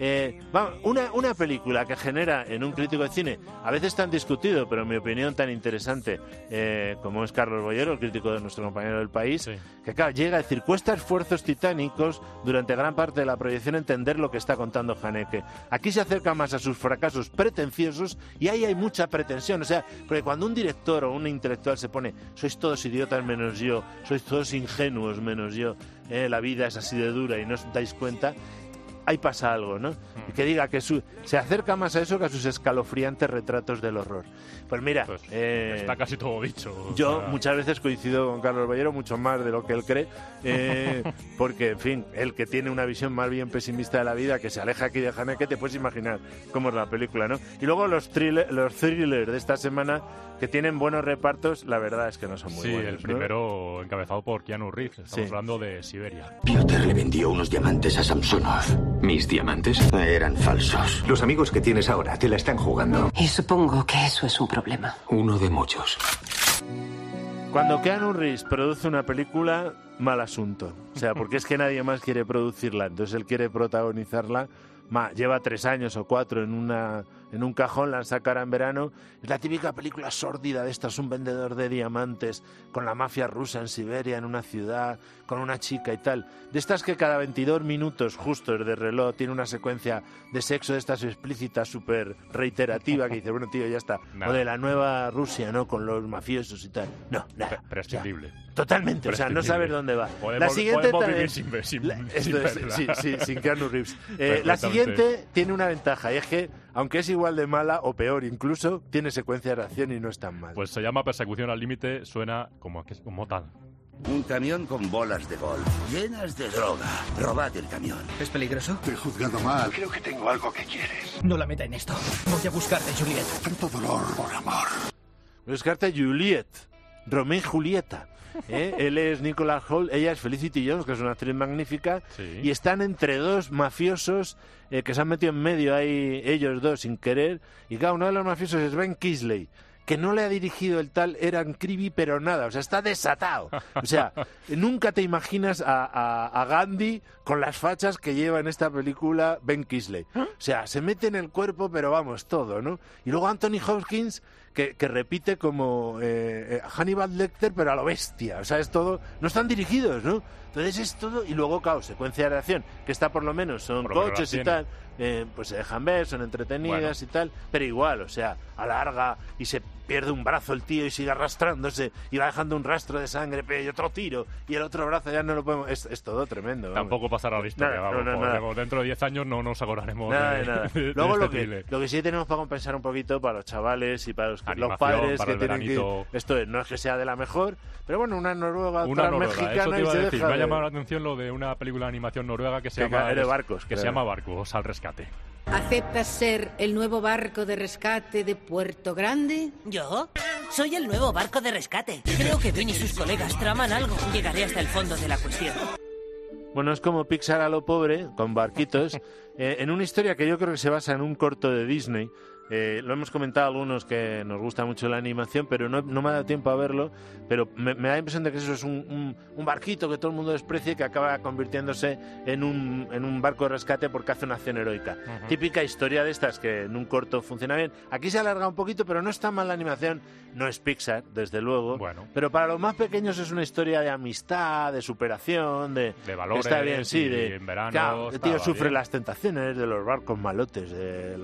Una película que genera en un crítico de cine, a veces tan discutido, pero en mi opinión tan interesante, como es Carlos Boyero, el crítico de nuestro compañero del País, que claro, llega a decir, cuesta esfuerzos titánicos durante gran parte de la proyección entender lo que está contando Haneke. Aquí se acerca más a sus fracasos pretenciosos y ahí hay mucha pretensión. O sea, porque cuando un director o un intelectual se pone, sois todos idiotas menos yo, sois todos ingenuos menos yo, la vida es así de dura y no os dais cuenta, ahí pasa algo, ¿no? Y que diga que se acerca más a eso que a sus escalofriantes retratos del horror. Pues mira... Pues está casi todo dicho. Yo muchas veces coincido con Carlos Boyero, mucho más de lo que él cree, porque, en fin, él que tiene una visión más bien pesimista de la vida, que se aleja aquí de Haneke, te puedes imaginar cómo es la película, ¿no? Y luego los thrillers de esta semana, que tienen buenos repartos, la verdad es que no son muy buenos. Sí, el primero encabezado por Keanu Reeves, estamos hablando de Siberia. Piotr le vendió unos diamantes a Samsonov. ¿Mis diamantes? Eran falsos. Los amigos que tienes ahora te la están jugando. Y supongo que eso es un problema. Uno de muchos. Cuando Keanu Reeves produce una película, mal asunto. O sea, porque es que nadie más quiere producirla, entonces él quiere protagonizarla. Lleva 3 años o 4 en un cajón, la sacará en verano. Es la típica película sórdida de estas, un vendedor de diamantes con la mafia rusa en Siberia, en una ciudad, con una chica y tal. De estas que cada 22 minutos justos de reloj tiene una secuencia de sexo de estas explícitas, súper reiterativa, que dice, bueno, tío, ya está. Nada. O de la nueva Rusia, ¿no?, con los mafiosos y tal. No, nada. Prescindible. O sea, totalmente, o sea, no sabes dónde va. La siguiente vivir sin sin Keanu Reeves. La siguiente tiene una ventaja, y es que, aunque es igual de mala o peor incluso, tiene secuencias de acción y no es tan mal. Pues se llama Persecución al límite, suena como tal. Un camión con bolas de golf, llenas de droga. Robad el camión. ¿Es peligroso? Te he juzgado mal. Creo que tengo algo que quieres. No la meta en esto. Voy a buscarte, Juliet. Tanto dolor por amor. Buscarte Juliet. Romeo y Julieta. Él es Nicholas Hoult, ella es Felicity Jones, que es una actriz magnífica, y están entre dos mafiosos que se han metido en medio ahí ellos dos sin querer, y cada uno de los mafiosos es Ben Kingsley, que no le ha dirigido el tal Eran Creevy, pero nada, o sea, está desatado. O sea, nunca te imaginas a Gandhi con las fachas que lleva en esta película Ben Kingsley. O sea, se mete en el cuerpo, pero vamos, todo, ¿no? Y luego Anthony Hopkins, que repite como Hannibal Lecter, pero a lo bestia. O sea, es todo... No están dirigidos, ¿no? Entonces es todo... Y luego, claro, secuencia de acción, que está por lo menos, son coches y tal, pues se dejan ver, son entretenidas y tal, pero igual, o sea, alarga y se pierde un brazo el tío y sigue arrastrándose y va dejando un rastro de sangre, y otro tiro, y el otro brazo ya no lo podemos... Es todo tremendo. Vamos. Tampoco pasará la historia, vamos. Dentro de 10 años no nos acordaremos nada. de Luego este lo que sí tenemos para compensar un poquito para los chavales y para los padres para que tienen veranito. que... Esto no es que sea de la mejor, pero bueno, una noruega, otra mexicana, eso te iba y se a decir. deja Me ha llamado la atención lo de una película de animación noruega que se llama Barcos al rescate. ¿Aceptas ser el nuevo barco de rescate de Puerto Grande? ¿Yo? Soy el nuevo barco de rescate. Creo que Vin y sus colegas traman algo. Llegaré hasta el fondo de la cuestión. Bueno, es como Pixar a lo pobre, con barquitos, en una historia que yo creo que se basa en un corto de Disney. Lo hemos comentado algunos que nos gusta mucho la animación, pero no me ha dado tiempo a verlo, pero me da la impresión de que eso es un barquito que todo el mundo desprecia y que acaba convirtiéndose en un barco de rescate porque hace una acción heroica. Típica historia de estas que en un corto funciona bien. Aquí se alarga un poquito, pero no está mal la animación. No es Pixar, desde luego, pero para los más pequeños es una historia de amistad, de superación, de valores. Está bien, sí, en verano. Claro, el tío sufre las tentaciones de los barcos malotes, de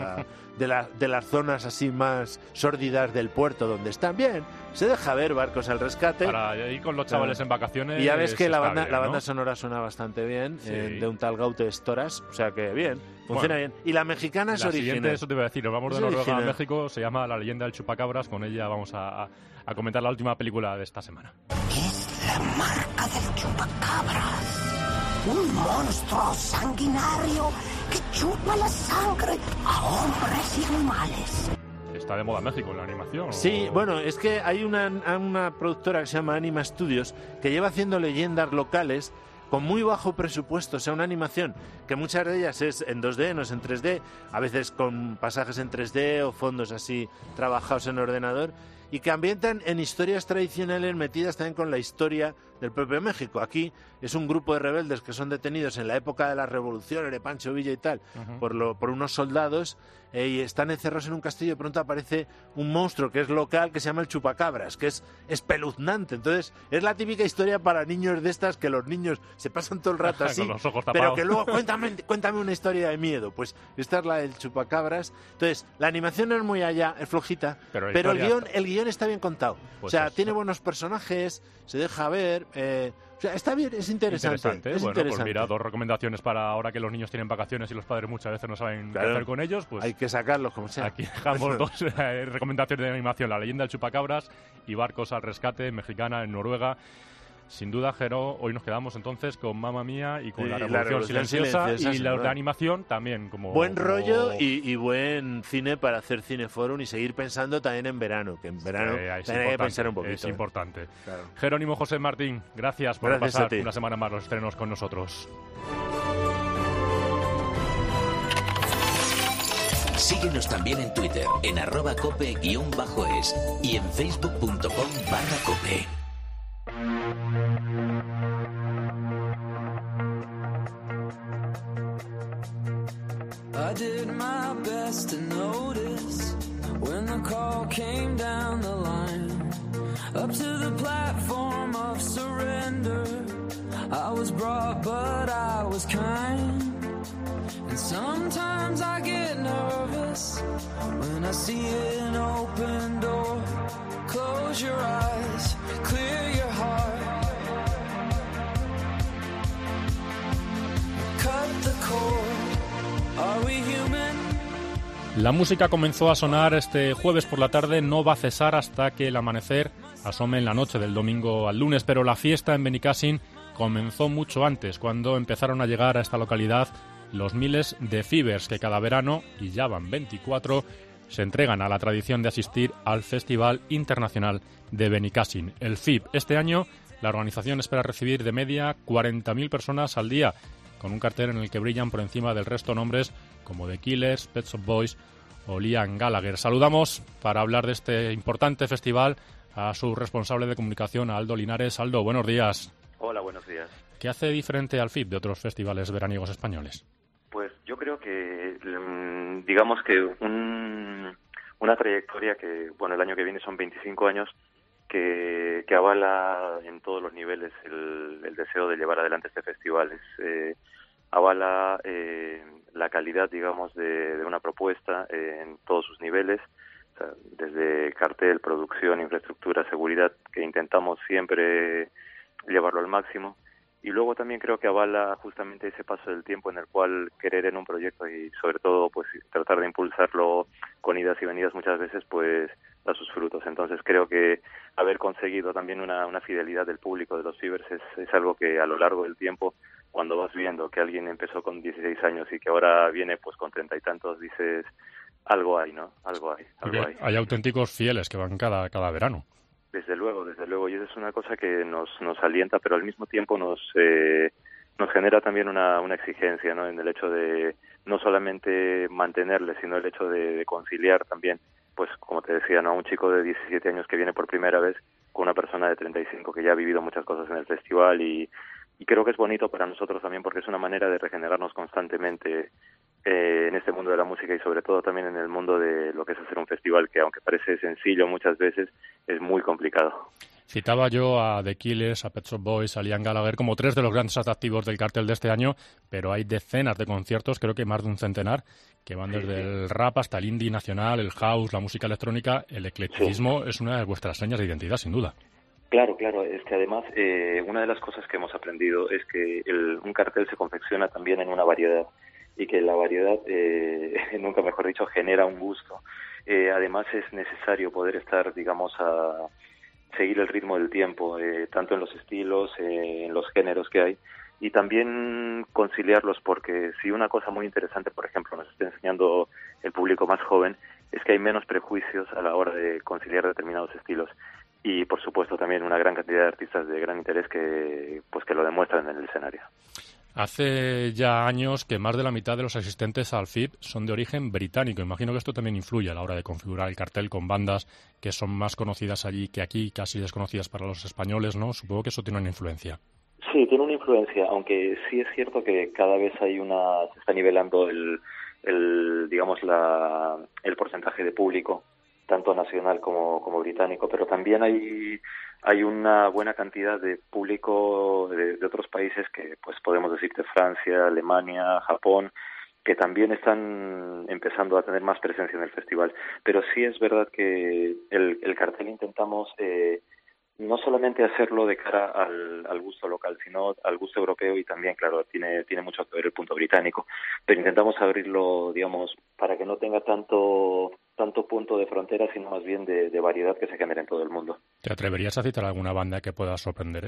las zonas así más sórdidas del puerto donde están bien. Se deja ver Barcos al rescate. Para ir con los chavales en vacaciones. Y ya ves que la banda ¿no? sonora suena bastante bien, de un tal Gaute Storas, o sea que bien, funciona bien. Y la mexicana es original. Siguiente, eso te iba a decir, nos vamos de Noruega a México, se llama La leyenda del chupacabras, con ella vamos a comentar la última película de esta semana. Es la marca del chupacabras, un monstruo sanguinario que chupa la sangre a hombres y animales. Está de moda México la animación. Sí, bueno, es que hay una productora que se llama Anima Studios que lleva haciendo leyendas locales con muy bajo presupuesto, o sea, una animación que muchas de ellas es en 2D, no es en 3D, a veces con pasajes en 3D o fondos así trabajados en ordenador, y que ambientan en historias tradicionales metidas también con la historia del propio México. Aquí es un grupo de rebeldes que son detenidos en la época de las revoluciones de Pancho Villa y tal, por unos soldados, y están encerrados en un castillo y de pronto aparece un monstruo que es local, que se llama el chupacabras, que es espeluznante. Entonces es la típica historia para niños de estas, que los niños se pasan todo el rato así, con los ojos tapados, pero que luego cuéntame una historia de miedo. Pues esta es la del chupacabras. Entonces la animación no es muy allá, es flojita, pero el guión está bien contado. Pues o sea, tiene buenos personajes, se deja ver, o sea, está bien, es interesante. Es bueno, interesante. Pues mira, 2 recomendaciones para ahora que los niños tienen vacaciones y los padres muchas veces no saben qué hacer con ellos. Pues hay que sacarlos como sea. Aquí dejamos 2 recomendaciones de animación: La leyenda del chupacabras y Barcos al rescate, mexicana, en Noruega. Sin duda, Jero, hoy nos quedamos entonces con Mamma Mía y con la Revolución Silenciosa y la de animación también. Buen rollo y buen cine para hacer Cineforum y seguir pensando también en verano, que en verano hay que pensar un poquito. Es importante. Claro. Jerónimo José Martín, gracias por pasar una semana más los estrenos con nosotros. Síguenos también en Twitter, en @cope_es y en facebook.com/cope. I did my best to notice when the call came down the line, up to the platform of surrender. I was brought, but I was kind. And sometimes I get nervous when I see an open door. Close your eyes, clear your heart, cut the cord. Are we human? La música comenzó a sonar este jueves por la tarde, no va a cesar hasta que el amanecer asome en la noche del domingo al lunes, pero la fiesta en Benicàssim comenzó mucho antes, cuando empezaron a llegar a esta localidad los miles de Fibers que cada verano, y ya van 24, se entregan a la tradición de asistir al Festival Internacional de Benicàssim, el FIB. Este año la organización espera recibir de media 40.000 personas al día, con un cartel en el que brillan por encima del resto nombres como The Killers, Pet Shop Boys o Liam Gallagher. Saludamos para hablar de este importante festival a su responsable de comunicación, a Aldo Linares. Aldo, buenos días. Hola, buenos días. ¿Qué hace diferente al FIB de otros festivales veraniegos españoles? Pues yo creo que, digamos que una trayectoria que, bueno, el año que viene son 25 años, que avala en todos los niveles el deseo de llevar adelante este festival. Avala la calidad, digamos, de una propuesta en todos sus niveles, o sea, desde cartel, producción, infraestructura, seguridad, que intentamos siempre llevarlo al máximo. Y luego también creo que avala justamente ese paso del tiempo en el cual querer en un proyecto y sobre todo pues tratar de impulsarlo con idas y venidas muchas veces pues da sus frutos. Entonces creo que haber conseguido también una fidelidad del público de los Fibers es algo que a lo largo del tiempo, cuando vas viendo que alguien empezó con 16 años y que ahora viene pues con 30 y tantos, dices algo hay, ¿no? Algo hay. Hay auténticos fieles que van cada verano. Desde luego, y esa es una cosa que nos alienta, pero al mismo tiempo nos genera también una exigencia, ¿no? En el hecho de no solamente mantenerle, sino el hecho de conciliar también, pues como te decía, ¿no? Un chico de 17 años que viene por primera vez con una persona de 35 que ya ha vivido muchas cosas en el festival y creo que es bonito para nosotros también porque es una manera de regenerarnos constantemente en este mundo de la música y sobre todo también en el mundo de lo que es hacer un festival que aunque parece sencillo muchas veces es muy complicado. Citaba yo a The Killers, a Pet Shop Boys, a Liam Gallagher como 3 de los grandes atractivos del cartel de este año, pero hay decenas de conciertos, creo que más de un centenar, que van desde el rap hasta el indie nacional, el house, la música electrónica. El eclecticismo es una de vuestras señas de identidad, sin duda. Claro, es que además una de las cosas que hemos aprendido es que un cartel se confecciona también en una variedad y que la variedad, nunca mejor dicho, genera un gusto. Además es necesario poder estar, digamos, a seguir el ritmo del tiempo, tanto en los estilos, en los géneros que hay, y también conciliarlos, porque si una cosa muy interesante, por ejemplo, nos está enseñando el público más joven, es que hay menos prejuicios a la hora de conciliar determinados estilos. y por supuesto también una gran cantidad de artistas de gran interés que lo demuestran en el escenario. Hace ya años que más de la mitad de los asistentes al FIP son de origen británico. Imagino que esto también influye a la hora de configurar el cartel con bandas que son más conocidas allí que aquí, casi desconocidas para los españoles, ¿no? Supongo que eso tiene una influencia. Sí, tiene una influencia, aunque sí es cierto que cada vez se está nivelando el porcentaje de público, tanto nacional como británico, pero también hay una buena cantidad de público de otros países que, pues podemos decir, de Francia, Alemania, Japón, que también están empezando a tener más presencia en el festival. Pero sí es verdad que el cartel intentamos no solamente hacerlo de cara al gusto local, sino al gusto europeo, y también, claro, tiene mucho que ver el punto británico, pero intentamos abrirlo, digamos, para que no tenga tanto punto de frontera, sino más bien de variedad que se genera en todo el mundo. ¿Te atreverías a citar alguna banda que pueda sorprender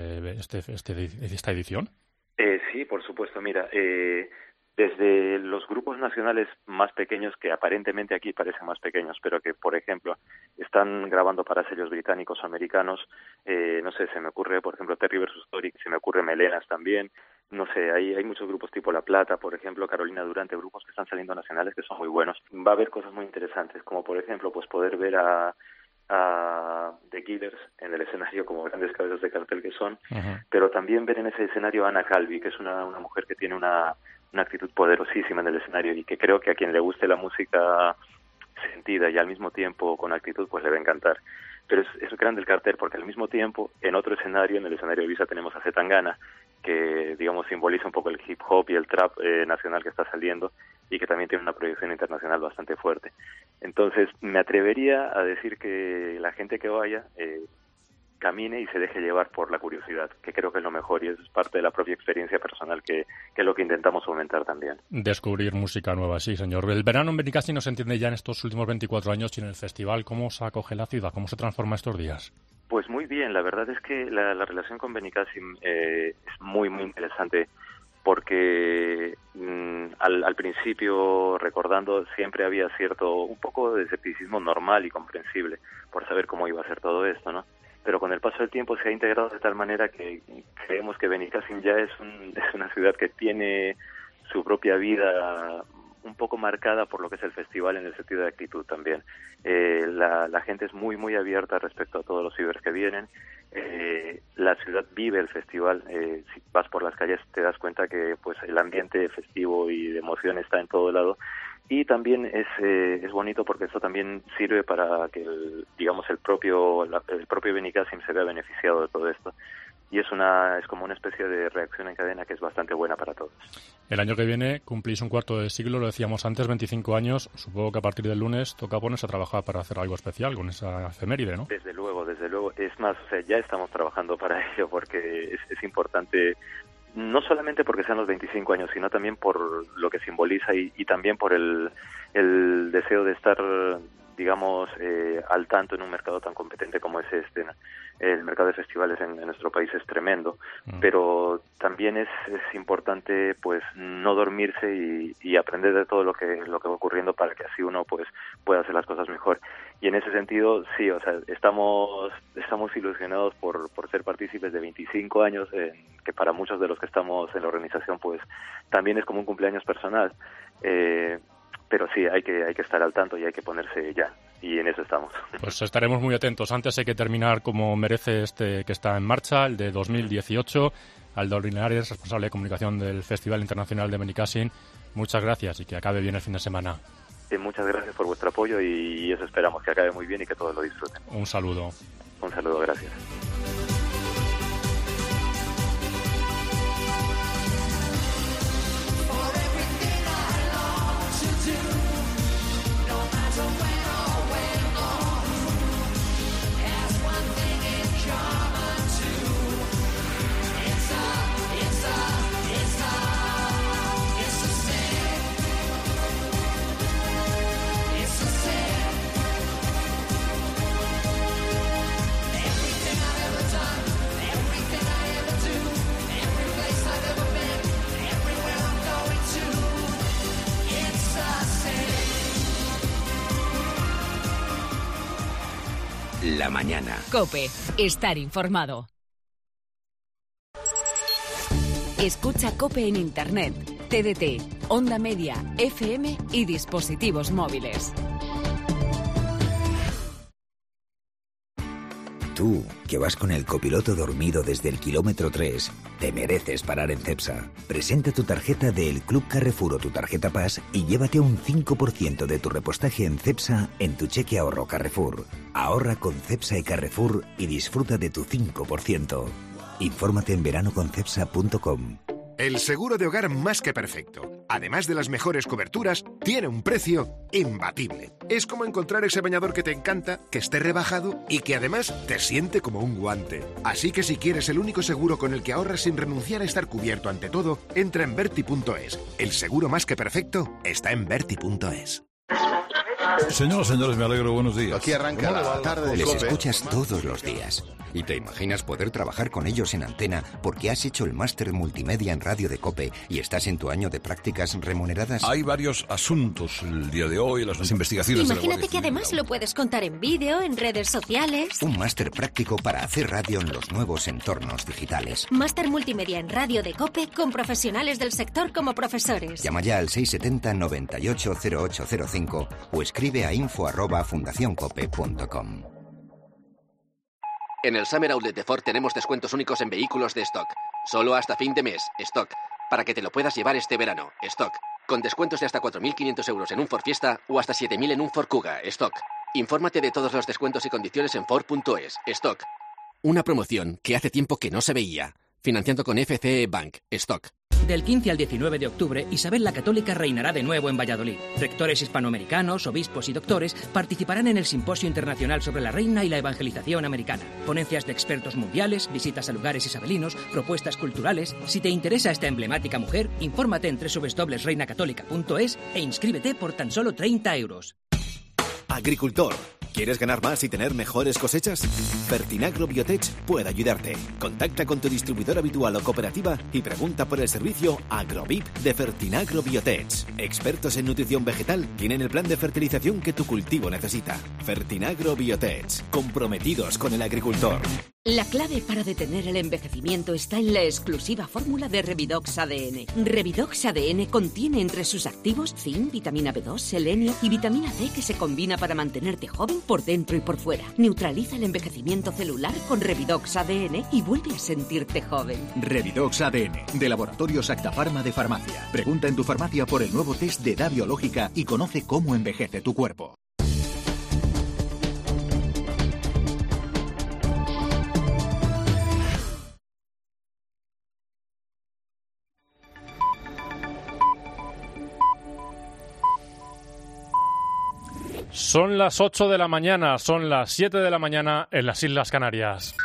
esta edición? Sí, por supuesto. Mira, desde los grupos nacionales más pequeños, que aparentemente aquí parecen más pequeños, pero que, por ejemplo, están grabando para sellos británicos o americanos, no sé, se me ocurre, por ejemplo, Terry vs. Tori, se me ocurre Melenas también, no sé, hay muchos grupos tipo La Plata, por ejemplo, Carolina Durante, grupos que están saliendo nacionales que son muy buenos. Va a haber cosas muy interesantes, como por ejemplo, pues poder ver a The Killers en el escenario como grandes cabezas de cartel que son, pero también ver en ese escenario a Ana Calvi, que es una mujer que tiene una actitud poderosísima en el escenario y que creo que a quien le guste la música sentida y al mismo tiempo con actitud, pues le va a encantar. Pero es grande el cartel porque al mismo tiempo, en otro escenario, en el escenario de Ibiza, tenemos a Zetangana, que digamos simboliza un poco el hip hop y el trap nacional que está saliendo y que también tiene una proyección internacional bastante fuerte. Entonces me atrevería a decir que la gente que vaya camine y se deje llevar por la curiosidad, que creo que es lo mejor, y eso es parte de la propia experiencia personal que es lo que intentamos fomentar también. Descubrir música nueva, sí, señor. El verano en Benicàssim no se entiende ya en estos últimos 24 años y en el festival. ¿Cómo se acoge la ciudad? ¿Cómo se transforma estos días? Pues muy bien, la verdad es que la relación con Benicàssim es muy, muy interesante, porque al principio, recordando, siempre había un poco de escepticismo normal y comprensible por saber cómo iba a ser todo esto, ¿no? Pero con el paso del tiempo se ha integrado de tal manera que creemos que Benicàssim ya es una ciudad que tiene su propia vida un poco marcada por lo que es el festival en el sentido de actitud también. La gente es muy, muy abierta respecto a todos los cibers que vienen. La ciudad vive el festival. Si vas por las calles te das cuenta que pues el ambiente festivo y de emoción está en todo lado. Y también es bonito porque esto también sirve para que el propio Benicàssim se vea beneficiado de todo esto. Y es como una especie de reacción en cadena que es bastante buena para todos. El año que viene cumplís un cuarto de siglo, lo decíamos antes, 25 años. Supongo que a partir del lunes toca ponerse a trabajar para hacer algo especial con esa efeméride, ¿no? Desde luego. Es más, ya estamos trabajando para ello porque es importante, no solamente porque sean los 25 años, sino también por lo que simboliza y también por el deseo de estar, digamos, al tanto en un mercado tan competente como es este, ¿no? El mercado de festivales en nuestro país es tremendo, pero también es importante pues no dormirse y aprender de todo lo que va ocurriendo para que así uno pues pueda hacer las cosas mejor. Y en ese sentido, sí, o sea, estamos ilusionados por ser partícipes de 25 años, que para muchos de los que estamos en la organización pues también es como un cumpleaños personal. Pero sí, hay que estar al tanto y hay que ponerse ya, y en eso estamos. Pues estaremos muy atentos. Antes hay que terminar como merece este que está en marcha, el de 2018. Aldo Linares, responsable de comunicación del Festival Internacional de Benicàssim. Muchas gracias y que acabe bien el fin de semana. Muchas gracias por vuestro apoyo y eso esperamos, que acabe muy bien y que todos lo disfruten. Un saludo. Un saludo, gracias. Everything I've ever la mañana. COPE. Estar informado. Escucha COPE en Internet, TDT, Onda Media, FM y dispositivos móviles. Tú, que vas con el copiloto dormido desde el kilómetro 3, te mereces parar en Cepsa. Presenta tu tarjeta del Club Carrefour o tu tarjeta Pass y llévate un 5% de tu repostaje en Cepsa en tu cheque ahorro Carrefour. Ahorra con Cepsa y Carrefour y disfruta de tu 5%. Infórmate en veranoconcepsa.com. El seguro de hogar más que perfecto, además de las mejores coberturas, tiene un precio imbatible. Es como encontrar ese bañador que te encanta, que esté rebajado y que además te siente como un guante. Así que si quieres el único seguro con el que ahorras sin renunciar a estar cubierto ante todo, entra en Berti.es. El seguro más que perfecto está en Berti.es. Señoras, señores, me alegro, buenos días. Aquí arranca la tarde de Les COPE. escuchas todos los días y te imaginas poder trabajar con ellos en antena porque has hecho el máster multimedia en radio de COPE y estás en tu año de prácticas remuneradas. Hay varios asuntos el día de hoy, las investigaciones. Imagínate que además lo puedes contar en vídeo, en redes sociales. Un máster práctico para hacer radio en los nuevos entornos digitales. Máster multimedia en radio de COPE con profesionales del sector como profesores. Llama ya al 670 98 0805 o escribe a info@fundacioncope.com. En el Summer Outlet de Ford tenemos descuentos únicos en vehículos de stock. Solo hasta fin de mes. Stock. Para que te lo puedas llevar este verano. Stock. Con descuentos de hasta 4.500 euros en un Ford Fiesta o hasta 7.000 en un Ford Kuga. Stock. Infórmate de todos los descuentos y condiciones en Ford.es. Stock. Una promoción que hace tiempo que no se veía. Financiando con FCE Bank. Stock. Del 15 al 19 de octubre, Isabel la Católica reinará de nuevo en Valladolid. Rectores hispanoamericanos, obispos y doctores participarán en el Simposio Internacional sobre la Reina y la Evangelización Americana. Ponencias de expertos mundiales, visitas a lugares isabelinos, propuestas culturales. Si te interesa esta emblemática mujer, infórmate en www.reinacatólica.es e inscríbete por tan solo 30 euros. Agricultor, ¿quieres ganar más y tener mejores cosechas? Fertinagro Biotech puede ayudarte. Contacta con tu distribuidor habitual o cooperativa y pregunta por el servicio AgroVip de Fertinagro Biotech. Expertos en nutrición vegetal tienen el plan de fertilización que tu cultivo necesita. Fertinagro Biotech, comprometidos con el agricultor. La clave para detener el envejecimiento está en la exclusiva fórmula de Revidox ADN. Revidox ADN contiene entre sus activos zinc, vitamina B2, selenio y vitamina C que se combina para mantenerte joven por dentro y por fuera. Neutraliza el envejecimiento celular con Revidox ADN y vuelve a sentirte joven. Revidox ADN, de Laboratorios Acta Pharma de Farmacia. Pregunta en tu farmacia por el nuevo test de edad biológica y conoce cómo envejece tu cuerpo. Son las 8 de la mañana, son las 7 de la mañana en las Islas Canarias.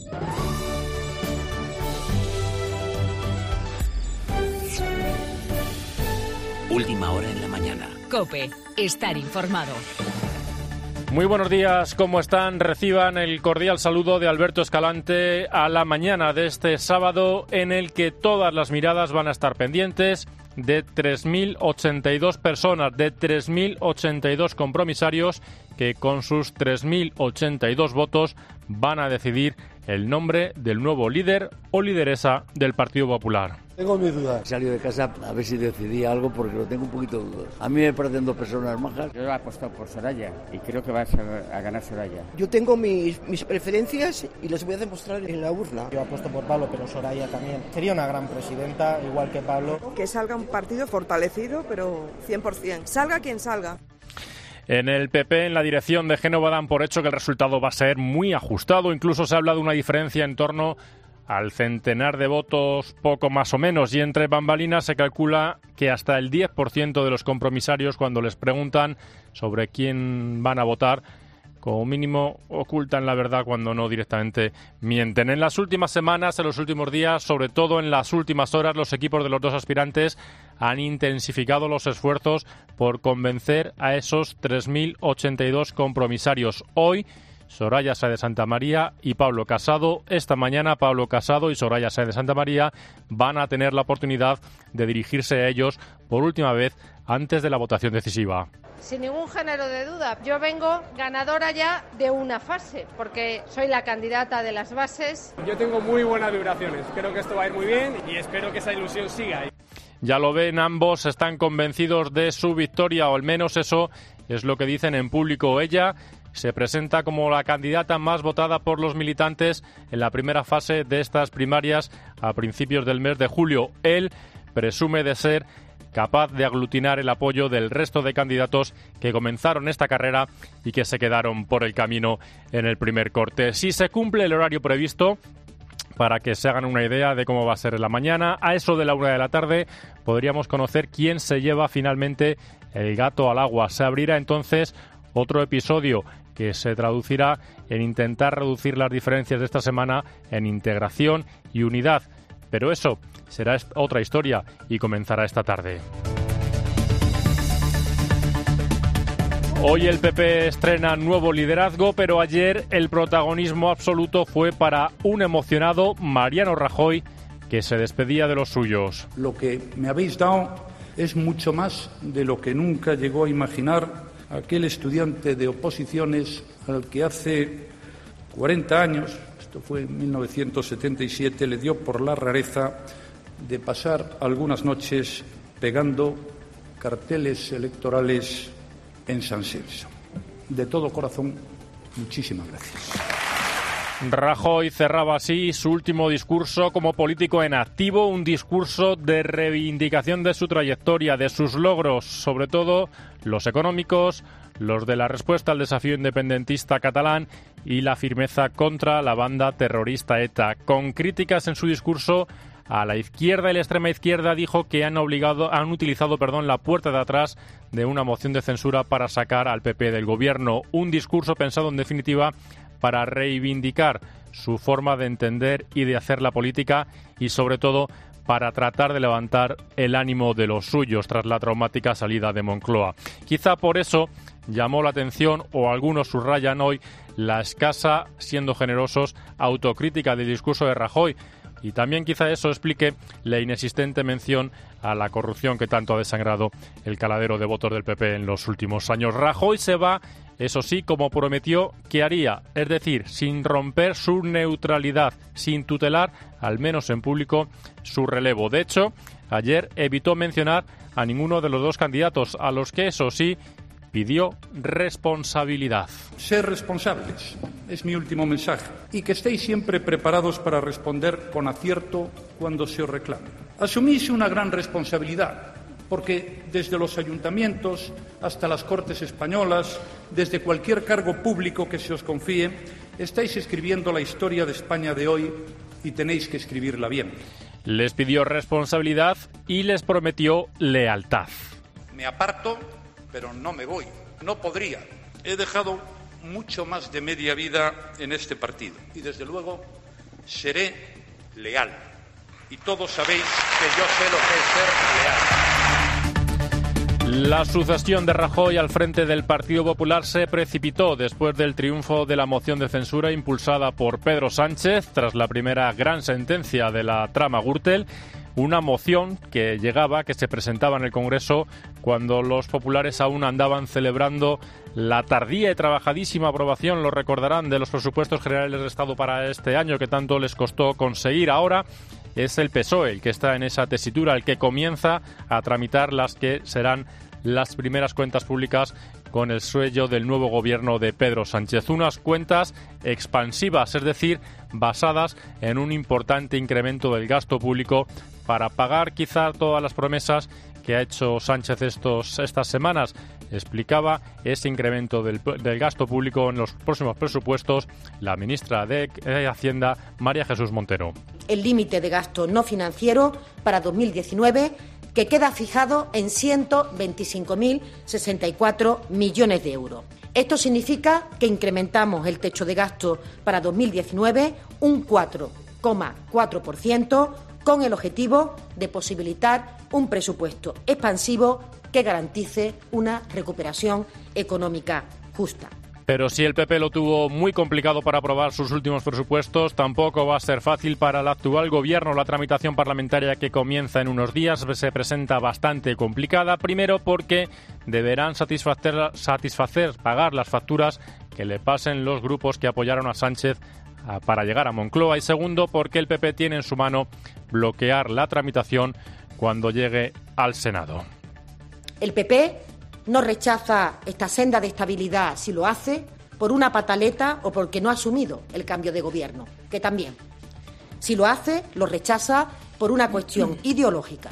Última hora en la mañana. COPE. Estar informado. Muy buenos días, ¿cómo están? Reciban el cordial saludo de Alberto Escalante a la mañana de este sábado en el que todas las miradas van a estar pendientes de 3.082 personas, de 3.082 compromisarios que con sus 3.082 votos van a decidir el nombre del nuevo líder o lideresa del Partido Popular. Tengo mis dudas. He salido de casa a ver si decidí algo porque lo tengo un poquito de dudas. A mí me parecen dos personas majas. Yo he apostado por Soraya y creo que va a ganar Soraya. Yo tengo mis preferencias y las voy a demostrar en la urna. Yo apuesto por Pablo, pero Soraya también. Sería una gran presidenta, igual que Pablo. Que salga un partido fortalecido, pero 100%. Salga quien salga. En el PP, en la dirección de Génova, dan por hecho que el resultado va a ser muy ajustado. Incluso se habla de una diferencia en torno al centenar de votos, poco más o menos. Y entre bambalinas se calcula que hasta el 10% de los compromisarios, cuando les preguntan sobre quién van a votar, como mínimo ocultan la verdad, cuando no directamente mienten. En las últimas semanas, en los últimos días, sobre todo en las últimas horas, los equipos de los dos aspirantes han intensificado los esfuerzos por convencer a esos 3.082 compromisarios. Hoy Soraya Sáez de Santamaría y Pablo Casado. Esta mañana Pablo Casado y Soraya Sáez de Santamaría van a tener la oportunidad de dirigirse a ellos por última vez antes de la votación decisiva. Sin ningún género de duda, yo vengo ganadora ya de una fase, porque soy la candidata de las bases. Yo tengo muy buenas vibraciones, creo que esto va a ir muy bien y espero que esa ilusión siga. Ya lo ven, ambos están convencidos de su victoria, o al menos eso es lo que dicen en público. Ella se presenta como la candidata más votada por los militantes en la primera fase de estas primarias a principios del mes de julio. Él presume de ser capaz de aglutinar el apoyo del resto de candidatos que comenzaron esta carrera y que se quedaron por el camino en el primer corte. Si se cumple el horario previsto, para que se hagan una idea de cómo va a ser la mañana, a eso de la 1 de la tarde podríamos conocer quién se lleva finalmente el gato al agua. Se abrirá entonces otro episodio que se traducirá en intentar reducir las diferencias de esta semana en integración y unidad. Pero eso será otra historia y comenzará esta tarde. Hoy el PP estrena nuevo liderazgo, pero ayer el protagonismo absoluto fue para un emocionado Mariano Rajoy, que se despedía de los suyos. Lo que me habéis dado es mucho más de lo que nunca llegó a imaginar aquel estudiante de oposiciones al que hace 40 años, esto fue en 1977, le dio por la rareza de pasar algunas noches pegando carteles electorales en San Celso. De todo corazón, muchísimas gracias. Rajoy cerraba así su último discurso como político en activo, un discurso de reivindicación de su trayectoria, de sus logros, sobre todo los económicos, los de la respuesta al desafío independentista catalán y la firmeza contra la banda terrorista ETA. Con críticas en su discurso a la izquierda y la extrema izquierda, dijo que han utilizado la puerta de atrás de una moción de censura para sacar al PP del gobierno. Un discurso pensado en definitiva para reivindicar su forma de entender y de hacer la política y sobre todo para tratar de levantar el ánimo de los suyos tras la traumática salida de Moncloa. Quizá por eso llamó la atención, o algunos subrayan hoy, la escasa, siendo generosos, autocrítica del discurso de Rajoy. Y también quizá eso explique la inexistente mención a la corrupción que tanto ha desangrado el caladero de votos del PP en los últimos años. Rajoy se va, eso sí, como prometió que haría, es decir, sin romper su neutralidad, sin tutelar, al menos en público, su relevo. De hecho, ayer evitó mencionar a ninguno de los dos candidatos, a los que, eso sí, pidió responsabilidad. Ser responsables es mi último mensaje y que estéis siempre preparados para responder con acierto cuando se os reclame. Asumís una gran responsabilidad porque desde los ayuntamientos hasta las Cortes españolas, desde cualquier cargo público que se os confíe, estáis escribiendo la historia de España de hoy y tenéis que escribirla bien. Les pidió responsabilidad y les prometió lealtad. Me aparto, pero no me voy. No podría. He dejado mucho más de media vida en este partido y desde luego seré leal. Y todos sabéis que yo sé lo que es ser leal. La sucesión de Rajoy al frente del Partido Popular se precipitó después del triunfo de la moción de censura impulsada por Pedro Sánchez tras la primera gran sentencia de la trama Gürtel. Una moción que se presentaba en el Congreso cuando los populares aún andaban celebrando la tardía y trabajadísima aprobación, lo recordarán, de los presupuestos generales de Estado para este año que tanto les costó conseguir. Ahora es el PSOE el que está en esa tesitura, el que comienza a tramitar las que serán las primeras cuentas públicas con el sello del nuevo gobierno de Pedro Sánchez. Unas cuentas expansivas, es decir, basadas en un importante incremento del gasto público para pagar quizá todas las promesas que ha hecho Sánchez estas semanas. Explicaba ese incremento del gasto público en los próximos presupuestos la ministra de Hacienda, María Jesús Montero. El límite de gasto no financiero para 2019 que queda fijado en 125.064 millones de euros. Esto significa que incrementamos el techo de gasto para 2019 un 4,4%, con el objetivo de posibilitar un presupuesto expansivo que garantice una recuperación económica justa. Pero si el PP lo tuvo muy complicado para aprobar sus últimos presupuestos, tampoco va a ser fácil para el actual gobierno. La tramitación parlamentaria que comienza en unos días se presenta bastante complicada. Primero porque deberán pagar las facturas que le pasen los grupos que apoyaron a Sánchez para llegar a Moncloa. Y segundo porque el PP tiene en su mano bloquear la tramitación cuando llegue al Senado. El PP no rechaza esta senda de estabilidad si lo hace por una pataleta o porque no ha asumido el cambio de gobierno, que también. Si lo hace, lo rechaza por una cuestión ideológica.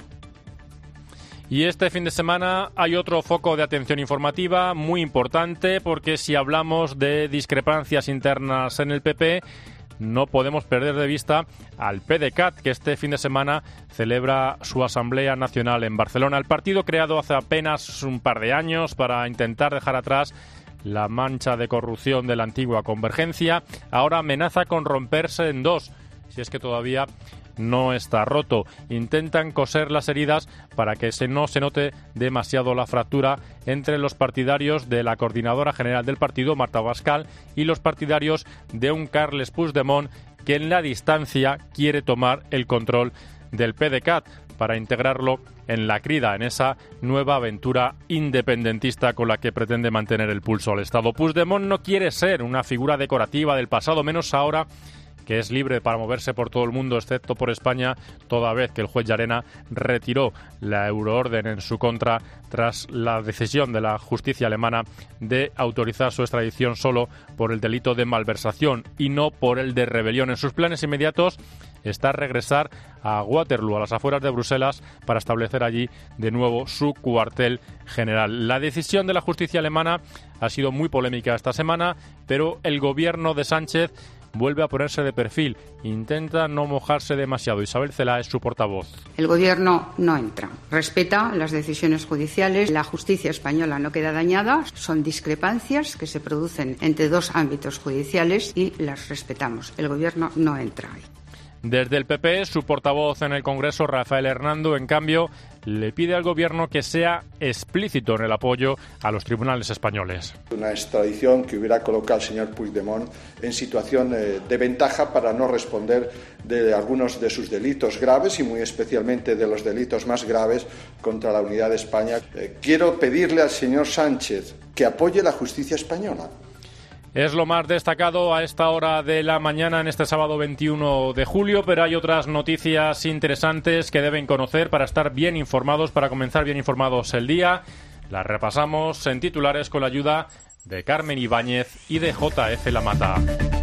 Y este fin de semana hay otro foco de atención informativa muy importante, porque si hablamos de discrepancias internas en el PP, no podemos perder de vista al PDeCAT, que este fin de semana celebra su Asamblea Nacional en Barcelona. El partido, creado hace apenas un par de años para intentar dejar atrás la mancha de corrupción de la antigua Convergencia, ahora amenaza con romperse en dos, si es que todavía no está roto. Intentan coser las heridas para que no se note demasiado la fractura entre los partidarios de la coordinadora general del partido, Marta Abascal, y los partidarios de un Carles Puigdemont que en la distancia quiere tomar el control del PDeCAT para integrarlo en la Crida, en esa nueva aventura independentista con la que pretende mantener el pulso al Estado. Puigdemont no quiere ser una figura decorativa del pasado, menos ahora que es libre para moverse por todo el mundo, excepto por España, toda vez que el juez Llarena retiró la euroorden en su contra tras la decisión de la justicia alemana de autorizar su extradición solo por el delito de malversación y no por el de rebelión. En sus planes inmediatos está regresar a Waterloo, a las afueras de Bruselas, para establecer allí de nuevo su cuartel general. La decisión de la justicia alemana ha sido muy polémica esta semana, pero el gobierno de Sánchez vuelve a ponerse de perfil, intenta no mojarse demasiado. Isabel Celaá es su portavoz. El Gobierno no entra, respeta las decisiones judiciales, la justicia española no queda dañada, son discrepancias que se producen entre dos ámbitos judiciales y las respetamos. El Gobierno no entra ahí. Desde el PP, su portavoz en el Congreso, Rafael Hernando, en cambio, le pide al Gobierno que sea explícito en el apoyo a los tribunales españoles. Una extradición que hubiera colocado al señor Puigdemont en situación de ventaja para no responder de algunos de sus delitos graves y muy especialmente de los delitos más graves contra la unidad de España. Quiero pedirle al señor Sánchez que apoye la justicia española. Es lo más destacado a esta hora de la mañana en este sábado 21 de julio, pero hay otras noticias interesantes que deben conocer para estar bien informados, para comenzar bien informados el día. Las repasamos en titulares con la ayuda de Carmen Ibáñez y de JF La Mata.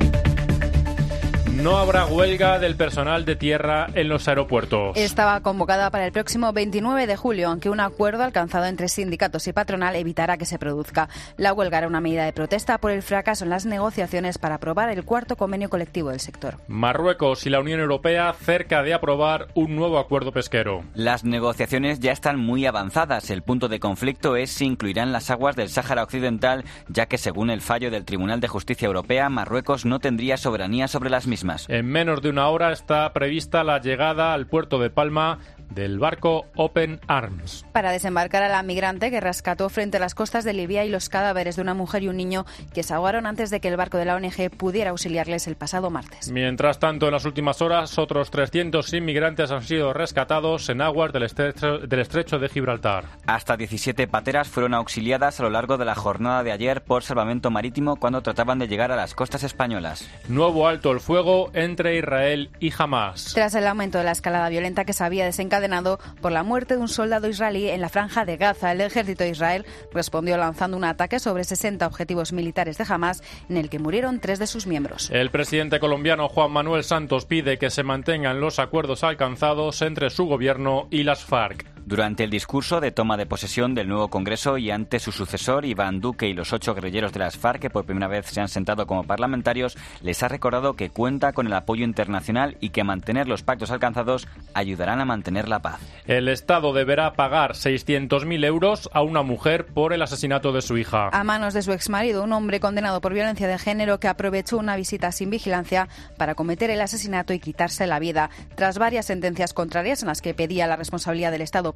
No habrá huelga del personal de tierra en los aeropuertos. Estaba convocada para el próximo 29 de julio, aunque un acuerdo alcanzado entre sindicatos y patronal evitará que se produzca. La huelga era una medida de protesta por el fracaso en las negociaciones para aprobar el cuarto convenio colectivo del sector. Marruecos y la Unión Europea cerca de aprobar un nuevo acuerdo pesquero. Las negociaciones ya están muy avanzadas. El punto de conflicto es si incluirán las aguas del Sáhara Occidental, ya que según el fallo del Tribunal de Justicia Europea, Marruecos no tendría soberanía sobre las mismas. En menos de una hora está prevista la llegada al puerto de Palma del barco Open Arms. Para desembarcar a la migrante que rescató frente a las costas de Libia y los cadáveres de una mujer y un niño que se ahogaron antes de que el barco de la ONG pudiera auxiliarles el pasado martes. Mientras tanto, en las últimas horas, otros 300 inmigrantes han sido rescatados en aguas del estrecho de Gibraltar. Hasta 17 pateras fueron auxiliadas a lo largo de la jornada de ayer por salvamento marítimo cuando trataban de llegar a las costas españolas. Nuevo alto el fuego entre Israel y Hamás. Tras el aumento de la escalada violenta que se había desencadenado por la muerte de un soldado israelí en la franja de Gaza, el ejército de Israel respondió lanzando un ataque sobre 60 objetivos militares de Hamás, en el que murieron 3 de sus miembros. El presidente colombiano Juan Manuel Santos pide que se mantengan los acuerdos alcanzados entre su gobierno y las FARC. Durante el discurso de toma de posesión del nuevo Congreso y ante su sucesor, Iván Duque, y los 8 guerrilleros de las FARC, que por primera vez se han sentado como parlamentarios, les ha recordado que cuenta con el apoyo internacional y que mantener los pactos alcanzados ayudarán a mantener la paz. El Estado deberá pagar 600.000 euros a una mujer por el asesinato de su hija. A manos de su exmarido, un hombre condenado por violencia de género que aprovechó una visita sin vigilancia para cometer el asesinato y quitarse la vida. Tras varias sentencias contrarias en las que pedía la responsabilidad del Estado por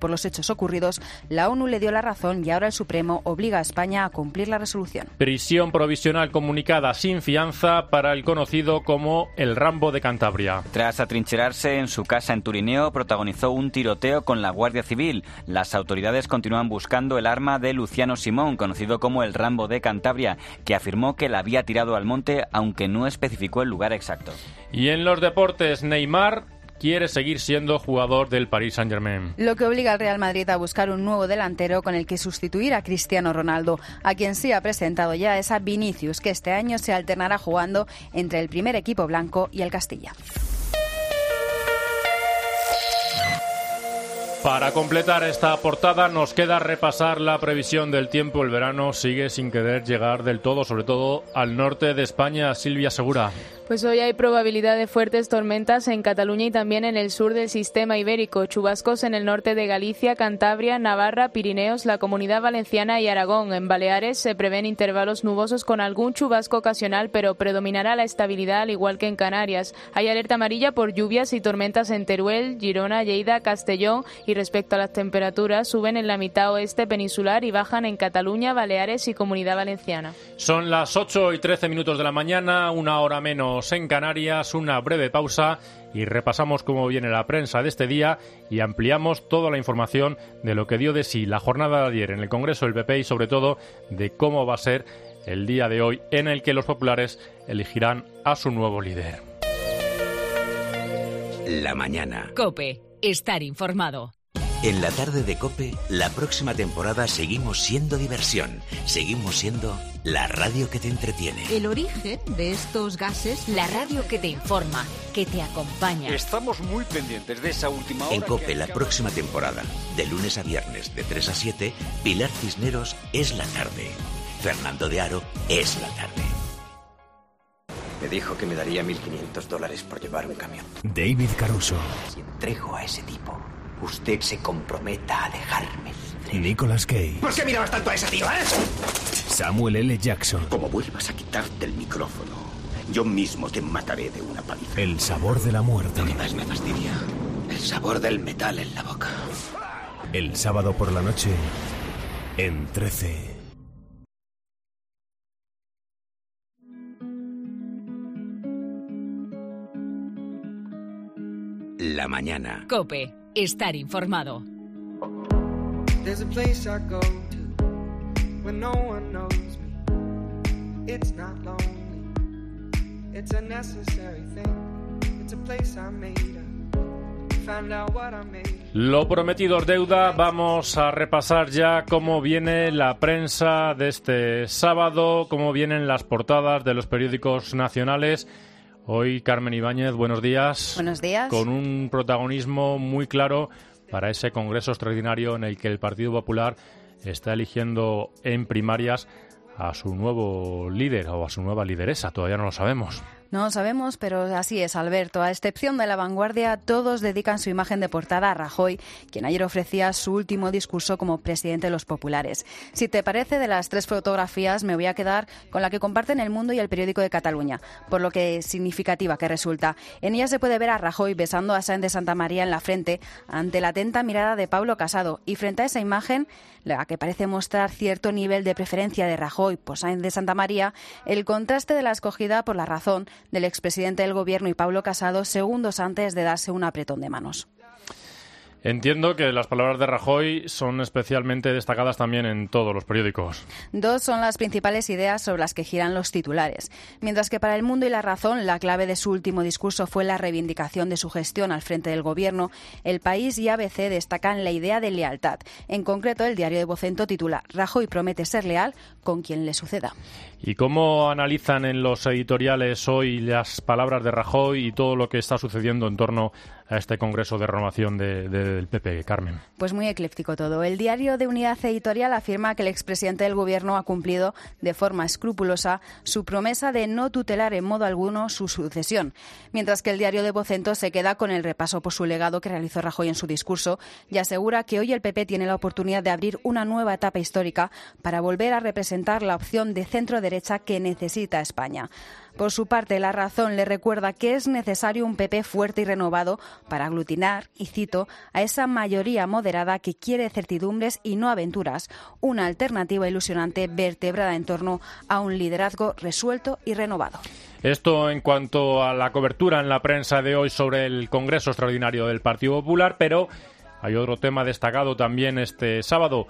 por los hechos ocurridos, la ONU le dio la razón y ahora el Supremo obliga a España a cumplir la resolución. Prisión provisional comunicada sin fianza para el conocido como el Rambo de Cantabria. Tras atrincherarse en su casa en Turineo, protagonizó un tiroteo con la Guardia Civil. Las autoridades continúan buscando el arma de Luciano Simón, conocido como el Rambo de Cantabria, que afirmó que la había tirado al monte, aunque no especificó el lugar exacto. Y en los deportes, Neymar quiere seguir siendo jugador del Paris Saint-Germain. Lo que obliga al Real Madrid a buscar un nuevo delantero con el que sustituir a Cristiano Ronaldo. A quien sí ha presentado ya es a Vinicius, que este año se alternará jugando entre el primer equipo blanco y el Castilla. Para completar esta portada nos queda repasar la previsión del tiempo. El verano sigue sin querer llegar del todo, sobre todo al norte de España. Silvia Segura. Pues hoy hay probabilidad de fuertes tormentas en Cataluña y también en el sur del sistema ibérico. Chubascos en el norte de Galicia, Cantabria, Navarra, Pirineos, la Comunidad Valenciana y Aragón. En Baleares se prevén intervalos nubosos con algún chubasco ocasional, pero predominará la estabilidad al igual que en Canarias. Hay alerta amarilla por lluvias y tormentas en Teruel, Girona, Lleida, Castellón y respecto a las temperaturas suben en la mitad oeste peninsular y bajan en Cataluña, Baleares y Comunidad Valenciana. Son las 8:13 de la mañana, una hora menos en Canarias, una breve pausa y repasamos cómo viene la prensa de este día y ampliamos toda la información de lo que dio de sí la jornada de ayer en el Congreso del PP y sobre todo de cómo va a ser el día de hoy en el que los populares elegirán a su nuevo líder. La mañana. COPE. Estar informado. En la tarde de COPE, la próxima temporada seguimos siendo diversión, seguimos siendo la radio que te entretiene. El origen de estos gases, la radio que te informa, que te acompaña. Estamos muy pendientes de esa última hora. En COPE, la próxima temporada, de lunes a viernes, de 3 a 7, Pilar Cisneros es la tarde. Fernando de Aro es la tarde. Me dijo que me daría $1.500 por llevar un camión. David Caruso. Si entrego a ese tipo, usted se comprometa a dejarme libre. Nicolas Cage. ¿Por qué mirabas tanto a esa tío, Samuel L. Jackson. Como vuelvas a quitarte el micrófono, yo mismo te mataré de una paliza. El sabor de la muerte. Lo que más me fastidia, el sabor del metal en la boca. El sábado por la noche, en 13. La mañana. COPE. Estar informado. There's a place I go to when no one knows me. It's not lonely. It's a necessary thing. It's a place I made up. Found out what I made. Lo prometido es deuda. Vamos a repasar ya cómo viene la prensa de este sábado, cómo vienen las portadas de los periódicos nacionales. Hoy, Carmen Ibáñez, buenos días. Buenos días. Con un protagonismo muy claro para ese congreso extraordinario en el que el Partido Popular está eligiendo en primarias a su nuevo líder o a su nueva lideresa. Todavía no lo sabemos. No lo sabemos, pero así es, Alberto. A excepción de La Vanguardia, todos dedican su imagen de portada a Rajoy, quien ayer ofrecía su último discurso como presidente de los populares. Si te parece, de las tres fotografías me voy a quedar con la que comparten El Mundo y El Periódico de Cataluña, por lo que significativa que resulta. En ella se puede ver a Rajoy besando a Sáenz de Santamaría en la frente ante la atenta mirada de Pablo Casado, y frente a esa imagen, la que parece mostrar cierto nivel de preferencia de Rajoy por Sáenz de Santamaría, el contraste de la escogida por La Razón del expresidente del Gobierno y Pablo Casado segundos antes de darse un apretón de manos. Entiendo que las palabras de Rajoy son especialmente destacadas también en todos los periódicos. Dos son las principales ideas sobre las que giran los titulares. Mientras que para El Mundo y La Razón la clave de su último discurso fue la reivindicación de su gestión al frente del Gobierno, El País y ABC destacan la idea de lealtad. En concreto, el diario de Vocento titula «Rajoy promete ser leal con quien le suceda». ¿Y cómo analizan en los editoriales hoy las palabras de Rajoy y todo lo que está sucediendo en torno a este Congreso de Renovación del PP, Carmen? Pues muy ecléctico todo. El diario de Unidad Editorial afirma que el expresidente del Gobierno ha cumplido de forma escrupulosa su promesa de no tutelar en modo alguno su sucesión, mientras que el diario de Vocento se queda con el repaso por su legado que realizó Rajoy en su discurso y asegura que hoy el PP tiene la oportunidad de abrir una nueva etapa histórica para volver a representar la opción de centro-derecha que necesita España. Por su parte, La Razón le recuerda que es necesario un PP fuerte y renovado para aglutinar, y cito, a esa mayoría moderada que quiere certidumbres y no aventuras, una alternativa ilusionante vertebrada en torno a un liderazgo resuelto y renovado. Esto en cuanto a la cobertura en la prensa de hoy sobre el Congreso Extraordinario del Partido Popular, pero hay otro tema destacado también este sábado,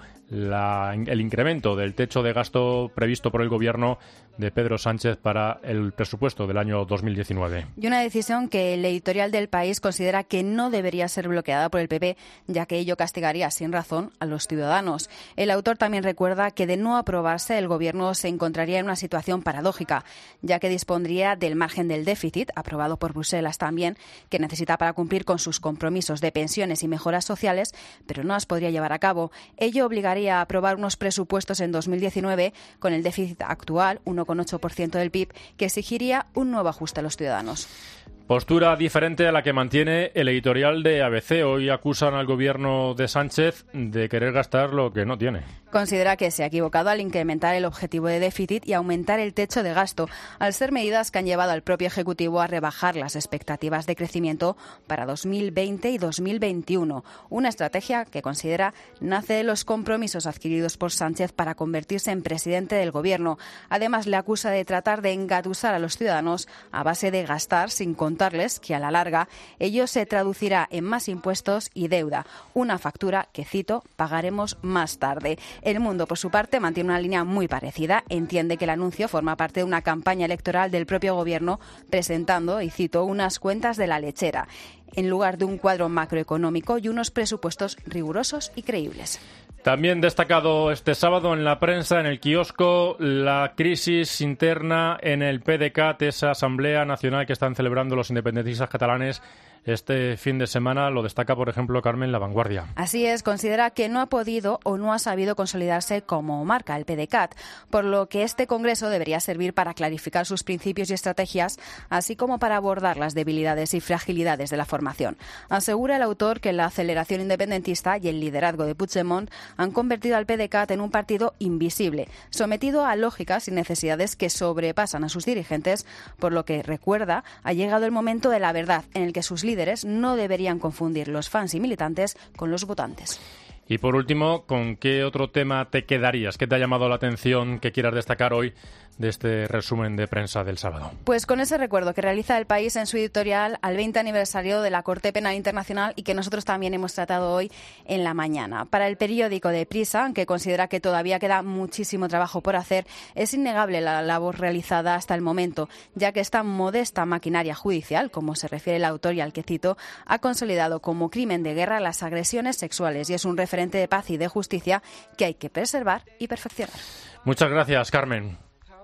el incremento del techo de gasto previsto por el Gobierno de Pedro Sánchez para el presupuesto del año 2019. Y una decisión que el editorial del País considera que no debería ser bloqueada por el PP, ya que ello castigaría sin razón a los ciudadanos. El autor también recuerda que de no aprobarse, el Gobierno se encontraría en una situación paradójica, ya que dispondría del margen del déficit, aprobado por Bruselas también, que necesita para cumplir con sus compromisos de pensiones y mejoras sociales, pero no las podría llevar a cabo. Ello obligaría a aprobar unos presupuestos en 2019 con el déficit actual, 1,8% del PIB, que exigiría un nuevo ajuste a los ciudadanos. Postura diferente a la que mantiene el editorial de ABC. Hoy acusan al Gobierno de Sánchez de querer gastar lo que no tiene. Considera que se ha equivocado al incrementar el objetivo de déficit y aumentar el techo de gasto, al ser medidas que han llevado al propio Ejecutivo a rebajar las expectativas de crecimiento para 2020 y 2021. Una estrategia que considera nace de los compromisos adquiridos por Sánchez para convertirse en presidente del Gobierno. Además, le acusa de tratar de engatusar a los ciudadanos a base de gastar sin contarles que a la larga ello se traducirá en más impuestos y deuda, una factura que, cito, pagaremos más tarde. El Mundo, por su parte, mantiene una línea muy parecida. Entiende que el anuncio forma parte de una campaña electoral del propio Gobierno presentando, y cito, unas cuentas de la lechera, en lugar de un cuadro macroeconómico y unos presupuestos rigurosos y creíbles. También destacado este sábado en la prensa, en el kiosco, la crisis interna en el PDeCAT, esa asamblea nacional que están celebrando los independentistas catalanes este fin de semana. Lo destaca, por ejemplo, Carmen, La Vanguardia. Así es, considera que no ha podido o no ha sabido consolidarse como marca el PDeCAT, por lo que este congreso debería servir para clarificar sus principios y estrategias, así como para abordar las debilidades y fragilidades de la formación. Asegura el autor que la aceleración independentista y el liderazgo de Puigdemont han convertido al PDeCAT en un partido invisible, sometido a lógicas y necesidades que sobrepasan a sus dirigentes, por lo que, recuerda, ha llegado el momento de la verdad, en el que sus líderes no deberían confundir los fans y militantes con los votantes. Y por último, ¿con qué otro tema te quedarías? ¿Qué te ha llamado la atención que quieras destacar hoy de este resumen de prensa del sábado? Pues con ese recuerdo que realiza El País en su editorial al 20 aniversario de la Corte Penal Internacional y que nosotros también hemos tratado hoy en la mañana. Para el periódico de Prisa, aunque considera que todavía queda muchísimo trabajo por hacer, es innegable la labor realizada hasta el momento, ya que esta modesta maquinaria judicial, como se refiere el autor y al que cito, ha consolidado como crimen de guerra las agresiones sexuales y es un referente de paz y de justicia que hay que preservar y perfeccionar. Muchas gracias, Carmen.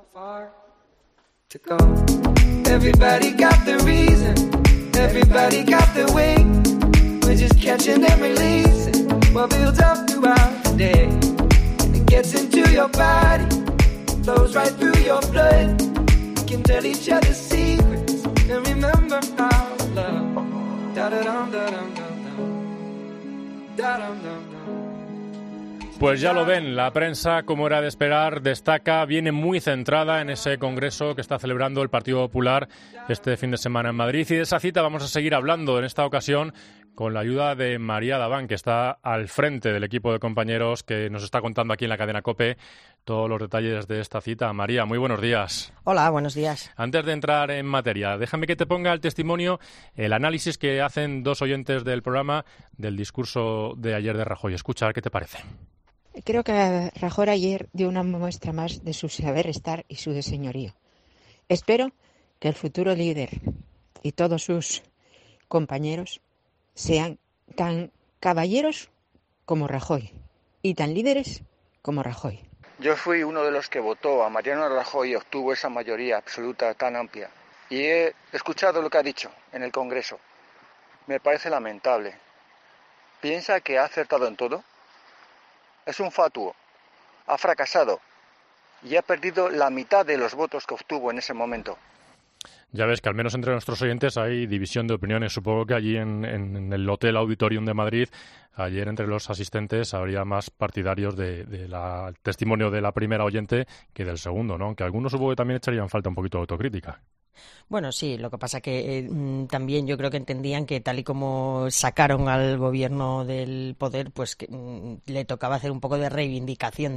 To go. Everybody got the reason, everybody got the way. We're just catching and releasing what builds up throughout the day. It gets into your body, flows right through your blood. We can tell each other secrets and remember our love. Da da dum da dum dum dum. Da dum dum dum. Pues ya lo ven, la prensa, como era de esperar, destaca, viene muy centrada en ese congreso que está celebrando el Partido Popular este fin de semana en Madrid. Y de esa cita vamos a seguir hablando en esta ocasión con la ayuda de María Daván, que está al frente del equipo de compañeros que nos está contando aquí en la cadena COPE todos los detalles de esta cita. María, muy buenos días. Hola, buenos días. Antes de entrar en materia, déjame que te ponga el testimonio, el análisis que hacen dos oyentes del programa del discurso de ayer de Rajoy. Escucha, a ver qué te parece. Creo que Rajoy ayer dio una muestra más de su saber estar y su de señorío. Espero que el futuro líder y todos sus compañeros sean tan caballeros como Rajoy y tan líderes como Rajoy. Yo fui uno de los que votó a Mariano Rajoy y obtuvo esa mayoría absoluta tan amplia. Y he escuchado lo que ha dicho en el Congreso. Me parece lamentable. ¿Piensa que ha acertado en todo? Es un fatuo, ha fracasado y ha perdido la mitad de los votos que obtuvo en ese momento. Ya ves que al menos entre nuestros oyentes hay división de opiniones. Supongo que allí en el Hotel Auditorium de Madrid, ayer entre los asistentes habría más partidarios del testimonio de la primera oyente que del segundo, ¿no? Aunque algunos supongo que también echarían falta un poquito de autocrítica. Bueno, sí, lo que pasa que también yo creo que entendían que tal y como sacaron al gobierno del poder, pues que, le tocaba hacer un poco de reivindicación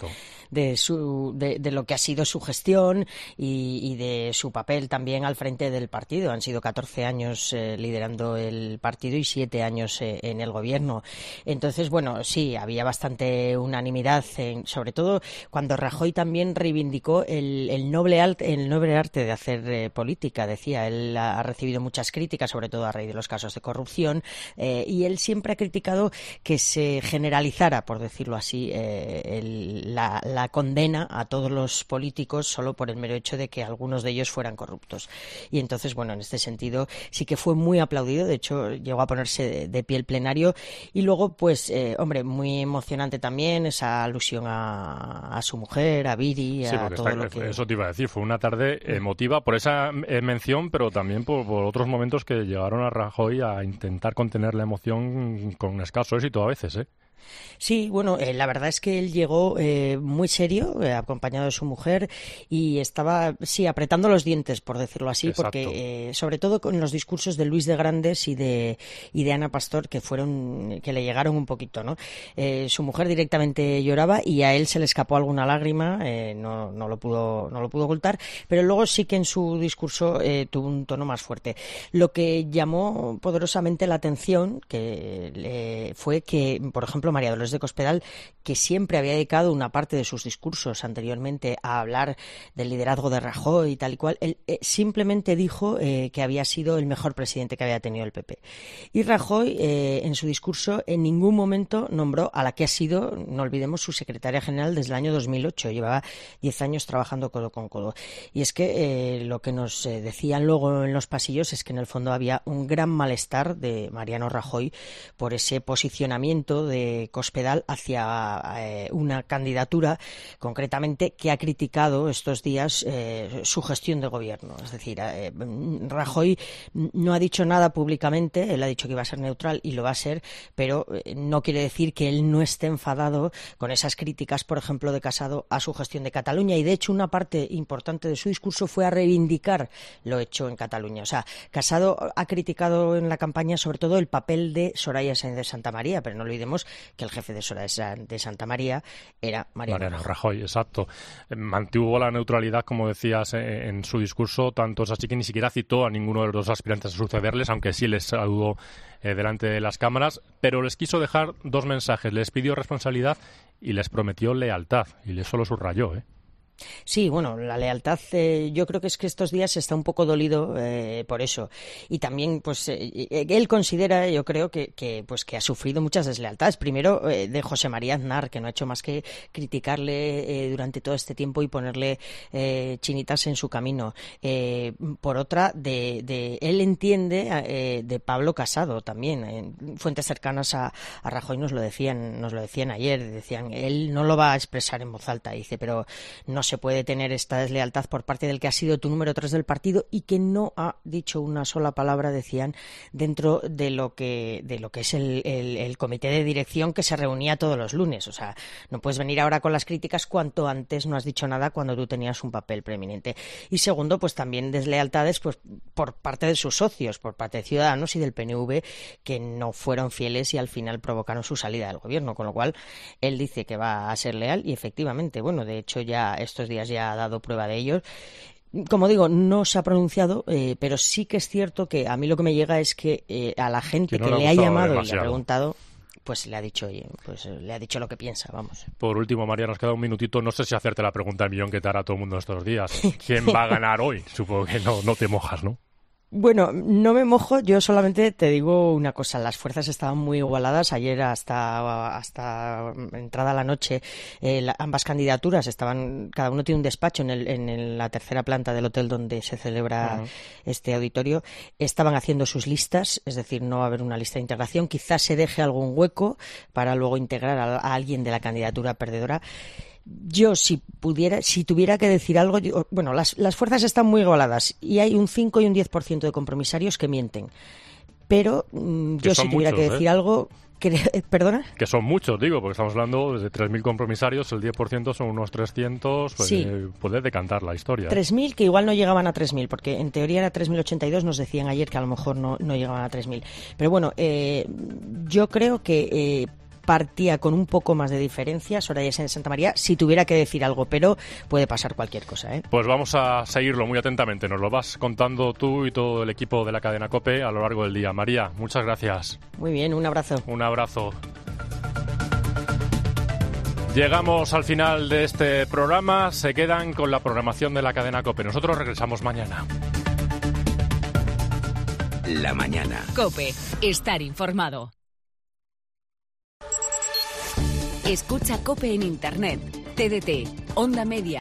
de lo que ha sido su gestión y de su papel también al frente del partido. Han sido 14 años liderando el partido y 7 años en el gobierno. Entonces, bueno, sí, había bastante unanimidad, sobre todo cuando Rajoy también reivindicó el noble arte de hacer política. Decía, él ha recibido muchas críticas, sobre todo a raíz de los casos de corrupción, y él siempre ha criticado que se generalizara, por decirlo así, la condena a todos los políticos solo por el mero hecho de que algunos de ellos fueran corruptos. Y entonces, bueno, en este sentido sí que fue muy aplaudido, de hecho llegó a ponerse de pie el plenario, y luego, pues, hombre, muy emocionante también esa alusión a su mujer, a Viri, sí, a todo lo que... Eso te iba a decir, fue una tarde emotiva por esa mención, pero también por otros momentos que llegaron a Rajoy a intentar contener la emoción con escaso éxito a veces, ¿eh? Sí, bueno, la verdad es que él llegó muy serio, acompañado de su mujer, y estaba, sí, apretando los dientes, por decirlo así. Exacto. Porque sobre todo con los discursos de Luis de Grandes y de Ana Pastor, que le llegaron un poquito, ¿no? Su mujer directamente lloraba y a él se le escapó alguna lágrima, no lo pudo ocultar, pero luego sí que en su discurso tuvo un tono más fuerte. Lo que llamó poderosamente la atención fue que, por ejemplo, María Dolores de Cospedal, que siempre había dedicado una parte de sus discursos anteriormente a hablar del liderazgo de Rajoy y tal y cual, él simplemente dijo que había sido el mejor presidente que había tenido el PP. Y Rajoy, en su discurso, en ningún momento nombró a la que ha sido, no olvidemos, su secretaria general desde el año 2008. Llevaba 10 años trabajando codo con codo. Y es que lo que nos decían luego en los pasillos es que en el fondo había un gran malestar de Mariano Rajoy por ese posicionamiento de Cospedal hacia una candidatura, concretamente, que ha criticado estos días su gestión de gobierno. Es decir, Rajoy no ha dicho nada públicamente, él ha dicho que iba a ser neutral y lo va a ser, pero no quiere decir que él no esté enfadado con esas críticas, por ejemplo, de Casado a su gestión de Cataluña, y de hecho una parte importante de su discurso fue a reivindicar lo hecho en Cataluña. O sea, Casado ha criticado en la campaña sobre todo el papel de Soraya Sáenz de Santamaría, pero no olvidemos que el jefe de Soraya de Santamaría era Mariano Rajoy. Exacto. Mantuvo la neutralidad, como decías, en su discurso, tanto es así que ni siquiera citó a ninguno de los dos aspirantes a sucederles, aunque sí les saludó delante de las cámaras, pero les quiso dejar dos mensajes. Les pidió responsabilidad y les prometió lealtad, y eso lo subrayó, ¿eh? Sí, bueno, la lealtad, yo creo que es que estos días está un poco dolido por eso, y también pues él considera, yo creo que ha sufrido muchas deslealtades. Primero de José María Aznar, que no ha hecho más que criticarle durante todo este tiempo y ponerle chinitas en su camino. Por otra, él entiende de Pablo Casado también. Fuentes cercanas a Rajoy nos lo decían ayer, decían, él no lo va a expresar en voz alta, dice, pero no se puede tener esta deslealtad por parte del que ha sido tu número 3 del partido y que no ha dicho una sola palabra, decían, dentro de lo que es el comité de dirección que se reunía todos los lunes. O sea, no puedes venir ahora con las críticas cuanto antes no has dicho nada cuando tú tenías un papel preeminente. Y segundo, pues también deslealtades pues por parte de sus socios, por parte de Ciudadanos y del PNV, que no fueron fieles y al final provocaron su salida del gobierno, con lo cual él dice que va a ser leal y efectivamente, bueno, de hecho ya estos días ya ha dado prueba de ello. Como digo, no se ha pronunciado, pero sí que es cierto que a mí lo que me llega es que a la gente que le ha llamado demasiado y le ha preguntado, pues le ha dicho lo que piensa, vamos. Por último, María, nos queda un minutito. No sé si hacerte la pregunta del millón que te hará todo el mundo estos días. ¿Quién va a ganar hoy? Supongo que no te mojas, ¿no? Bueno, no me mojo, yo solamente te digo una cosa, las fuerzas estaban muy igualadas, ayer hasta entrada la noche ambas candidaturas estaban, cada uno tiene un despacho en la tercera planta del hotel donde se celebra este auditorio, estaban haciendo sus listas, es decir, no va a haber una lista de integración, quizás se deje algún hueco para luego integrar a alguien de la candidatura perdedora. Yo, si tuviera que decir algo, bueno, las fuerzas están muy igualadas y hay un 5 y un 10% de compromisarios que mienten. Pero yo, si tuviera que decir algo... ¿Perdona? Que son muchos, digo, porque estamos hablando de 3.000 compromisarios, el 10% son unos 300, pues sí. Puede decantar la historia. 3.000 que igual no llegaban a 3.000, porque en teoría era 3.082, nos decían ayer que a lo mejor no llegaban a 3.000. Pero bueno, yo creo que... partía con un poco más de diferencia Soraya Sáenz de Santamaría, si tuviera que decir algo, pero puede pasar cualquier cosa, ¿eh? Pues vamos a seguirlo muy atentamente. Nos lo vas contando tú y todo el equipo de la cadena COPE a lo largo del día. María, muchas gracias. Muy bien, un abrazo. Un abrazo. Llegamos al final de este programa. Se quedan con la programación de la cadena COPE. Nosotros regresamos mañana. La mañana. COPE. Estar informado. Escucha COPE en Internet, TDT, Onda Media.